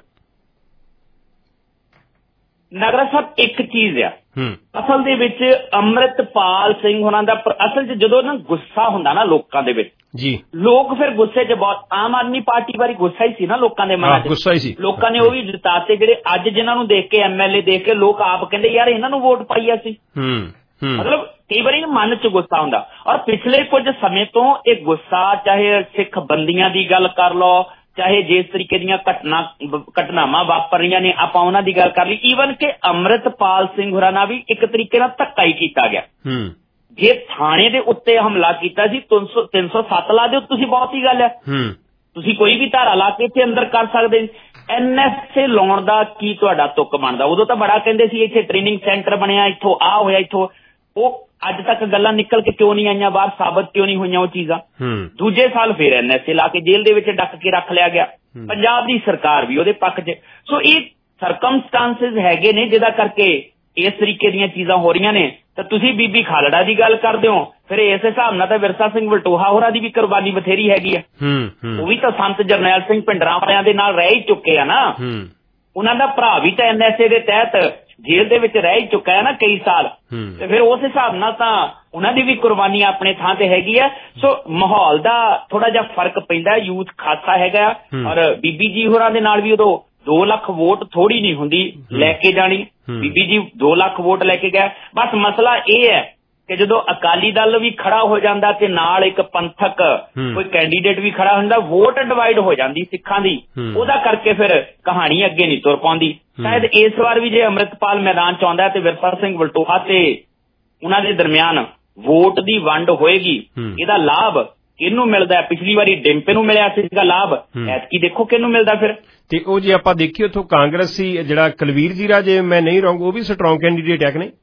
ਨਗਰਾ ਸਾਹਿਬ ਇੱਕ ਚੀਜ਼ ਆ, ਅਸਲ ਦੇ ਵਿੱਚ ਅੰਮ੍ਰਿਤਪਾਲ ਸਿੰਘ ਹੋਣਾ ਦਾ ਅਸਲ 'ਚ ਜਦੋਂ ਨਾ ਗੁੱਸਾ ਹੁੰਦਾ ਨਾ ਲੋਕਾਂ ਦੇ ਵਿੱਚ ਜੀ, ਲੋਕ ਫਿਰ ਗੁੱਸੇ 'ਚ ਬਹੁਤ, ਆਮ ਆਦਮੀ ਪਾਰਟੀ ਬਾਰੇ ਗੁੱਸਾ ਹੀ ਸੀ ਨਾ ਲੋਕਾਂ ਦੇ ਮਨਾਂ 'ਚ, ਗੁੱਸਾ ਹੀ ਸੀ। ਲੋਕਾਂ ਨੇ ਉਹ ਵੀ ਜਿਤਾਤੇ ਜਿਹੜੇ ਅੱਜ ਜਿਨ੍ਹਾਂ ਨੂੰ ਦੇਖ ਕੇ ਐਮਐਲਏ ਦੇਖ ਕੇ ਲੋਕ ਆਪ ਕਹਿੰਦੇ ਯਾਰ ਇਹਨਾਂ ਨੂੰ ਵੋਟ ਪਾਈ ਅਸੀਂ। ਮਤਲਬ ਕਈ ਵਾਰੀ ਮਨ 'ਚ ਗੁੱਸਾ ਹੁੰਦਾ, ਔਰ ਪਿਛਲੇ ਕੁਝ ਸਮੇਂ ਤੋਂ ਇਹ ਗੁੱਸਾ, ਚਾਹੇ ਸਿੱਖ ਬੰਦੀਆਂ ਦੀ ਗੱਲ ਕਰ ਲਓ, ਚਾਹੇ ਜਿਸ ਤਰੀਕੇ ਦੀਆਂ ਘਟਨਾ ਘਟਨਾਵਾਂ ਵਾਪਰ ਰਹੀਆਂ ਨੇ ਆਪਾਂ ਉਹਨਾਂ ਦੀ ਗੱਲ ਕਰ ਲਈ, ਈਵਨ ਕਿ ਅੰਮ੍ਰਿਤਪਾਲ ਸਿੰਘ ਹੋਰਾਂ ਨਾਲ ਵੀ ਇੱਕ ਤਰੀਕੇ ਨਾਲ ਧੱਕਾ ਹੀ ਕੀਤਾ ਗਿਆ। ਜੇ ਥਾਣੇ ਦੇ ਉੱਤੇ ਹਮਲਾ ਕੀਤਾ ਸੀ, ਤਿੰਨ ਸੌ ਸੱਤ ਲਾ ਦਿਓ ਤੁਸੀਂ, ਬਹੁਤ ਹੀ ਗੱਲ ਹੈ, ਤੁਸੀਂ ਕੋਈ ਵੀ ਧਾਰਾ ਲਾ ਕੇ ਇੱਥੇ ਅੰਦਰ ਕਰ ਸਕਦੇ। ਐਨ ਐਸ ਏ ਲਾਉਣ ਦਾ ਕੀ ਤੁਹਾਡਾ ਤੁੱਕ ਬਣਦਾ? ਉਦੋਂ ਤਾਂ ਬੜਾ ਕਹਿੰਦੇ ਸੀ ਇੱਥੇ ਟ੍ਰੇਨਿੰਗ ਸੈਂਟਰ ਬਣਿਆ, ਇੱਥੋਂ ਆ ਹੋਇਆ, ਇੱਥੋਂ ਉਹ, ਅੱਜ ਤੱਕ ਗੱਲਾਂ ਨਿਕਲ ਕੇ ਕਿਉਂ ਨਹੀਂ ਆਈਆਂ ਬਾਹਰ, ਸਾਬਤ ਕਿਉਂ ਨਹੀਂ ਹੋਈਆਂ ਉਹ ਚੀਜ਼ਾਂ? ਦੂਜੇ ਸਾਲ ਫਿਰ ਐਨ ਐਸ ਏ ਲਾ ਕੇ ਜੇਲ੍ਹ ਦੇ ਵਿੱਚ ਡੱਕ ਕੇ ਰੱਖ ਲਿਆ ਗਿਆ, ਪੰਜਾਬ ਦੀ ਸਰਕਾਰ ਵੀ ਉਹਦੇ ਪੱਖ 'ਚ। ਸੋ ਇਹ ਸਰਕਮਸਟਾਂਸਿਸ ਹੈਗੇ ਨੇ ਜਿਹਦਾ ਕਰਕੇ ਇਸ ਤਰੀਕੇ ਦੀਆਂ ਚੀਜ਼ਾਂ ਹੋ ਰਹੀਆਂ ਨੇ। ਤਾਂ ਤੁਸੀਂ ਬੀਬੀ ਖਾਲੜਾ ਦੀ ਗੱਲ ਕਰਦੇ ਹੋ, ਫਿਰ ਇਸ ਹਿਸਾਬ ਨਾਲ ਤਾਂ ਵਿਰਸਾ ਸਿੰਘ ਵਲਟੋਹਾ ਹੋਰਾਂ ਦੀ ਵੀ ਕੁਰਬਾਨੀ ਬਥੇਰੀ ਹੈਗੀ ਆ, ਉਹ ਵੀ ਤਾਂ ਸੰਤ ਜਰਨੈਲ ਸਿੰਘ ਭਿੰਡਰਾਂ ਵਾਲਿਆਂ ਦੇ ਨਾਲ ਰਹਿ ਹੀ ਚੁੱਕੇ ਆ ਨਾ, ਉਹਨਾਂ ਦਾ ਭਰਾ ਵੀ ਤਾਂ ਐਨ ਐਸ ਏ ਦੇ ਤਹਿਤ ਜੇਲ੍ਹ ਦੇ ਵਿੱਚ ਰਹਿ ਹੀ ਚੁੱਕਾ ਹੈ ਨਾ ਕਈ ਸਾਲ, ਤੇ ਫਿਰ ਉਸ ਹਿਸਾਬ ਨਾਲ ਤਾਂ ਉਹਨਾਂ ਦੀ ਵੀ ਕੁਰਬਾਨੀ ਆਪਣੇ ਥਾਂ ਤੇ ਹੈਗੀ ਹੈ। ਸੋ ਮਾਹੌਲ ਦਾ ਥੋੜਾ ਜਿਹਾ ਫਰਕ ਪੈਂਦਾ, ਯੂਥ ਖਾਸਾ ਹੈਗਾ, ਔਰ ਬੀਬੀ ਜੀ ਹੋਰਾਂ ਦੇ ਨਾਲ ਵੀ ਉਦੋਂ ਦੋ ਲੱਖ ਵੋਟ ਥੋੜੀ ਨਹੀਂ ਹੁੰਦੀ ਲੈ ਕੇ ਜਾਣੀ, ਬੀਬੀ ਜੀ ਦੋ ਲੱਖ ਵੋਟ ਲੈ ਕੇ ਗਏ। ਬਸ ਮਸਲਾ ਇਹ ਹੈ ਕਿ ਜਦੋਂ ਅਕਾਲੀ ਦਲ ਵੀ ਖੜਾ ਹੋ ਜਾਂਦਾ ਤੇ ਨਾਲ ਇੱਕ ਪੰਥਕ ਕੋਈ ਕੈਂਡੀਡੇਟ ਵੀ ਖੜਾ ਹੁੰਦਾ, ਵੋਟ ਡਿਵਾਈਡ ਹੋ ਜਾਂਦੀ ਸਿੱਖਾਂ ਦੀ, ਉਹਦਾ ਕਰਕੇ ਫਿਰ ਕਹਾਣੀ ਅੱਗੇ ਨਹੀਂ ਤੁਰ ਪਾਉਂਦੀ। ਸ਼ਾਇਦ ਇਸ ਵਾਰ ਵੀ ਜੇ ਅੰਮ੍ਰਿਤਪਾਲ ਮੈਦਾਨ 'ਚ ਆਉਂਦਾ ਤੇ ਵਿਰਸਾ ਸਿੰਘ ਵਲਟੋਹਾ ਤੇ ਉਹਨਾਂ ਦੇ ਦਰਮਿਆਨ ਵੋਟ ਦੀ ਵੰਡ ਹੋਏਗੀ, ਇਹਦਾ ਲਾਭ ਕਿਹਨੂੰ ਮਿਲਦਾ? ਪਿਛਲੀ ਵਾਰੀ ਡਿੰਪੇ ਨੂੰ ਮਿਲਿਆ ਸੀ ਇਸਦਾ ਲਾਭ, ਐਤਕੀ ਦੇਖੋ ਕਿਹਨੂੰ ਮਿਲਦਾ ਫਿਰ। ਤੇ ਉਹ ਜੇ ਆਪਾਂ ਦੇਖੀਏ ਉੱਥੋਂ ਕਾਂਗਰਸੀ ਜਿਹੜਾ ਕੁਲਵੀਰ ਜ਼ੀਰਾ, ਜੇ ਮੈਂ ਨਹੀਂ ਰੋਂਗ, ਉਹ ਵੀ ਸਟਰੋਂਗ ਕੈਂਡੀਡੇਟ ਹੈ ਕਿ ਨਹੀਂ?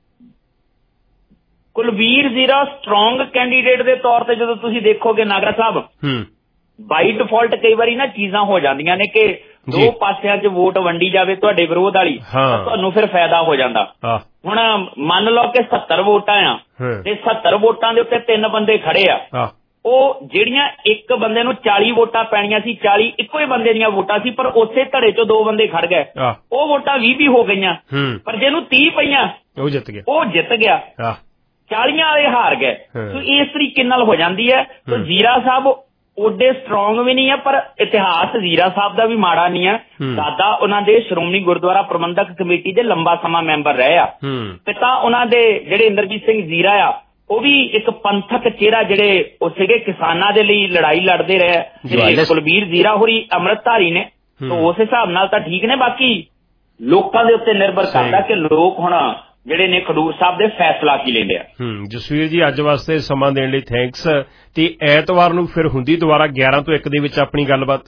ਕੁਲਵੀਰ ਜ਼ੀਰਾ ਸਟਰੋਂਗ ਕੈਂਡੀਡੇਟ ਦੇ ਤੌਰ ਤੇ ਜਦੋਂ ਤੁਸੀਂ ਦੇਖੋਗੇ ਨਾਗਰਾ ਸਾਹਿਬ, ਬਾਈ ਡਿਫਾਲਟ ਕਈ ਵਾਰੀ ਨਾ ਚੀਜ਼ਾਂ ਹੋ ਜਾਂਦੀਆਂ ਨੇ ਕਿ ਦੋ ਪਾਸਿਆਂ 'ਚ ਵੋਟ ਵੰਡੀ ਜਾਵੇ ਤੁਹਾਡੇ ਵਿਰੋਧ ਵਾਲੀ, ਤੁਹਾਨੂੰ ਫਿਰ ਫਾਇਦਾ ਹੋ ਜਾਂਦਾ। ਹੁਣ ਮੰਨ ਲਓ ਕਿ ਸੱਤਰ ਵੋਟਾਂ ਆ ਤੇ ਸੱਤਰ ਵੋਟਾਂ ਦੇ ਉੱਤੇ ਤਿੰਨ ਬੰਦੇ ਖੜੇ ਆ, ਉਹ ਜਿਹੜੀਆਂ ਇੱਕ ਬੰਦੇ ਨੂੰ ਚਾਲੀ ਵੋਟਾਂ ਪੈਣੀਆਂ ਸੀ, ਚਾਲੀ ਇੱਕੋ ਹੀ ਬੰਦੇ ਦੀਆਂ ਵੋਟਾਂ ਸੀ, ਪਰ ਉਸੇ ਧੜੇ 'ਚੋਂ ਦੋ ਬੰਦੇ ਖੜ ਗਏ, ਉਹ ਵੋਟਾਂ ਵੀਹ ਵੀ ਹੋ ਗਈਆਂ, ਪਰ ਜਿਹਨੂੰ ਤੀਹ ਪਈਆਂ ਉਹ ਜਿੱਤ ਗਿਆ, ਉਹ ਜਿੱਤ ਗਿਆ, ਚਾਲੀਆਂ ਵਾਲੇ ਹਾਰ ਗਏ। ਸੋ ਇਸ ਤਰੀਕੇ ਨਾਲ ਹੋ ਜਾਂਦੀ ਹੈ। ਸੋ ਜ਼ੀਰਾ ਸਾਹਿਬ ਓਡੇ ਸਟਰੋਂਗ ਵੀ ਨਹੀਂ ਹੈ, ਪਰ ਇਤਿਹਾਸ ਜ਼ੀਰਾ ਸਾਹਿਬ ਦਾ ਵੀ ਮਾੜਾ ਨਹੀਂ ਹੈ। ਦਾਦਾ ਉਹਨਾਂ ਦੇ ਸ਼੍ਰੋਮਣੀ ਗੁਰਦੁਆਰਾ ਪ੍ਰਬੰਧਕ ਕਮੇਟੀ ਦੇ ਲੰਬਾ ਸਮਾਂ ਮੈਂਬਰ ਰਹੇ ਆ, ਪਿਤਾ ਉਹਨਾਂ ਦੇ ਜਿਹੜੇ ਇੰਦਰਜੀਤ ਸਿੰਘ ਜ਼ੀਰਾ ਆ ਉਹ ਵੀ ਇੱਕ ਪੰਥਕ ਚਿਹਰਾ ਜਿਹੜੇ ਉਹ ਸੀਗੇ, ਕਿਸਾਨਾਂ ਦੇ ਲਈ ਲੜਾਈ ਲੜਦੇ ਰਹੇ। ਕੁਲਬੀਰ ਜ਼ੀਰਾ ਹੋਰੀ ਅੰਮ੍ਰਿਤਧਾਰੀ ਨੇ, ਤਾਂ ਉਸ ਹਿਸਾਬ ਨਾਲ ਤਾਂ ਠੀਕ ਨੇ। ਬਾਕੀ ਲੋਕਾਂ ਦੇ ਉੱਤੇ ਨਿਰਭਰ ਕਰਦਾ ਕਿ ਲੋਕ ਹੁਣ ਜਿਹੜੇ ਨੇ ਖਡੂਰ ਸਾਹਿਬ ਦੇ ਫੈਸਲਾ ਕੀ ਲੈਂਦੇ ਆ। ਜਸਵੀਰ ਜੀ, ਅੱਜ ਵਾਸਤੇ ਸਮਾਂ ਦੇਣ ਲਈ ਥੈਂਕਸ। ਤੇ ਐਤਵਾਰ ਨੂੰ ਫਿਰ ਹੁੰਦੀ ਦੁਬਾਰਾ ਗਿਆਰਾਂ ਤੋਂ ਇੱਕ ਦੇ ਵਿੱਚ ਆਪਣੀ ਗੱਲਬਾਤ।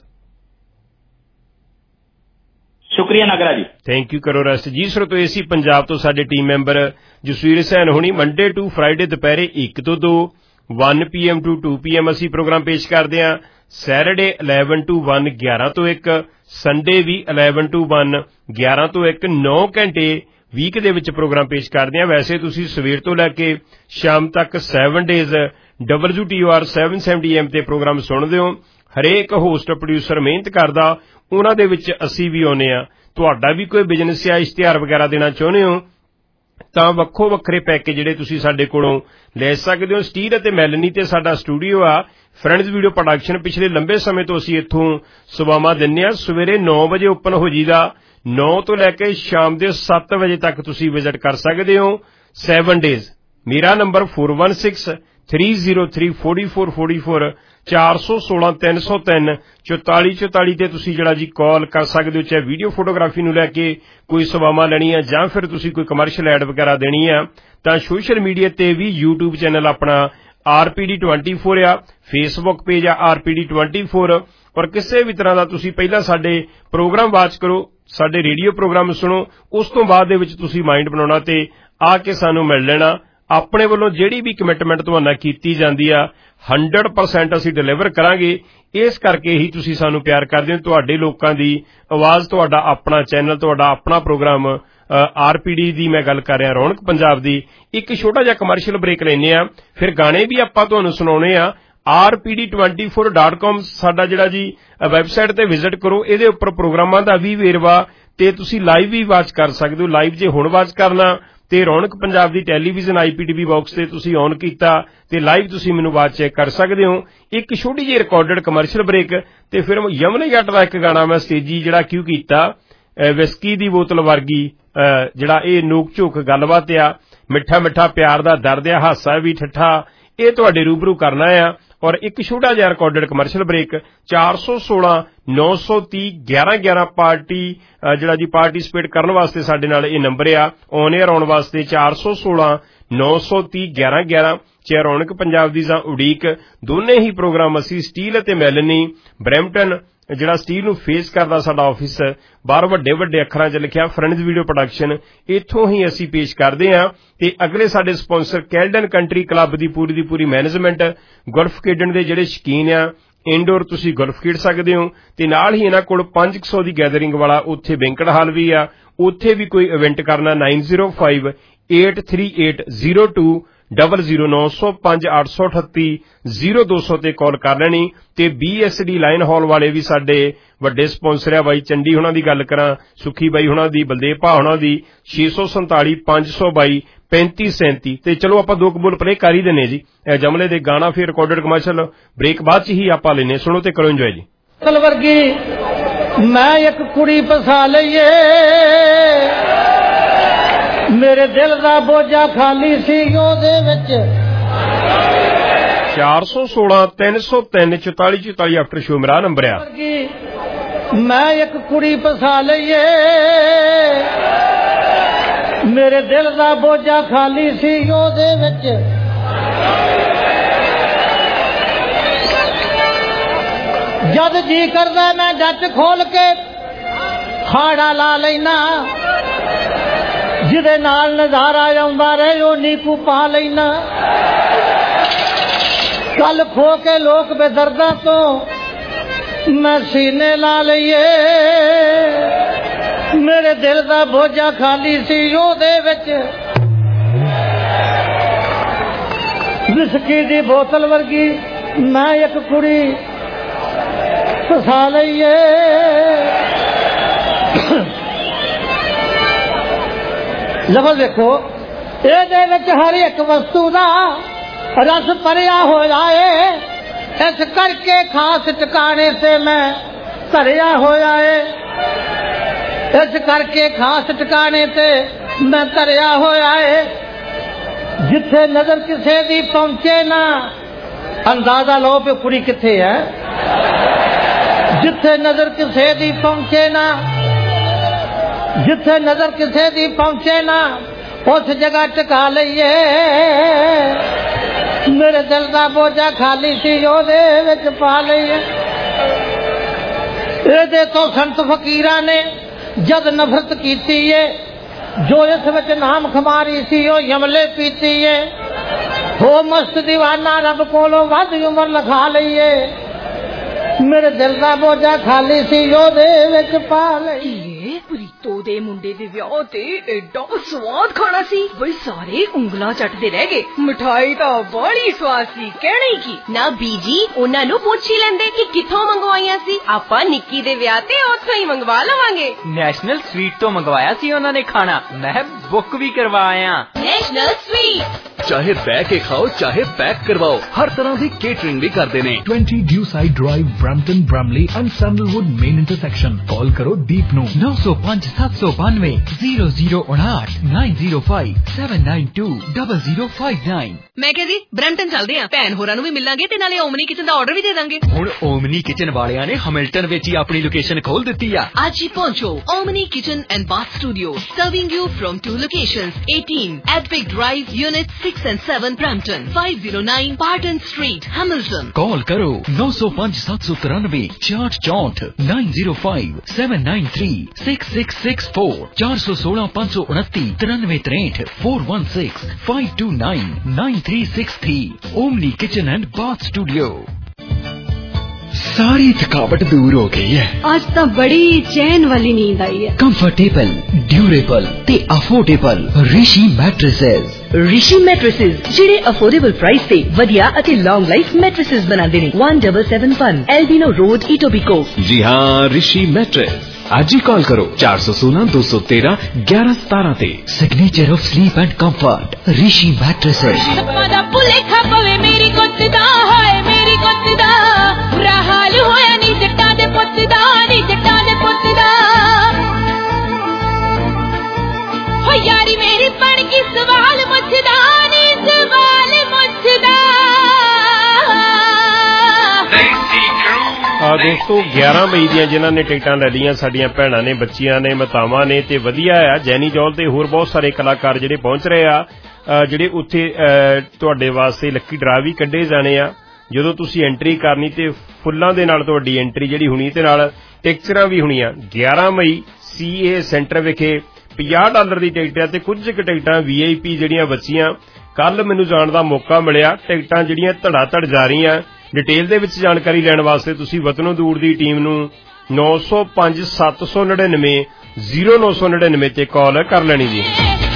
ਸ਼ੁਕਰੀਆ ਨਗਰਾ ਜੀ, ਥੈਂਕ ਯੂ। ਕਰੋ ਰੈਸਟ ਜੀ। ਸਰੋਤੋ ਏਸੀ ਪੰਜਾਬ ਤੋਂ ਸਾਡੇ ਟੀਮ ਮੈਂਬਰ ਜਸਵੀਰ ਸੈਨ ਹੋਣੀ ਮੰਡੇ ਟੂ ਫਰਾਈਡੇ ਦੁਪਹਿਰੇ ਇੱਕ ਤੋਂ ਦੋ, one P M two two P M ਅਸੀਂ ਪ੍ਰੋਗਰਾਮ ਪੇਸ਼ ਕਰਦੇ ਹਾਂ। ਸੈਟਰਡੇ ਇਲੈਵਨ ਟੂ ਵਨ ਗਿਆਰਾਂ ਤੋਂ ਇੱਕ, ਸੰਡੇ ਵੀ ਇਲੈਵਨ ਟੂ ਵਨ ਗਿਆਰਾਂ ਤੋਂ ਇੱਕ, ਨੌ ਘੰਟੇ ਵੀਕ ਦੇ ਵਿੱਚ ਪ੍ਰੋਗਰਾਮ ਪੇਸ਼ ਕਰਦੇ ਹਾਂ। ਵੈਸੇ ਤੁਸੀਂ ਸਵੇਰ ਤੋਂ ਲੈ ਕੇ ਸ਼ਾਮ ਤੱਕ seven days W T R seven seventy M ਤੇ ਪ੍ਰੋਗਰਾਮ ਸੁਣਦੇ ਹੋ। ਹਰੇਕ ਹੋਸਟ ਪ੍ਰੋਡਿਊਸਰ ਮਿਹਨਤ ਕਰਦਾ, ਉਹਨਾਂ ਦੇ ਵਿੱਚ ਅਸੀਂ ਵੀ ਆਉਂਦੇ ਹਾਂ। ਤੁਹਾਡਾ ਵੀ ਕੋਈ ਬਿਜ਼ਨਸ ਜਾਂ ਇਸ਼ਤਿਹਾਰ ਵਗੈਰਾ ਦੇਣਾ ਚਾਹੁੰਦੇ ਹੋ ਤਾਂ ਵੱਖੋ ਵੱਖਰੇ ਪੈਕੇਜ ਜਿਹੜੇ ਤੁਸੀਂ ਸਾਡੇ ਕੋਲੋਂ ਲੈ ਸਕਦੇ ਹੋ। ਸਟੀਲ ਅਤੇ ਮੈਲਨੀ ਤੇ ਸਾਡਾ ਸਟੂਡੀਓ ਆ ਫਰੈਂਡਜ਼ ਵੀਡੀਓ ਪ੍ਰੋਡਕਸ਼ਨ। ਪਿਛਲੇ ਲੰਬੇ ਸਮੇਂ ਤੋਂ ਅਸੀਂ ਇੱਥੋਂ ਸੇਵਾਵਾਂ ਦਿੰਦੇ ਹਾਂ। ਸਵੇਰੇ ਨੌ ਵਜੇ ਓਪਨ ਹੋ ਜੀਦਾ, ਨੌ ਤੋਂ ਲੈ ਕੇ ਸ਼ਾਮ ਦੇ ਸੱਤ ਵਜੇ ਤੱਕ ਤੁਸੀਂ ਵਿਜ਼ਿਟ ਕਰ ਸਕਦੇ ਹੋ, ਸੈਵਨ ਡੇਜ਼। ਮੇਰਾ number four one six three zero three forty four forty four चार सौ सोलह तीन सौ तीन चौताली चौताली ते तुसी जिहड़ा जी कॉल कर सकदे हो, चाहे वीडियो फोटोग्राफी नूं लैके कोई सवावां लैणी है जां फिर तुसी कोई कमर्शियल ऐड वगैरह देनी है तां सोशल मीडिया ते भी यूट्यूब चैनल अपना R P D twenty four आ, फेसबुक पेज आ R P D twenty four, और किसी भी तरह का तुसी पहला साडे प्रोग्राम वाच करो, साडे रेडियो प्रोग्राम सुनो, उस तो बाद दे विच तुसी माइंड बनाउणा ते आके सानू मिल लेना। अपने वालों जिहड़ी भी कमिटमेंट तुहाडे नाल कीती जांदी आ हंड्रड परसेंट असीं डिलीवर करांगे। इस करके ही तुसीं सानू प्यार करदे हो। तुहाडे लोकां दी आवाज़, तुहाडा अपना चैनल, तुहाडा अपना प्रोग्राम आर पी डी दी मैं गल कर रहा, रौनक पंजाब दी। एक छोटा जिहा कमर्शियल ब्रेक लैने आ, फिर गाने भी आपां तुहानू सुणाउने आ। R P D twenty four dot com साडा जिहड़ा जी वैबसाइट ते विजिट करो, इहदे उपर प्रोग्रामां दा भी वेरवा ते तुसीं लाइव भी वाच कर सकदे हो। लाइव जे हुण वाच करना ते रौनक पंजाब दी television I P T V box ते तुसीं ऑन कीता ते लाइव तुसीं मैनूं वाच चैक कर सकदे हो। एक छोटी जी रिकॉर्डेड कमर्शियल ब्रेक ते फिर यमन जट दा एक गाना मैं स्टेजी जिहड़ा क्यों कीता, विस्की दी बोतल वर्गी जिहड़ा ये नोक झोक गलबात आ, मिठा मिठा प्यार दा दर्द आ, हासा भी ठट्ठा, ये तुहाडे रूबरू करना आ। और एक छोटा जिहा रिकॉर्डेड कमर्शियल ब्रेक चार सौ सोलह नौ सौ तीह ग्यारह ग्यारह पार्टी जिहड़ा जी पार्टिसिपेट करन वास्ते साडे नाल ये नंबर आ ऑन एयर आउण वास्ते चार सौ सोलह नौ सौ तीह ग्यारह ग्यारह। चाहे रौनक पंजाब दी जां उड़ीक, दोने ही प्रोग्राम असीं स्टील ते मैलनी ब्रैम्पटन जिहड़ा स्टील नूं फेस करदा साडा ऑफिस बाहर वड्डे वड्डे अखरां च लिखिआ फ्रेंड्स वीडियो प्रोडक्शन, इत्थों ही असीं पेश करदे हां। ते अगले साडे स्पॉन्सर कैल्डन कंट्री क्लब दी पूरी दी पूरी मैनेजमेंट, गोल्फ खेडण दे जिहड़े शकीन आ, इंडोर तुसीं गोल्फ खेड सकदे हो ते नाल ही इन्हां कोल पांच सौ दी गैदरिंग वाला उत्थे बैंकट हाल भी आ, उत्थे भी कोई इवेंट करना nine zero five eight three eight zero two double zero नौ सौ पांच अठ सौ अठत्ती जीरो दो सौ ते कॉल कर लैनी। ते B S D line hall वाले भी साडे वड्डे स्पॉन्सर आ, बाई चंडी हुणां दी गल करां, सुखी बाई हुणां दी, बलदेव भा हुणां दी, छे सौ संताली पांच सौ बाई पैंती सैंती। ते चलो आपां दो कबूल प्ले कर ही दिंने जी जमले दे गाना, फिर रिकॉर्डेड कमर्शियल ब्रेक बाद च ही आपां लेने, सुनो ते करो इंजॉय जी। तल वर्गी मैं एक कुड़ी फसा लईए, मेरे दिल दा बोझा खाली सी ओदे विच। चार सौ सोलह तीन सौ तीन चौताली चौताली आफ्टर शो मेरा नंबर आ। मैं एक कुड़ी फसा लईए, मेरे दिल दा बोझा खाली सी ओदे विच। जद जी करदा मैं जट खोल के खाड़ा ला लेना, जिदे नाल नजारा आउंदा रहे ओनी कू पा लेना। कल खो के लोक बेदर्दा तो मैं सीने ला लईए, मेरे दिल दा बोझा खाली सी ओदे विच। विस्की दी बोतल वर्गी मैं एक कुड़ी फसा लईए। लफज देखो, ਇਹਦੇ ਵਿੱਚ हर एक वस्तु ਦਾ रस भरिया होया है, इस करके खास ठिकाने से मैं धरिया होया है। इस करके खास ठिकाने से मैं धरिया होया है। जिथे नजर किसे दी पहुंचे ना, अंदाजा लो पे कुड़ी किथे है। जिथे नजर किसे दी पहुंचे ना, जिथे नजर किसे दी पहुंचे ना, उस जगह टिका लईए। मेरे दिल दा बोझा खाली सी ओदे विच पा लईए। ਇਹਦੇ ਤੋਂ संत फकीरां ने जद नफरत कीती है, जो इस विच नाम खमारी सी ओ यमले पीती है। हो मस्त दीवाना रब कोलों वध उमर लखा लईए। मेरे दिल दा बोझा खाली सी ओदे विच पा लईए। ਪ੍ਰੀਤੋ ਦੇ ਮੁੰਡੇ ਦੇ ਵਿਆਹ ਤੇ ਐਡਾ ਸਵਾਦ ਖਾਣਾ ਸੀ ਬਈ ਸਾਰੇ ਉਂਗਲਾਂ ਚੱਟਦੇ ਰਹਿ ਗਏ। ਮਿਠਾਈ ਤਾਂ ਬੜੀ ਸਵਾਦ ਸੀ, ਕਹਿਣੀ ਕੀ ਨਾ ਬੀਜੀ, ਉਹਨਾਂ ਨੂੰ ਪੁੱਛ ਹੀ ਲੈਂਦੇ ਕਿ ਕਿੱਥੋਂ ਮੰਗਵਾਈਆਂ ਸੀ। ਆਪਾਂ ਨਿੱਕੀ ਦੇ ਵਿਆਹ ਤੇ ਉੱਥੋਂ ਹੀ ਮੰਗਵਾ ਲਵਾਂਗੇ। ਨੈਸ਼ਨਲ ਸਵੀਟ ਤੋਂ ਮੰਗਵਾਇਆ ਸੀ ਉਹਨਾਂ ਨੇ ਖਾਣਾ, ਮੈਂ ਬੁੱਕ ਵੀ ਕਰਵਾਇਆ। ਨੈਸ਼ਨਲ ਸਵੀਟ चाहे बह के खाओ चाहे पैक करवाओ, हर तरह की केटरिंग भी करते हैं। Twenty Dewside drive, Brampton, Bramalea and Sandalwood main intersection. Call करो दीप नू नौ सौ पाँच सात सौ बानवे जीरो जीरो उनाठ nine zero five seven nine two double zero five nine. मैं कह जी ब्रैम्पटन चलते हैं, भैन होरां नूं भी मिलांगे ते नाले ओमनी किचन दा ऑर्डर भी दे दांगे। हुण ओमनी किचन वालियां ने हैमिल्टन विच ही अपनी लोकेशन खोल दित्ती आ। आज ही पहुंचो Omni kitchen and bath studio, serving you from two locations, eighteen Edvac drive, unit six and seven, Brampton, five zero nine Barton street, Hamilton. Call करो नौ सौ पाँच सात सौ तिरानवे चार चौंठ nine zero five seven nine three six six six four, चार सौ सोलह पाँच सौ उनतीस तिरानवे त्रेंठ four one six five two nine nine three six three. Omni kitchen and bath studio. सारी थकावट दूर हो गई है। आज तो बड़ी चैन वाली नींद आई है। कंफर्टेबल, ड्यूरेबल ते affordable Rishi mattresses. Rishi mattresses ਜਿਹੜੇ ਅਫੋਰਡੇਬਲ ਪ੍ਰਾਈਸ ਤੇ ਵਧੀਆ ਅਤੇ ਲੌਂਗ ਲਾਈਫ ਮੈਟ੍ਰੈਸਸ ਬਣਾਉਂਦੇ ਨੇ। One seven seven one Albion road, Etobicoke. जी हाँ, ऋषि मैट्रेस। आज ही कॉल करो चार सौ सोलह दो सौ तेरह ग्यारह सतारह ते। Signature of sleep and comfort Rishi mattresses. मेरी गुੱਤ ਦਾ ਹੋਏ ਮੇਰੀ ਗੁੱਤ ਦਾ ਬੁਰਾ ਹਾਲ ਹੋਇਆ ਨੀ ਜੱਟਾਂ ਦੇ ਪੁੱਤ ਦਾ, ਨੀ ਜੱਟਾਂ ਦੇ ਪੁੱਤ ਦਾ ਹੋ ਯਾਰੀ ਮੇਰੀ ਬਣ ਗਈ ਸਵਾਲ ਮੁੱਛਦਾ, ਨੀ ਸਵਾਲ ਮੁੱਛਦਾ। ਆ ਦੋਸਤੋ ਗਿਆਰਾਂ ਮਈ ਦੀਆਂ ਜਿਨ੍ਹਾਂ ਨੇ ਟਿਕਟਾਂ ਲੈ ਲਈਆਂ ਸਾਡੀਆਂ ਭੈਣਾਂ ਨੇ, ਬੱਚੀਆਂ ਨੇ, ਮਾਤਾਵਾਂ ਨੇ ਤੇ ਵਧੀਆ ਆ। ਜੈਨੀ ਜੌਲ ਤੇ ਹੋਰ ਬਹੁਤ ਸਾਰੇ ਕਲਾਕਾਰ ਜਿਹੜੇ ਪਹੁੰਚ ਰਹੇ ਆ, ਜਿਹੜੇ ਉੱਥੇ ਤੁਹਾਡੇ ਵਾਸਤੇ ਲੱਕੀ ਡਰਾ ਵੀ ਕੱਢੇ ਜਾਣੇ ਆ। ਜਦੋਂ ਤੁਸੀਂ ਐਂਟਰੀ ਕਰਨੀ ਤੇ ਫੁੱਲਾਂ ਦੇ ਨਾਲ ਤੁਹਾਡੀ ਐਂਟਰੀ ਜਿਹੜੀ ਹੋਣੀ ਤੇ ਨਾਲ ਟਿਕਚਰਾਂ ਵੀ ਹੋਣੀਆਂ। ਗਿਆਰਾਂ ਮਈ ਸੀ ਏ ਸੈਂਟਰ ਵਿਖੇ ਪੰਜਾਹ ਡਾਲਰ ਦੀ ਟਿਕਟ ਆ ਤੇ ਕੁਝ ਕੁ ਟਿਕਟਾਂ ਵੀ ਆਈ ਪੀ ਜਿਹੜੀਆਂ ਬੱਚੀਆਂ। ਕੱਲ ਮੈਨੂੰ ਜਾਣ ਦਾ ਮੌਕਾ ਮਿਲਿਆ, ਟਿਕਟਾਂ ਜਿਹੜੀਆਂ ਧੜਾ ਧੜ ਜਾ ਰਹੀਆਂ। ਡਿਟੇਲ ਦੇ ਵਿੱਚ ਜਾਣਕਾਰੀ ਲੈਣ ਵਾਸਤੇ ਤੁਸੀਂ ਵਤਨੋਂ ਦੂਰ ਦੀ ਟੀਮ ਨੂੰ ਨੌ ਸੌ ਪੰਜ ਸੱਤ ਸੌ ਨੜਿਨਵੇਂ ਜ਼ੀਰੋ ਨੌ ਸੌ ਨੜਿਨਵੇਂ ਤੇ ਕਾਲ ਕਰ ਲੈਣੀ ਜੀ।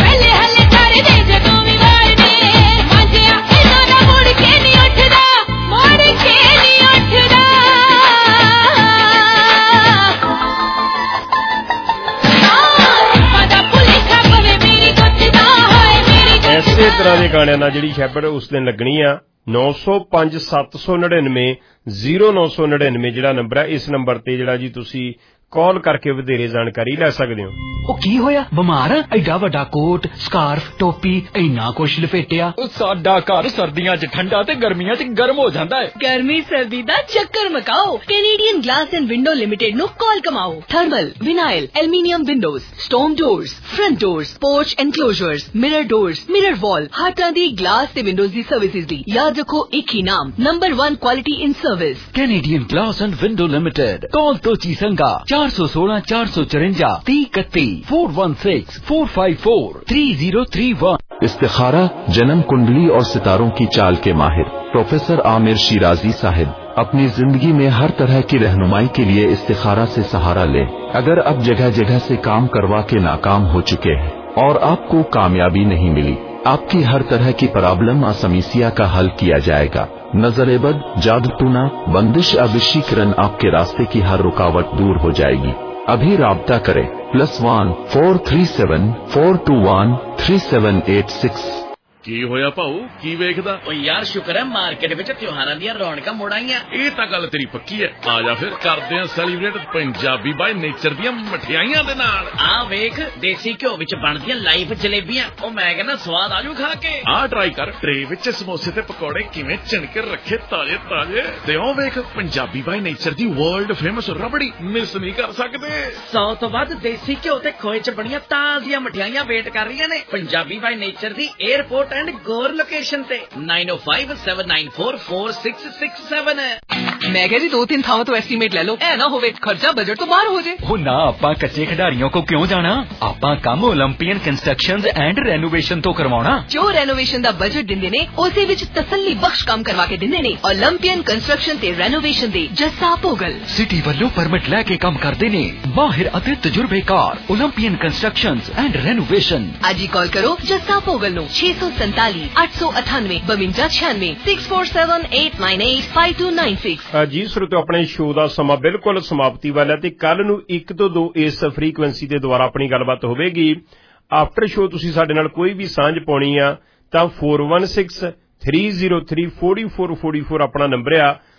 ਇਸੇ ਤਰ੍ਹਾਂ ਦੇ ਗਾਣਿਆਂ ਨਾਲ ਜਿਹੜੀ ਸ਼ੈਪੜ ਉਸ ਦਿਨ ਲੱਗਣੀ ਆ। ਨੌ ਸੌ ਪੰਜ ਸੱਤ ਸੌ ਨੜਿਨਵੇਂ ਜ਼ੀਰੋ ਨੌ ਸੌ ਨੜਿਨਵੇਂ ਜਿਹੜਾ ਨੰਬਰ ਹੈ, ਇਸ ਨੰਬਰ ਤੇ ਜਿਹੜਾ ਜੀ ਤੁਸੀਂ ਕਾਲ ਕਰਕੇ ਵਧੇਰੇ ਜਾਣਕਾਰੀ ਲੈ ਸਕਦੇ ਹੋ। ਉਹ ਕੀ ਹੋਇਆ, ਬਿਮਾਰ ਆ? ਐਡਾ ਵੱਡਾ ਕੋਟ, ਸਕਾਰਫ, ਟੋਪੀ, ਇੰਨਾ ਕੁਛ ਲਪੇਟਿਆ। ਸਾਡਾ ਘਰ ਸਰਦੀਆਂ 'ਚ ਠੰਡਾ ਤੇ ਗਰਮੀਆਂ 'ਚ ਗਰਮ ਹੋ ਜਾਂਦਾ ਹੈ। ਗਰਮੀ ਸਰਦੀ ਦਾ ਚੱਕਰ ਮਕਾਓ। Canadian glass and window limited ਨੂੰ ਕਾਲ ਕਮਾਓ। Thermal, vinyl, aluminium windows, storm doors, front doors, porch enclosures, mirror doors, mirror wall, ਹਰ ਤਰ੍ਹਾਂ ਦੀ ਗਲਾਸ ਤੇ ਵਿੰਡੋਜ਼ ਦੀ ਸਰਵਿਸਿਜ਼ ਦੀ ਯਾਦ ਰੱਖੋ ਇੱਕ ਹੀ ਨਾਮ, number one quality in service, Canadian glass and window limited. Call तो चीसंगा चार सौ सोलह चार सौ चौरंजा ती इकती four one six four five four three zero three one. इस्तिखारा, जन्म कुंडली और सितारों की चाल के माहिर प्रोफेसर आमिर शिराजी साहिब अपनी जिंदगी में हर तरह की रहनुमाई के लिए इस्तिखारा से सहारा ले। अगर अब जगह जगह से काम करवा के नाकाम हो चुके हैं और आपको कामयाबी नहीं मिली, आपकी हर तरह की प्रॉब्लम और समस्या का हल किया जाएगा। नजरेबद, जादू टूना, बंदिश या वशीकरण आपके रास्ते की हर रुकावट दूर हो जाएगी। अभी राब्ता करें plus one four three seven four two one three seven eight six. ਕੀ ਹੋਇਆ ਭਾਊ, ਕੀ ਵੇਖਦਾ? ਓ ਯਾਰ ਸ਼ੁਕਰ ਹੈ ਮਾਰਕੀਟ ਵਿੱਚ ਤਿਉਹਾਰਾਂ ਦੀਆਂ ਰੌਣਕਾਂ ਮੁੜ ਆਈਆਂ। ਇਹ ਤਾਂ ਗੱਲ ਤੇਰੀ ਪੱਕੀ ਹੈ। ਆ ਜਾ ਫਿਰ ਕਰਦੇ ਆ ਸੈਲੀਬ੍ਰੇਟ ਪੰਜਾਬੀ ਬਾਈ ਨੇਚਰ ਦੀਆਂ ਮਠਿਆਈਆਂ ਦੇ ਨਾਲ। ਆ ਵੇਖ ਦੇਸੀ ਘਿਓ ਵਿੱਚ ਬਣਦੀਆਂ ਲਾਈਵ ਜਲੇਬੀਆਂ, ਉਹ ਮੈਂ ਕਹਿੰਦਾ ਸਵਾਦ ਆਜੂ ਖਾ ਕੇ। ਆ ਟਰਾਈ ਕਰ, ਟਰੇ ਵਿੱਚ ਸਮੋਸੇ ਤੇ ਪਕੌੜੇ ਕਿਵੇਂ ਚਿਣਕੇ ਰੱਖੇ ਤਾਜ਼ੇ ਤਾਜ਼ੇ। ਤੇ ਉਹ ਵੇਖ ਪੰਜਾਬੀ ਬਾਈ ਨੇਚਰ ਦੀ ਵਰਲਡ ਫੇਮਸ ਰਬੜੀ, ਮਿਸ ਨਹੀਂ ਕਰ ਸਕਦੇ। ਸੌ ਤੋਂ ਵੱਧ ਦੇਸੀ ਘਿਓ ਤੇ ਖੋਏ ਚ ਬਣੀਆਂ ਤਾਜ਼ੀਆਂ ਮਠਿਆਈਆਂ ਵੇਟ ਕਰ ਰਹੀਆਂ ਨੇ ਪੰਜਾਬੀ ਬਾਈ ਨੇਚਰ ਦੀ 에어ਪੋਰਟ एंड गोर लोकेशन ते nine O five seven nine four four six six seven. मैं कह रही दो तीन थावों तो एस्टीमेट ले लो, ऐ ना होवे खर्चा बजट तो बाहर हो जाए। हो ना, आपा कच्चे खिडारियों को क्यों जाना, आपा काम ओलंपियन कंस्ट्रक्शंस एंड रेनोवेशन तो करवाना। जो रेनोवेशन दा बजट दिंदे ने उसे विच तसल्ली बख्श काम करवा के दिंदे ने। ओलंपियन कंस्ट्रक्शन ते रेनोवेशन दे जस्सा पोगल सिटी ਵੱਲੋਂ परमिट लैके काम करते ने माहिर ਅਤੇ तजुर्बेकार ओलंपियन कंस्ट्रक्शंस एंड रेनोवेशन। आज ही कॉल करो जस्सा पोगल नो छह सौ सैंतालीस आठ सौ अठानवे बवंजा छियानवे six four seven eight nine eight five two nine six. ਜੀ ਸਰੋਤੋ, ਆਪਣੇ ਸ਼ੋਅ ਦਾ ਸਮਾਂ ਬਿਲਕੁਲ ਸਮਾਪਤੀ ਵਾਲਾ ਤੇ ਕੱਲ ਨੂੰ ਇੱਕ ਤੋਂ ਦੋ ਇਸ ਫ੍ਰੀਕੁਐਂਸੀ ਦੇ ਦੁਆਰਾ ਆਪਣੀ ਗੱਲਬਾਤ ਹੋਵੇਗੀ। ਆਫਟਰ ਸ਼ੋਅ ਤੁਸੀਂ ਸਾਡੇ ਨਾਲ ਕੋਈ ਵੀ ਸਾਂਝ ਪਾਉਣੀ ਆ ਤਾਂ four one six three zero three four four four four ਆਪਣਾ ਨੰਬਰ ਆ।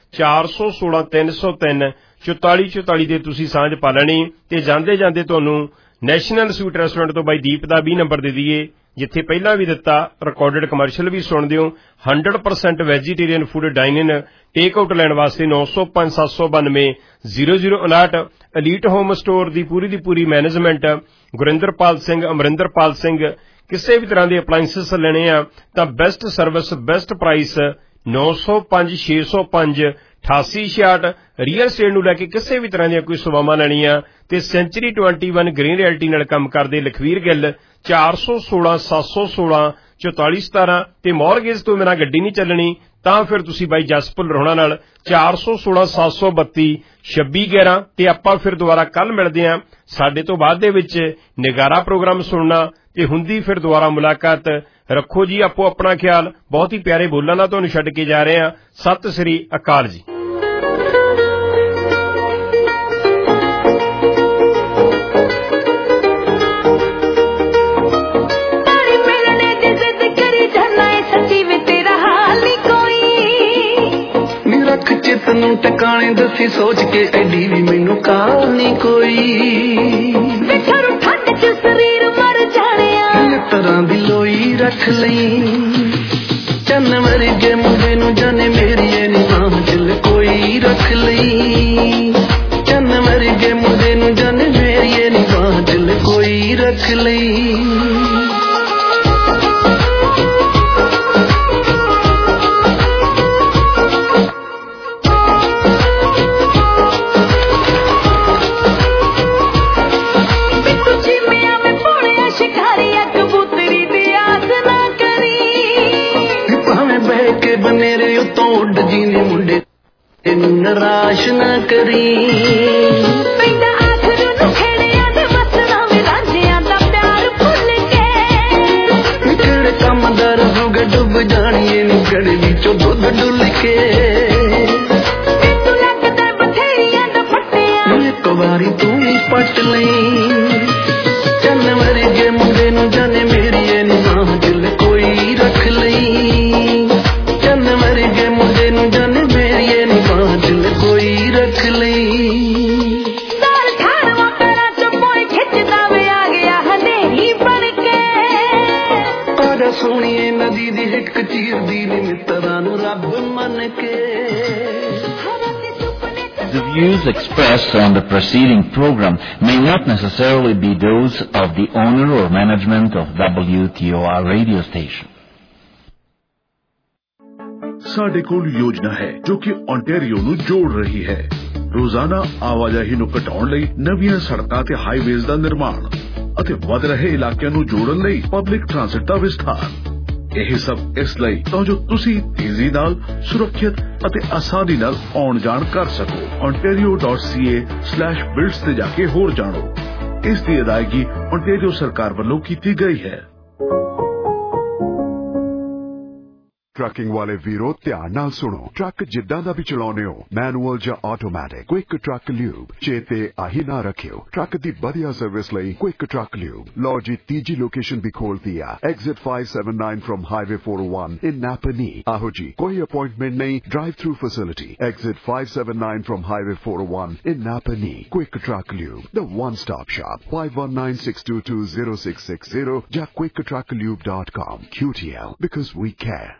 ਚਾਰ ਸੌ ਸੋਲਾਂ ਤਿੰਨ ਸੌ ਤਿੰਨ ਚੁਤਾਲੀ ਚੁਤਾਲੀ ਦੇ ਤੁਸੀਂ ਸਾਂਝ ਪਾ ਲੈਣੀ। ਤੇ ਜਾਂਦੇ ਜਾਂਦੇ ਤੁਹਾਨੂੰ ਨੈਸ਼ਨਲ ਸਵੀਟ ਰੈਸਟੋਰੈਂਟ ਤੋਂ ਬਾਈ ਦੀਪ ਦਾ ਵੀਹ ਨੰਬਰ ਦੇ ਦਈਏ, ਜਿੱਥੇ ਪਹਿਲਾਂ ਵੀ ਦਿੱਤਾ, ਰਿਕਾਰਡਡ ਕਮਰਸ਼ੀਅਲ ਵੀ ਸੁਣਦੇ ਹੋ। Hundred percent vegetarian food dine in take out ਲੈਣ ਵਾਸਤੇ ਨੌ ਸੌ ਪੰਜ ਸੱਤ ਸੌ ਬਾਨਵੇਂ ਜ਼ੀਰੋ ਜ਼ੀਰੋ ਉਨਾਹਠ। ਐਲੀਟ ਹੋਮ ਸਟੋਰ ਦੀ ਪੂਰੀ ਦੀ ਪੂਰੀ ਮੈਨੇਜਮੈਂਟ, ਗੁਰਿੰਦਰਪਾਲ ਸਿੰਘ, ਅਮਰਿੰਦਰਪਾਲ ਸਿੰਘ। ਕਿਸੇ ਵੀ ਤਰ੍ਹਾਂ ਦੇ ਅਪਲਾਇੰਸਸ ਲੈਣੇ ਆ ਤਾਂ ਬੈਸਟ ਸਰਵਿਸ, ਬੈਸਟ ਪ੍ਰਾਈਸ, ਨੌ ਸੌ ਪੰਜ ਛੇ ਸੌ ਪੰਜ ਅਠਾਸੀ ਛਿਆਹਠ। ਰੀਅਲ ਸਟੇਟ ਨੂੰ ਲੈ ਕੇ ਕਿਸੇ ਵੀ ਤਰ੍ਹਾਂ ਦੀਆਂ ਕੋਈ ਸੇਵਾਵਾਂ ਲੈਣੀਆਂ ਤੇ ਸੈਂਚਰੀ ਇਕੱਤੀ ਗ੍ਰੀਨ ਰਿਐਲਟੀ ਨਾਲ ਕੰਮ ਕਰਦੇ ਲਖਵੀਰ ਗਿੱਲ, ਚਾਰ ਸੌ ਸੋਲਾਂ ਸੱਤ ਸੌ ਸੋਲਾਂ ਚੌਤਾਲੀ ਸਤਾਰਾਂ। ਤੇ ਮੌਰਗੇਜ ਤੋਂ ਬਿਨਾਂ ਗੱਡੀ ਨਹੀਂ ਚੱਲਣੀ ਤਾਂ ਫਿਰ ਤੁਸੀਂ ਬਾਈ ਜਸਪੁਰ ਰੋਹਣਾ ਨਾਲ ਚਾਰ ਸੌ ਸੋਲਾਂ ਸੱਤ ਸੌ ਬੱਤੀ ਛੱਬੀ ਗਿਆਰਾਂ। ਤੇ ਆਪਾਂ ਫਿਰ ਦੁਬਾਰਾ ਕੱਲ ਮਿਲਦੇ ਹਾਂ ਸਾਡੇ ਤੋਂ ਬਾਅਦ ਦੇ ਵਿੱਚ ਨਿਗਾਰਾ ਪ੍ਰੋਗਰਾਮ ਸੁਣਨਾ ਤੇ ਹੁੰਦੀ ਫਿਰ ਦੁਬਾਰਾ ਮੁਲਾਕਾਤ। ਰੱਖੋ ਜੀ ਆਪੋ ਆਪਣਾ ਖਿਆਲ। ਬਹੁਤ ਹੀ ਪਿਆਰੇ ਬੋਲਾਂ ਨਾਲ ਤੁਹਾਨੂੰ ਛੱਡ ਕੇ ਜਾ ਰਹੇ ਹਾਂ। ਸਤਿ ਸ੍ਰੀ ਅਕਾਲ ਜੀ। ਤੈਨੂੰ ਟਿਕਾਣੇ ਦੱਸੀ ਸੋਚ ਕੇ ਐਡੀ ਵੀ ਮੈਨੂੰ ਕਾਲ ਨੀ ਕੋਈ। ਵੇਖਰੂ ਠੰਡ ਚ ਸਰੀਰ ਮਰ ਜਾਣਿਆ ਤਰ੍ਹਾਂ ਦੀ ਲੋਈ ਰੱਖ ਲਈ। ਚੰਨ ਵਰਗੇ ਮੁੰਡੇ ਨੂੰ ਜਾਣੇ ਮੇਰੀ ਇਹ ਨੀ ਮਾਂ ਦਿਲ ਕੋਈ ਰੱਖ ਲਈ। ਚੰਨ ਵਰਗੇ ਮੁੰਡੇ ਨੂੰ ਜਾਣੇ ਮੇਰੀ ਇਹ ਨੀ ਮਾਂ ਦਿਲ ਕੋਈ ਰੱਖ ਲਈ। ਮੇਰੇ ਉੱਤੋਂ ਉੱਡ ਜੀਨੇ ਮੁੰਡੇ ਤੈਨੂੰ ਨਿਰਾਸ਼ ਨਾ ਕਰੀ। ਪਿੰਡ ਆਖਰ ਨੂੰ ਖੇੜਿਆਂ ਦੇ ਮਸਲਾ ਵੀ ਰਾਂਝਿਆਂ ਦਾ ਪਿਆਰ ਭੁੱਲ ਕੇ। ਕਿਹੜੇ ਕੰਮ ਦਾ ਰਹੂਗਾ ਡੁੱਬ ਜਾਣੀਏ ਨੀ ਗੜੇ ਵਿੱਚੋਂ ਦੁੱਧ ਡੁੱਲ ਕੇ। ਤੂੰ ਲੱਗਦਾ ਬਥੇਰੀਆਂ ਦਾ ਫੱਟਿਆ ਇੱਕ ਵਾਰੀ ਤੂੰ ਵੀ ਪੱਟ ਲਈ। ਚੰਨ ਵਰਗੇ ਮੁੰਡੇ ਨੂੰ ਜਾਣੇ ਮੇਰੀ ਇਹ ਨੀ ਮਾਂ ਦਿਲ ਕੋਈ ਰੱਖ ਲਈ। ਚੰਨ ਵਰਗੇ ਮੁੰਡੇ ਨੂੰ ਜਾਣੇ ਮੇਰੀ ਇਹ ਨੀ ਮਾਂ ਦਿਲ ਕੋਈ ਰੱਖ ਲਈ। ਸਾਲ ਖਾਣਵਾ ਪੈਰਾਂ ਚ ਪੋਏ ਖਿੱਚਦਾ ਵੇ ਆ ਗਿਆ ਹਨੇਰੀ ਬਣ ਕੇ। ਆਜਾ ਸੋਹਣੀਏ ਨਦੀ ਦੀ ਹਿੱਕ ਚੀਰਦੀ ਨੀ ਮਿੱਤਰਾਂ ਨੂੰ ਰੱਬ ਮੰਨ ਕੇ। The views expressed on the preceding program may not necessarily be those of the owner or management of W T O R radio station. ਸਾਡੇ ਕੋਲ ਯੋਜਨਾ ਹੈ ਜੋ ਕਿ ਓਨਟਾਰੀਓ ਨੂੰ ਜੋੜ ਰਹੀ ਹੈ। ਰੋਜ਼ਾਨਾ ਆਵਾਜਾਈ ਨੂੰ ਘਟਾਉਣ ਲਈ ਨਵੀਆਂ ਸੜਕਾਂ ਤੇ ਹਾਈਵੇਜ਼ ਦਾ ਨਿਰਮਾਣ ਅਤੇ ਵਧ ਰਹੇ ਇਲਾਕਿਆਂ ਨੂੰ ਜੋੜਨ ਲਈ ਪਬਲਿਕ ਟ੍ਰਾਂਸਪੋਰਟ ਦਾ ਵਿਸਥਾਰ। ਇਹ ਸਭ ਇਸ ਲਈ ਤਾਂ ਜੋ ਤੁਸੀਂ ਤੇਜ਼ੀ ਨਾਲ, ਸੁਰੱਖਿਅਤ ਅਤੇ ਆਸਾਨੀ ਨਾਲ ਆਉਣ ਜਾਣ ਕਰ ਸਕੋ। ontario dot c a slash builds ਤੇ ਜਾ ਕੇ ਹੋਰ ਜਾਣੋ। ਇਸ ਦੀ ਅਦਾਇਗੀ ਓਨਟਾਰੀਓ ਸਰਕਾਰ ਵੱਲੋਂ ਕੀਤੀ ਗਈ ਹੈ। ਟਰੱਕਿੰਗ ਵਾਲੇ ਵੀਰੋ ਧਿਆਨ ਨਾਲ ਸੁਣੋ। ਟਰੱਕ ਜਿੱਦਾਂ ਦਾ ਵੀ ਚਲਾਉਣੇ ਹੋ, ਮੈਨੂਅਲ ਜਾਂ ਆਟੋਮੈਟਿਕ, ਕੁਇਕ ਟਰੱਕ ਲਿਊਬ ਚੇਤੇ ਆਹੀ ਨਾ ਰੱਖਿਓ। ਟਰੱਕ ਦੀ ਵਧੀਆ ਸਰਵਿਸ ਲਈ ਕੁਇਕ ਟਰੱਕ ਲਿਊਬ। ਲਓ ਜੀ ਤੀਜੀ ਲੋਕੇਸ਼ਨ ਵੀ ਖੋਲਤੀ ਆ, exit five seventy-nine from Highway four oh one in Napanee। ਆਹੋ ਜੀ ਕੋਈ ਅਪਾਇੰਟਮੈਂਟ ਨਹੀਂ, drive through facility. Exit five seventy-nine from Highway four oh one in Napanee। Quick truck lube, the one stop shop। five one nine six two two zero six six zero ਜਾਂ quick truck lube dot com। Q T L because we care।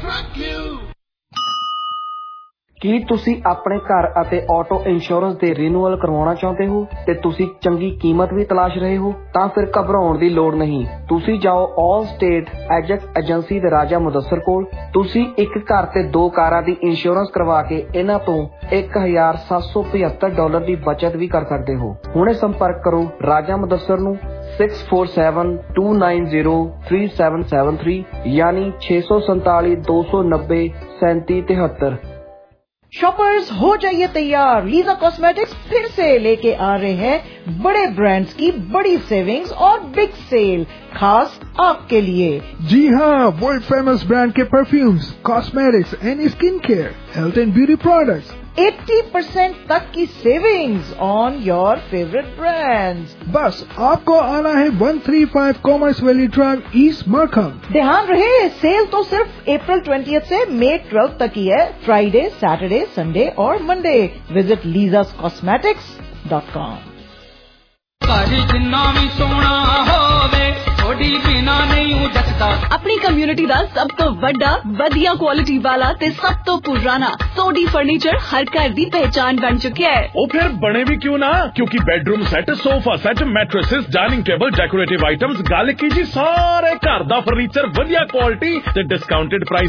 ਕੀ ਤੁਸੀਂ ਆਪਣੇ ਘਰ ਅਤੇ auto insurance ਦੇ renewal ਕਰਵਾਉਣਾ ਚਾਹੁੰਦੇ ਹੋ ਤੇ ਤੁਸੀਂ ਚੰਗੀ ਕੀਮਤ ਵੀ ਤਲਾਸ਼ ਰਹੇ ਹੋ? ਤਾਂ ਫਿਰ ਘਬਰਾਉਣ ਦੀ ਲੋੜ ਨਹੀਂ। ਤੁਸੀਂ ਜਾਓ ਆਲ ਸਟੇਟ ਐਜੈਕਟ ਏਜੰਸੀ ਦੇ ਰਾਜਾ ਮੁਦੱਸਰ ਕੋਲ। ਤੁਸੀਂ ਇੱਕ ਘਰ ਤੇ ਦੋ ਕਾਰਾਂ ਦੀ ਇੰਸ਼ੋਰੈਂਸ ਕਰਵਾ ਕੇ ਇਹਨਾਂ ਤੋਂ ਇੱਕ ਹਜ਼ਾਰ ਸੱਤ ਸੌ ਪਝੱਤਰ ਡਾਲਰ ਦੀ ਬਚਤ ਵੀ ਕਰ ਸਕਦੇ ਹੋ। ਹੁਣੇ ਸੰਪਰਕ ਕਰੋ ਰਾਜਾ ਮੁਦੱਸਰ ਨੂੰ six four seven two nine zero three seven seven three यानी छह सौ सैतालीस दो सौ नब्बे सैंतीस तिहत्तर। शॉपर्स हो जाइए तैयार, लीजा कॉस्मेटिक्स फिर से लेके आ रहे हैं बड़े ब्रांड्स की बड़ी सेविंग्स और बिग सेल खास आपके लिए। जी हाँ, वर्ल्ड फेमस ब्रांड के perfumes, cosmetics and skin care, health and beauty products अस्सी परसेंट तक की savings on your favourite brands. बस आपको आना है एक सौ पैंतीस commerce valley drive, east Markham. ध्यान रहे, सेल तो सिर्फ अप्रैल ट्वेंटियथ से मई ट्वेल्थ तक ही है। फ्राइडे, सैटरडे, संडे और मंडे। विजिट लीजास कॉस्मेटिक्स डॉट कॉम। जिन्ना भी सोना होवे थोड़ी बिना नहीं जचदा। अपनी कम्युनिटी दा सब तो वड्डा, वधिया क्वालिटी वाला ते सब तो पुराना सोडी फर्नीचर हर घर दी पहचान बन चुका है। ओ फिर बने भी क्यों ना, क्योंकि bedroom set, sofa set, mattresses, dining table, decorative items, गल की जी सारे घर दा फर्नीचर वधिया क्वालिटी ते डिस्काउंटेड प्राइस